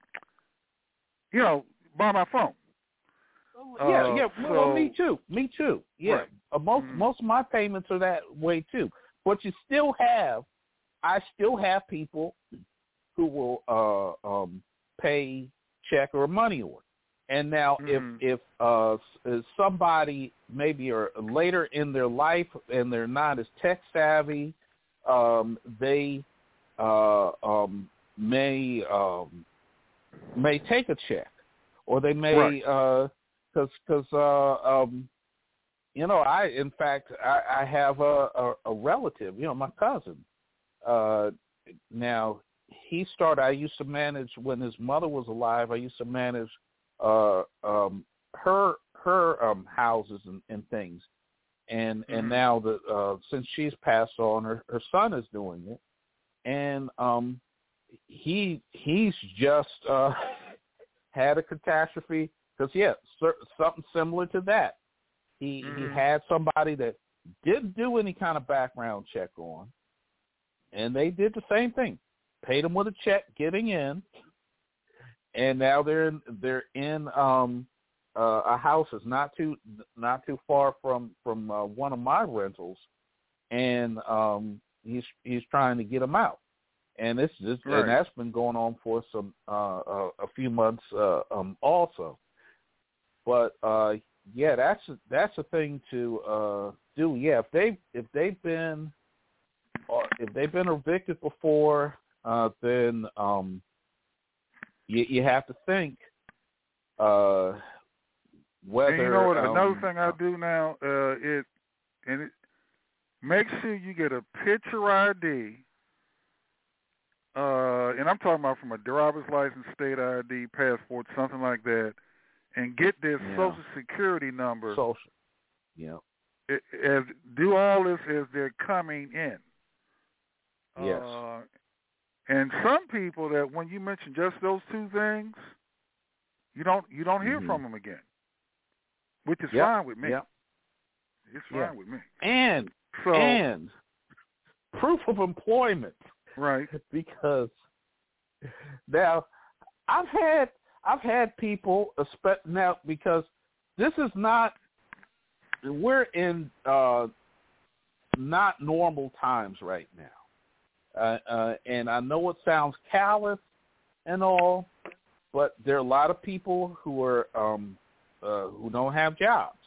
you know, by my phone. Yeah, uh, yeah. So, well, me too. Me too. Yeah. Right. Uh, most Mm-hmm. most of my payments are that way too. But you still have, I still have people who will uh, um, pay check or money order. And now, Mm-hmm. if if uh, s- somebody maybe are later in their life and they're not as tech savvy, um, they uh, um, may um, may take a check, or they may Right. uh, because because uh, um, you know I in fact I, I have a, a, a relative, you know, my cousin. Uh, now he started. I used to manage when his mother was alive. I used to manage uh, um, her her um, houses and, and things, and Mm-hmm. and now that uh, since she's passed on, her, her son is doing it, and um, he he's just uh, had a catastrophe because yeah, cer- something similar to that. He Mm-hmm. he had somebody that didn't do any kind of background check on, and they did the same thing, paid him with a check getting in. And now they're in, they're in um, uh, a house that's not too not too far from from uh, one of my rentals, and um, he's he's trying to get them out, and this this Right. and that's been going on for some uh, uh, a few months uh, um, also. But uh, yeah, that's that's a thing to uh, do. Yeah, if they if they've been uh, if they've been evicted before, uh, then um, You, you have to think uh, whether. And you know what? Um, Another thing I do now, uh, it and it, make sure you get a picture I D. Uh, and I'm talking about from a driver's license, state I D, passport, something like that, and get their Yeah. social security number. Social. Yeah. It, as do all this as they're coming in. Yes. Uh, And some people that when you mention just those two things, you don't you don't hear Mhm. from them again, which is Yep. fine with me. Yep. It's fine Yeah. with me. And So and proof of employment, right? Because now I've had I've had people now because this is not we're in uh, not normal times right now. Uh, uh, and I know it sounds callous and all, but there are a lot of people who are um, uh, who don't have jobs,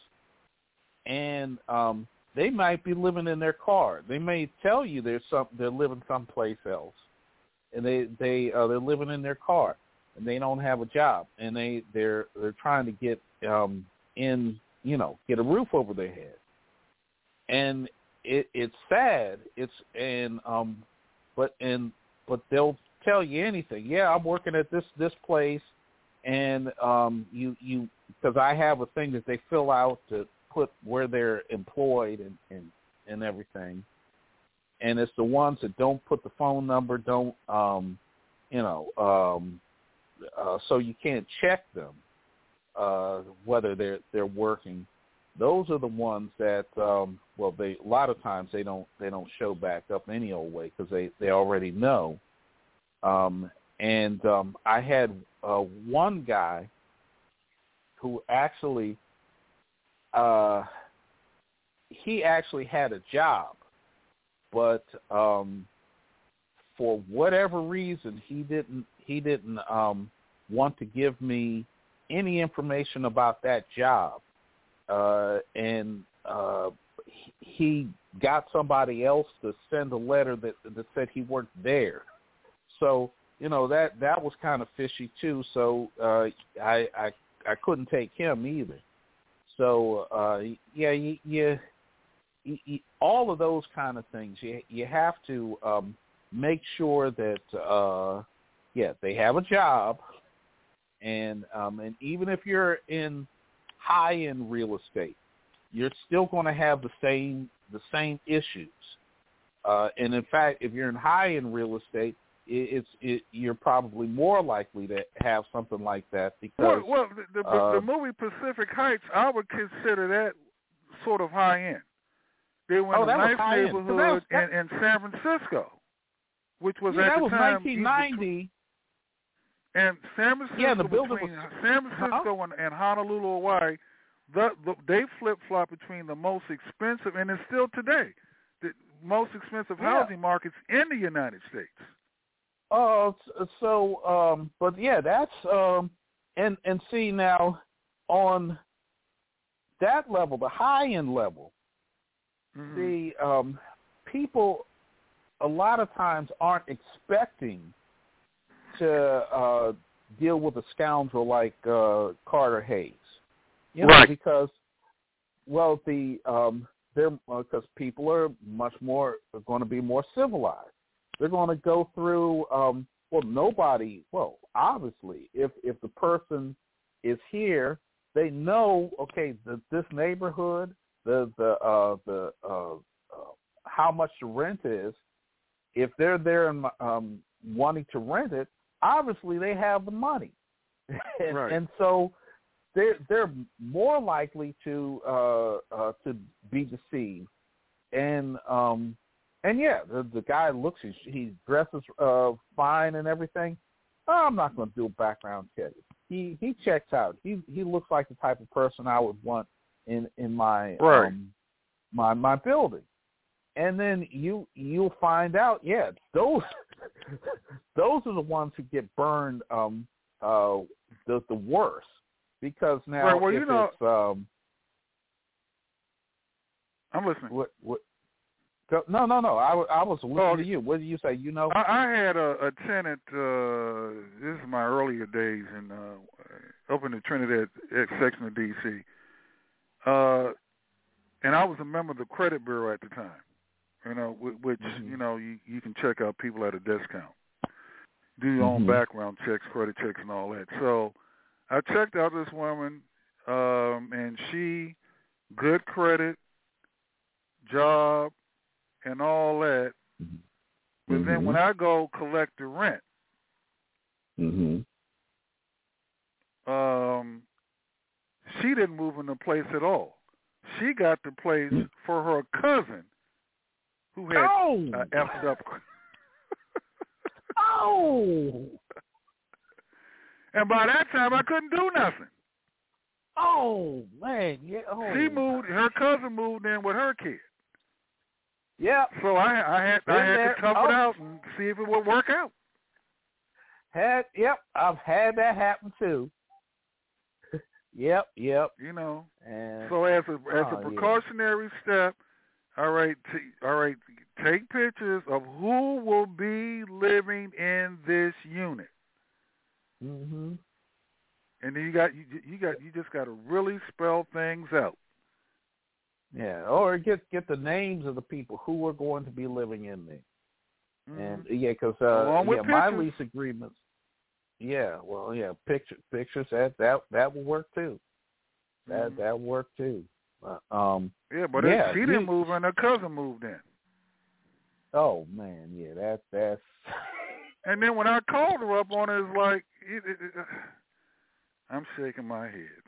and um, they might be living in their car. They may tell you they're some they're living someplace else, and they they uh, they're living in their car, and they don't have a job, and they they're they're trying to get um, in you know get a roof over their head, and it, it's sad. It's and um. But and but they'll tell you anything. Yeah, I'm working at this this place, and um, you you because I have a thing that they fill out to put where they're employed and, and and everything, and it's the ones that don't put the phone number, don't um, you know, um, uh, so you can't check them uh, whether they're they're working. Those are the ones that, um, well, they a lot of times they don't they don't show back up any old way because they, they already know. Um, and um, I had uh, one guy who actually uh, he actually had a job, but um, for whatever reason he didn't he didn't um, want to give me any information about that job. Uh, and uh, he got somebody else to send a letter that that said he worked there. So you know that that was kind of fishy too. So uh, I, I I couldn't take him either. So uh, yeah, you, you, you, all of those kind of things. You you have to um, make sure that uh, yeah they have a job, and um, and even if you're in high-end real estate, you're still going to have the same the same issues. Uh, and in fact, if you're in high-end real estate, it's it, you're probably more likely to have something like that because well, well the, the, uh, the movie Pacific Heights, I would consider that sort of high end. They were in oh, a that nice was high neighborhood end. That was, that, in, in San Francisco, which was yeah, at that the was time nineteen ninety. And San Francisco, yeah, the between was, San Francisco huh? and, and Honolulu, Hawaii, the, the, they flip-flop between the most expensive, and it's still today, the most expensive yeah. housing markets in the United States. Oh, uh, so, um, but yeah, that's, um, and, and see now, on that level, the high-end level, mm-hmm. the um, people a lot of times aren't expecting to uh, deal with a scoundrel like uh, Carter Hayes, you know, right? Because, well, the um, they're because uh, people are much more are going to be more civilized. They're going to go through. Um, well, nobody. Well, obviously, if if the person is here, they know. Okay, the, this neighborhood, the the uh, the uh, uh, how much the rent is. If they're there and um, wanting to rent it. Obviously, they have the money, and, right. and so they're they're more likely to uh, uh, to be deceived. And um, and yeah, the, the guy looks he, he dresses uh, fine and everything. Oh, I'm not going to do a background check. He he checks out. He he looks like the type of person I would want in in my right. um, my my building. And then you you'll find out, yeah, those those are the ones who get burned um, uh, the the worst because now right, well, if you know, it's um, I'm listening. What what? No, no, no. I, I was listening oh, to you. What did you say? You know, I, I had a, a tenant. Uh, this is my earlier days in uh, up in the Trinidad section of D C, uh, and I was a member of the credit bureau at the time. You know, which, mm-hmm. you know, you, you can check out people at a discount. Do your mm-hmm. own background checks, credit checks, and all that. So I checked out this woman, um, and she, good credit, job, and all that. Mm-hmm. But then when I go collect the rent, mm-hmm. um, she didn't move in the place at all. She got the place mm-hmm. for her cousin, who had oh. uh, effed up. oh. And by that time, I couldn't do nothing. Oh, man. Yeah. Oh. She moved, her cousin moved in with her kid. Yeah. So I, I had, I had there. to tough oh. it out and see if it would work out. Had, yep. I've had that happen too. yep, yep. You know. And, so as a, as oh, a precautionary yeah. step, All right, t- all right. Take pictures of who will be living in this unit. Mm-hmm. And then you got you, you got you just got to really spell things out. Yeah, or get get the names of the people who are going to be living in there. Mm-hmm. And yeah, because uh, yeah, my lease agreements. Yeah, well, yeah, picture pictures that that that will work too. That mm-hmm. that will work too. Uh, um, yeah, but yeah, it, she didn't move in. Her cousin moved in. Oh man, yeah, that that's. And then when I called her up on it, it's like it, it, it, I'm shaking my head.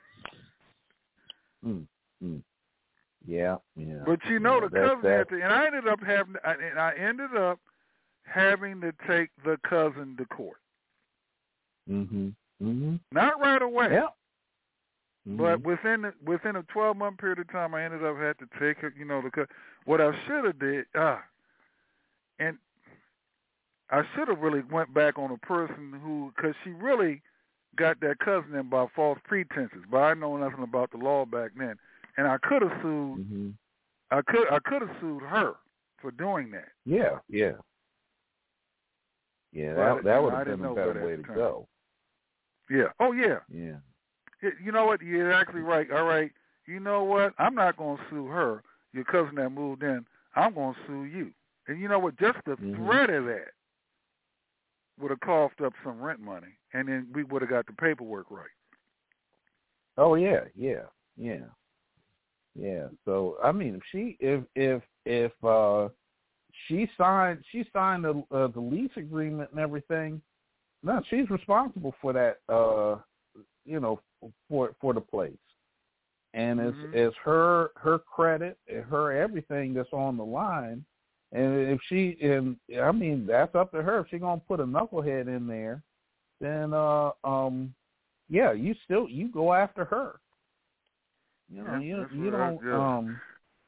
Mm, mm. Yeah, yeah. But you know, yeah, the cousin had to, and I ended up having, and I ended up having to take the cousin to court. Mhm. Mhm. Not right away. Yeah. But within the, within a twelve month period of time, I ended up had to take her. You know, the what I should have did, ah, and I should have really went back on a person who, because she really got that cousin in by false pretenses. But I know nothing about the law back then, and I could have sued. Mm-hmm. I could I could have sued her for doing that. Yeah, yeah, yeah. That but, that would know, have been a better way to time. go. Yeah. Oh yeah. Yeah. You know what? You're exactly right. All right. You know what? I'm not going to sue her, your cousin that moved in. I'm going to sue you. And you know what? Just the mm-hmm. threat of that would have coughed up some rent money, and then we would have got the paperwork right. Oh yeah, yeah, yeah, yeah. So I mean, if she, if if if uh, she signed she signed the uh, the lease agreement and everything. No, she's responsible for that. Uh, you know, for for the place, and mm-hmm. it's, it's her her credit, her everything that's on the line. And if she, and I mean, that's up to her. If she's gonna put a knucklehead in there, then uh, um, yeah, you still you go after her. You know, yeah, you you don't. I, um,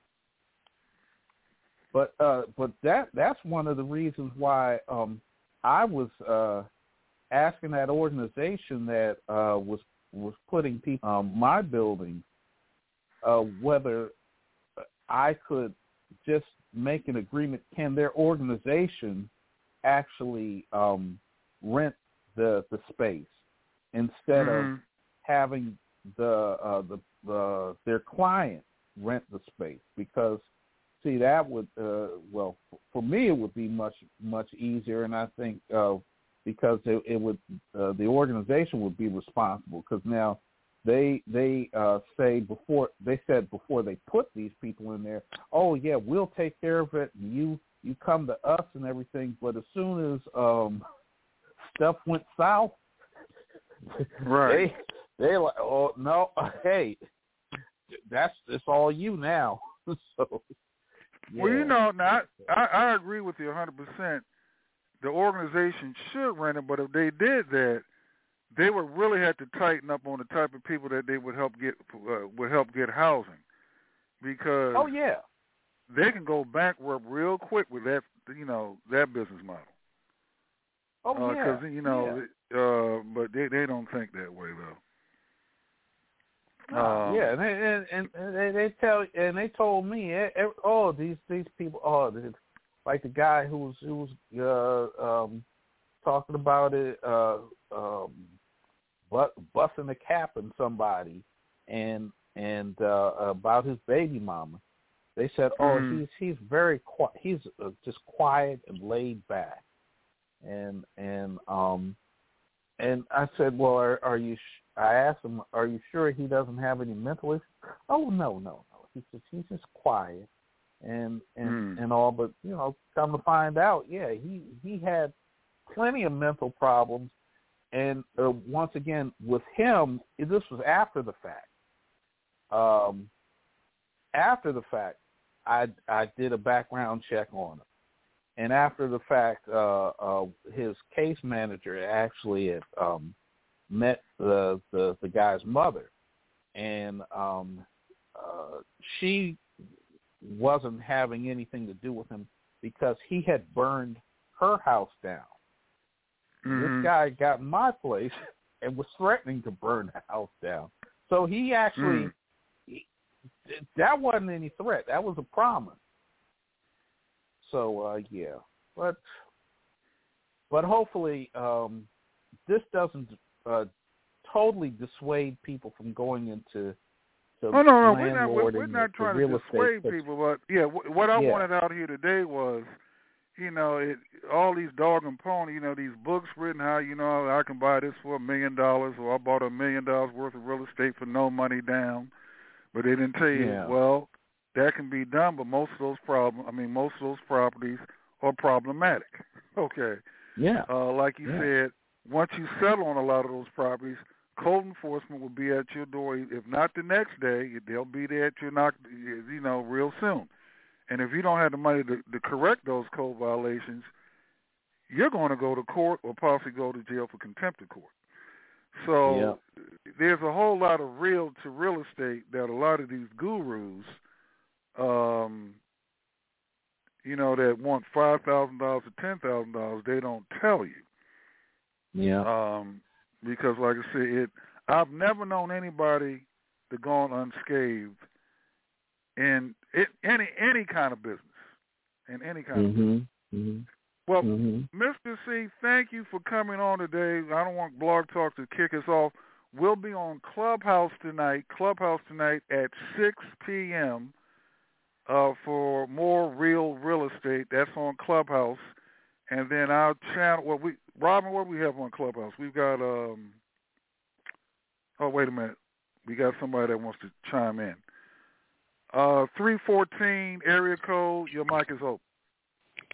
but uh, but that that's one of the reasons why um, I was uh, asking that organization that uh, was was putting people um, my building uh, whether I could just make an agreement. Can their organization actually um, rent the the space instead mm-hmm. of having the, uh, the the their client rent the space? Because see, that would uh, well for me it would be much much easier, and I think uh, because it, it would uh, the organization would be responsible, because now They they uh, say before they said before they put these people in there, oh yeah, we'll take care of it, and you you come to us and everything. But as soon as um, stuff went south, right? They they like, oh no, hey, that's it's all you now. So yeah. Well, you know, now I, I agree with you one hundred percent. The organization should rent it, but if they did that, they would really have to tighten up on the type of people that they would help get uh, would help get housing, because oh yeah, they can go bankrupt real quick with that you know that business model. Oh uh, yeah, because you know, yeah. uh, but they they don't think that way though. Um, yeah, and they, and, and they, they tell and they told me, oh these these people, oh like the guy who was who was uh, um, talking about it. Uh, um, But busting a cap on somebody, and and uh, about his baby mama, they said, "Oh, mm. he's he's very quiet. He's uh, just quiet and laid back." And and um and I said, "Well, are, are you?" Sh-? I asked him, "Are you sure he doesn't have any mental issues?" "Oh, no, no, no. He's just he's just quiet and and mm. and all." But you know, come to find out, yeah, he he had plenty of mental problems. And uh, once again, with him, this was after the fact. Um, after the fact, I I did a background check on him, and after the fact, uh, uh, his case manager actually had um, met the, the the guy's mother, and um, uh, she wasn't having anything to do with him because he had burned her house down. Mm-hmm. This guy got in my place and was threatening to burn the house down. So he actually, mm. he, that wasn't any threat. That was a promise. So, uh, yeah. But but hopefully um, this doesn't uh, totally dissuade people from going into to oh, no, no, we're not, we're, we're the, not trying to dissuade people. But, yeah, what I yeah. wanted out here today was, you know, it, all these dog and pony, you know, these books written how, you know, I can buy this for a million dollars, or I bought a million dollars worth of real estate for no money down. But they didn't tell you, yeah. well, that can be done, but most of those problem, I mean, most of those properties are problematic. Okay. Yeah. Uh, like you yeah. said, once you settle on a lot of those properties, code enforcement will be at your door. If not the next day, they'll be there at your knock, you know, real soon. And if you don't have the money to, to correct those code violations, you're going to go to court or possibly go to jail for contempt of court. So yeah. there's a whole lot of real to real estate that a lot of these gurus, um, you know, that want five thousand dollars or ten thousand dollars, they don't tell you. Yeah. Um, because, like I said, it, I've never known anybody to go on unscathed in it, any any kind of business, in any kind mm-hmm. of business. Mm-hmm. Well, mm-hmm. Mister C, thank you for coming on today. I don't want Blog Talk to kick us off. We'll be on Clubhouse tonight, Clubhouse tonight at six p.m. Uh, for more real real estate. That's on Clubhouse. And then our channel, well, we, Robin, what do we have on Clubhouse? We've got, um, oh, wait a minute. We got somebody that wants to chime in. Uh, three fourteen area code, your mic is open.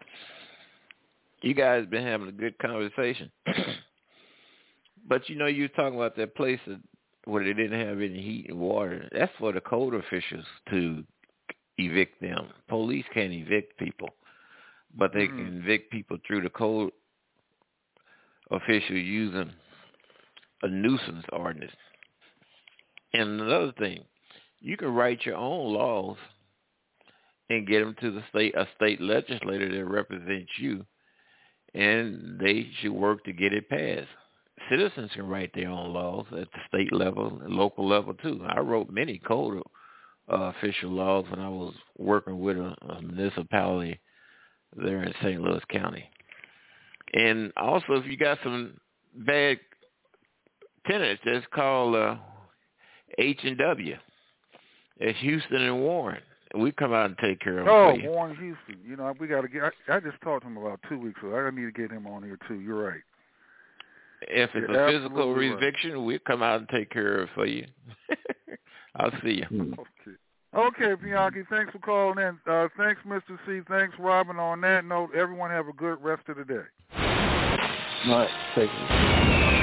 You guys been having a good conversation. But, you know, you were talking about that place that, where they didn't have any heat and water. That's for the code officials to evict them. Police can't evict people, but they mm. can evict people through the code official using a nuisance ordinance. And another thing, you can write your own laws and get them to the state, a state legislator that represents you, and they should work to get it passed. Citizens can write their own laws at the state level and local level too. I wrote many code uh, official laws when I was working with a, a municipality there in Saint Louis County. And also, if you got some bad tenants, that's called uh, H and W. It's Houston and Warren. We come out and take care of them. Oh, for you. Warren Houston. You know, we got to get. I, I just talked to him about two weeks ago. I need to get him on here too. You're right. If it's You're a physical eviction, right. we'll come out and take care of it for you. I'll see you. Okay. Okay, Bianchi, thanks for calling in. Uh, thanks, Mister C. Thanks, Robin. On that note, everyone have a good rest of the day. All right. Thank you.